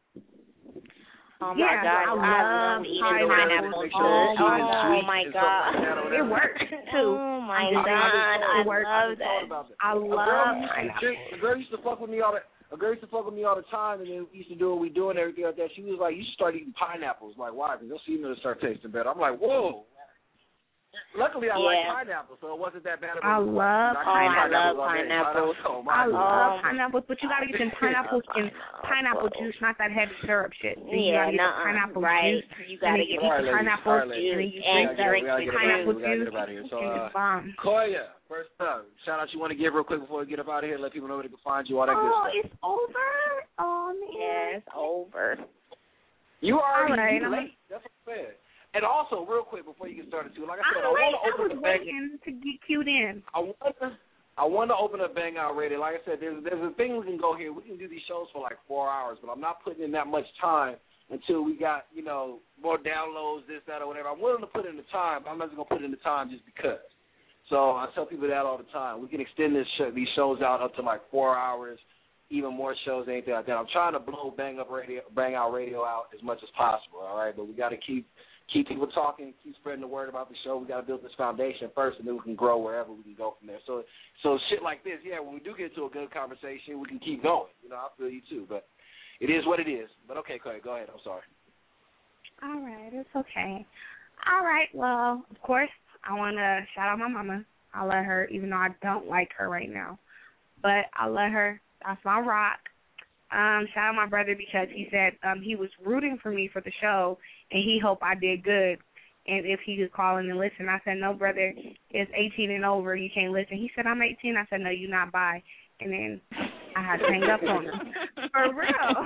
Oh my Yeah, God, I I love love eating pineapple. pineapple. Oh my God, It works too. Oh my I'm God, saying, I it works. love that. I love pineapple. A girl used to fuck with me all the time, and then we used to do what we do and everything like that. She was like, "You should start eating pineapples." Like, why? Because your semen will start tasting better. I'm like, whoa. Luckily, I like pineapples, so it wasn't that bad of a I love pineapples. I love pineapples, but you gotta get them pineapples in pineapple juice, not that heavy syrup shit. So you gotta get the pineapple juice. You gotta get the pineapple juice, and then you drink the pineapple juice. Bomb. Koya, first up, shout out you want to give real quick before we get up out of here. Let people know where they can find you. All that good stuff. Oh, it's over. Oh man. Yeah, it's over. You already All right, late. That's what I'm saying. And also, real quick before you get started too, like I said, I'm late. I want to open I was waiting to get queued in. I want to open up Bang Out Radio. Like I said, there's a thing we can go here. We can do these shows for like 4 hours, but I'm not putting in that much time until we got, more downloads, this, that, or whatever. I'm willing to put in the time, but I'm not just going to put in the time just because. So I tell people that all the time. We can extend these shows out up to like 4 hours, even more shows, anything like that. I'm trying to blow Bang Out Radio out as much as possible, all right? But we got to keep people talking, keep spreading the word about the show. We got to build this foundation first, and then we can grow wherever we can go from there. So shit like this, yeah, when we do get to a good conversation, we can keep going. I feel you too, but it is what it is. But okay, Clay, go ahead. I'm sorry. All right, it's okay. All right, well, of course, I want to shout out my mama. I love her, even though I don't like her right now. But I love her. That's my rock. Shout out my brother because he said he was rooting for me for the show, and he hoped I did good. And if he could call in and listen, I said, no, brother, it's 18 and over. You can't listen. He said, I'm 18. I said, no, you're not bi. And then I had to hang up on him. For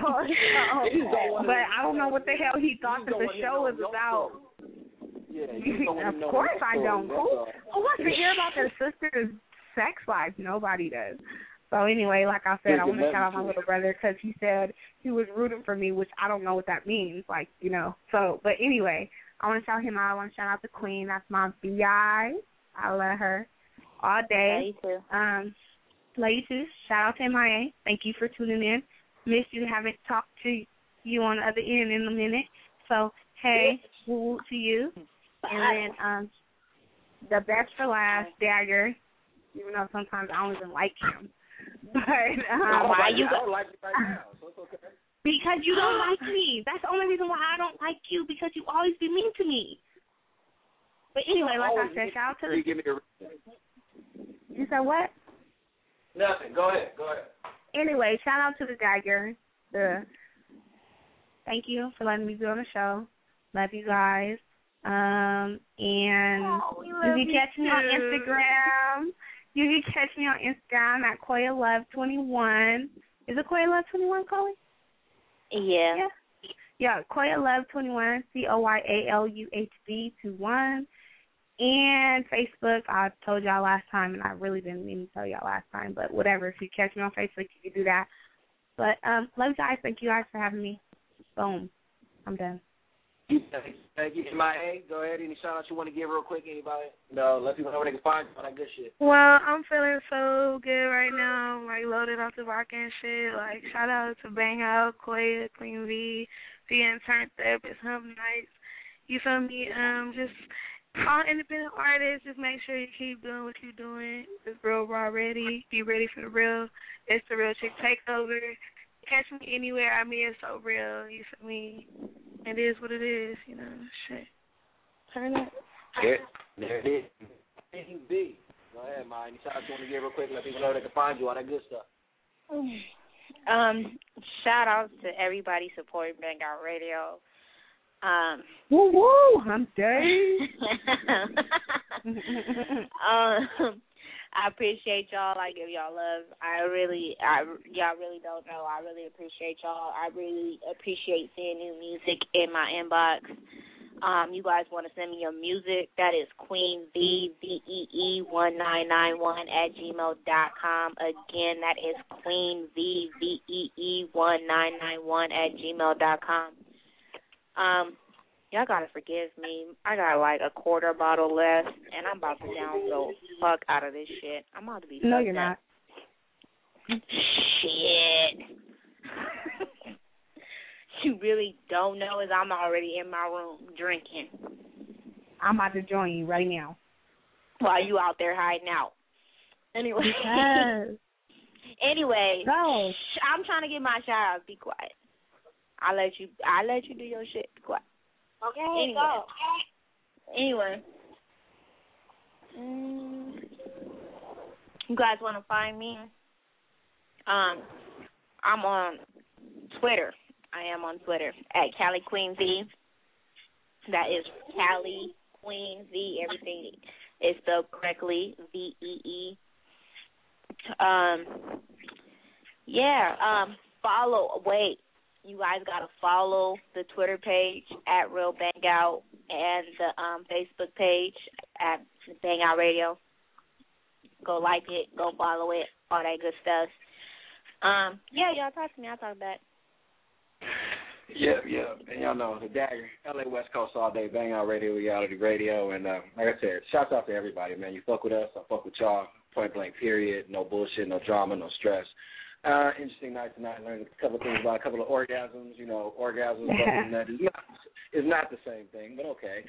real. But I don't know what the hell he thought that the show was about. Yeah, of course I don't. Who wants to hear about their sister's sex life? Nobody does. So anyway, like I said, I want to shout out my little brother because he said he was rooting for me, which I don't know what that means, So, but anyway, I want to shout him out. I want to shout out the Queen. That's my B.I. I love her all day. Love you too. Love you too. Shout out to MIA. Thank you for tuning in. Missed you. Haven't talked to you on the other end in a minute. So, hey, woo to you. And then the best for last, Dagger, even though sometimes I don't even like him. But why you don't like me right now? So it's okay. Because you don't like me. That's the only reason why I don't like you, because you always be mean to me. But anyway, like I said, shout out to You said what? Nothing. Go ahead. Anyway, shout out to the Dagger. Thank you for letting me be on the show. Love you guys. And you can catch me on Instagram. You can catch me on Instagram at KoyaLove21. Is it KoyaLove21, Chloe? Yeah, KoyaLove21, KoyaLuhb21. And Facebook, I told y'all last time, and I really didn't mean to tell y'all last time, but whatever. If you catch me on Facebook, you can do that. But love you guys. Thank you guys for having me. Boom. I'm done. Thank you. MIA, go ahead. Any shout-outs you want to give real quick? Anybody? No, let people know where they can find you, all that good shit. Well, I'm feeling so good right now. I'm, loaded off the rock and shit. Shout out to Bang Out, Koya, Queen V, being Turned Therapist, Hump Nights. You feel me? Just all independent artists, just make sure you keep doing what you're doing. It's Real Raw ready. Be ready for the real. It's the Real Chick Takeover. Catch me anywhere. I mean, it's so real. You feel me? It is what it is, shit. Turn up. There it is. B. Go ahead, Ma. Any shout-outs you want to give real quick? Let people know they can find you, all that good stuff. Shout out to everybody supporting Bang Out Radio. Woo woo! I'm dead. I appreciate y'all. I give y'all love. Y'all really don't know. I really appreciate y'all. I really appreciate seeing new music in my inbox. You guys want to send me your music, that is queenvvee1991@gmail.com. Again, that is queenvvee1991@gmail.com. Y'all got to forgive me. I got like a quarter bottle left, and I'm about to down the fuck out of this shit. I'm about to be No, you're not. Shit. You really don't know is I'm already in my room drinking. I'm about to join you right now. While you out there hiding out. Anyway. Yes. Anyway. No. I'm trying to get my shout out. Be quiet. I'll let you do your shit. Be quiet. Okay, Anyway. You guys want to find me? I'm on Twitter. I am on Twitter at Cali Queen V. That is Cali Queen V. Everything is spelled correctly. VEE. Follow. Wait. You guys got to follow the Twitter page at Real Bang Out and the Facebook page at Bang Out Radio. Go like it. Go follow it. All that good stuff. Y'all talk to me. I'll talk back. Yeah. And y'all know, the Dagger, LA West Coast all day, Bang Out Radio, Reality Radio. And like I said, shouts out to everybody, man. You fuck with us, I fuck with y'all. Point blank, period. No bullshit, no drama, no stress. Interesting night tonight. Learned a couple of things about a couple of orgasms. You know, orgasms that is not the same thing, but okay.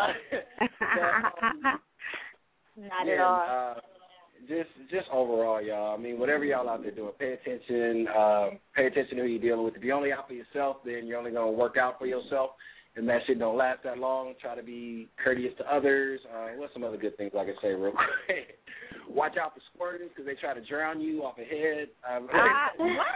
Not at all. Just overall, y'all. I mean, whatever y'all out there doing, pay attention. Pay attention to who you're dealing with. If you're only out for yourself, then you're only going to work out for yourself, and that shit don't last that long. Try to be courteous to others. What's some other good things I can say real quick? Watch out for squirters because they try to drown you off a head. What?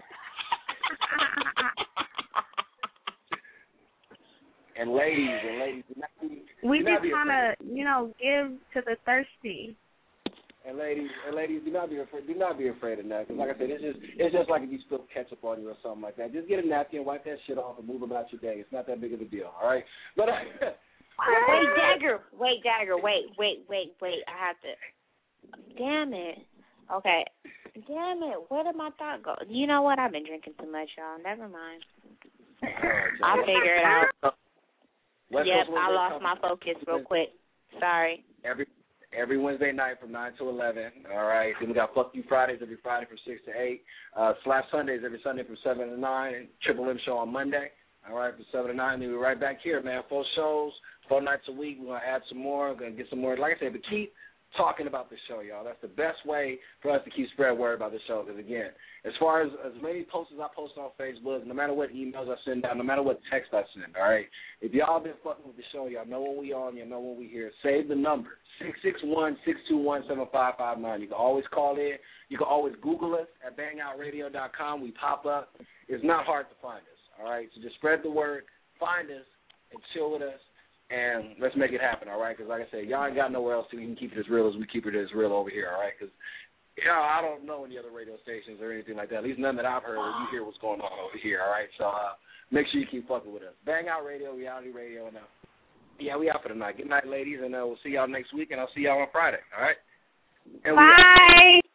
And ladies, we just want to, give to the thirsty. And ladies, do not be afraid. Do not be afraid of that. Because like I said, it's just like if you spill ketchup on you or something like that. Just get a napkin, wipe that shit off, and move about your day. It's not that big of a deal. All right. But Wait, Dagger. Wait. I have to. Damn it. Okay. Damn it. Where did my thought go? You know what? I've been drinking too much, y'all. Never mind. I'll figure it out. I lost my focus real quick. Sorry. Every Wednesday night from 9 to 11, all right? Then we got Fuck You Fridays every Friday from 6 to 8. Slap Sundays every Sunday from 7 to 9. And Triple M Show on Monday, all right, from 7 to 9. Then we're right back here, man. 4 shows, 4 nights a week. We're going to add some more. We're going to get some more. Like I said, but keep talking about the show, y'all. That's the best way for us to keep spreading word about the show. Because, again, as far as many posts as I post on Facebook, no matter what emails I send out, no matter what text I send, all right, if y'all been fucking with the show, y'all know when we on, you know when we here. Save the number, 661-621-7559. You can always call in. You can always Google us at bangoutradio.com. We pop up. It's not hard to find us, all right? So just spread the word, find us, and chill with us. And let's make it happen, all right? Because like I said, y'all ain't got nowhere else so we can keep it as real as we keep it as real over here, all right? Because I don't know any other radio stations or anything like that. At least none that I've heard where you hear what's going on over here, all right? So make sure you keep fucking with us. Bang Out Radio, Reality Radio, and we out for the night. Good night, ladies, and we'll see y'all next week, and I'll see y'all on Friday, all right? And bye.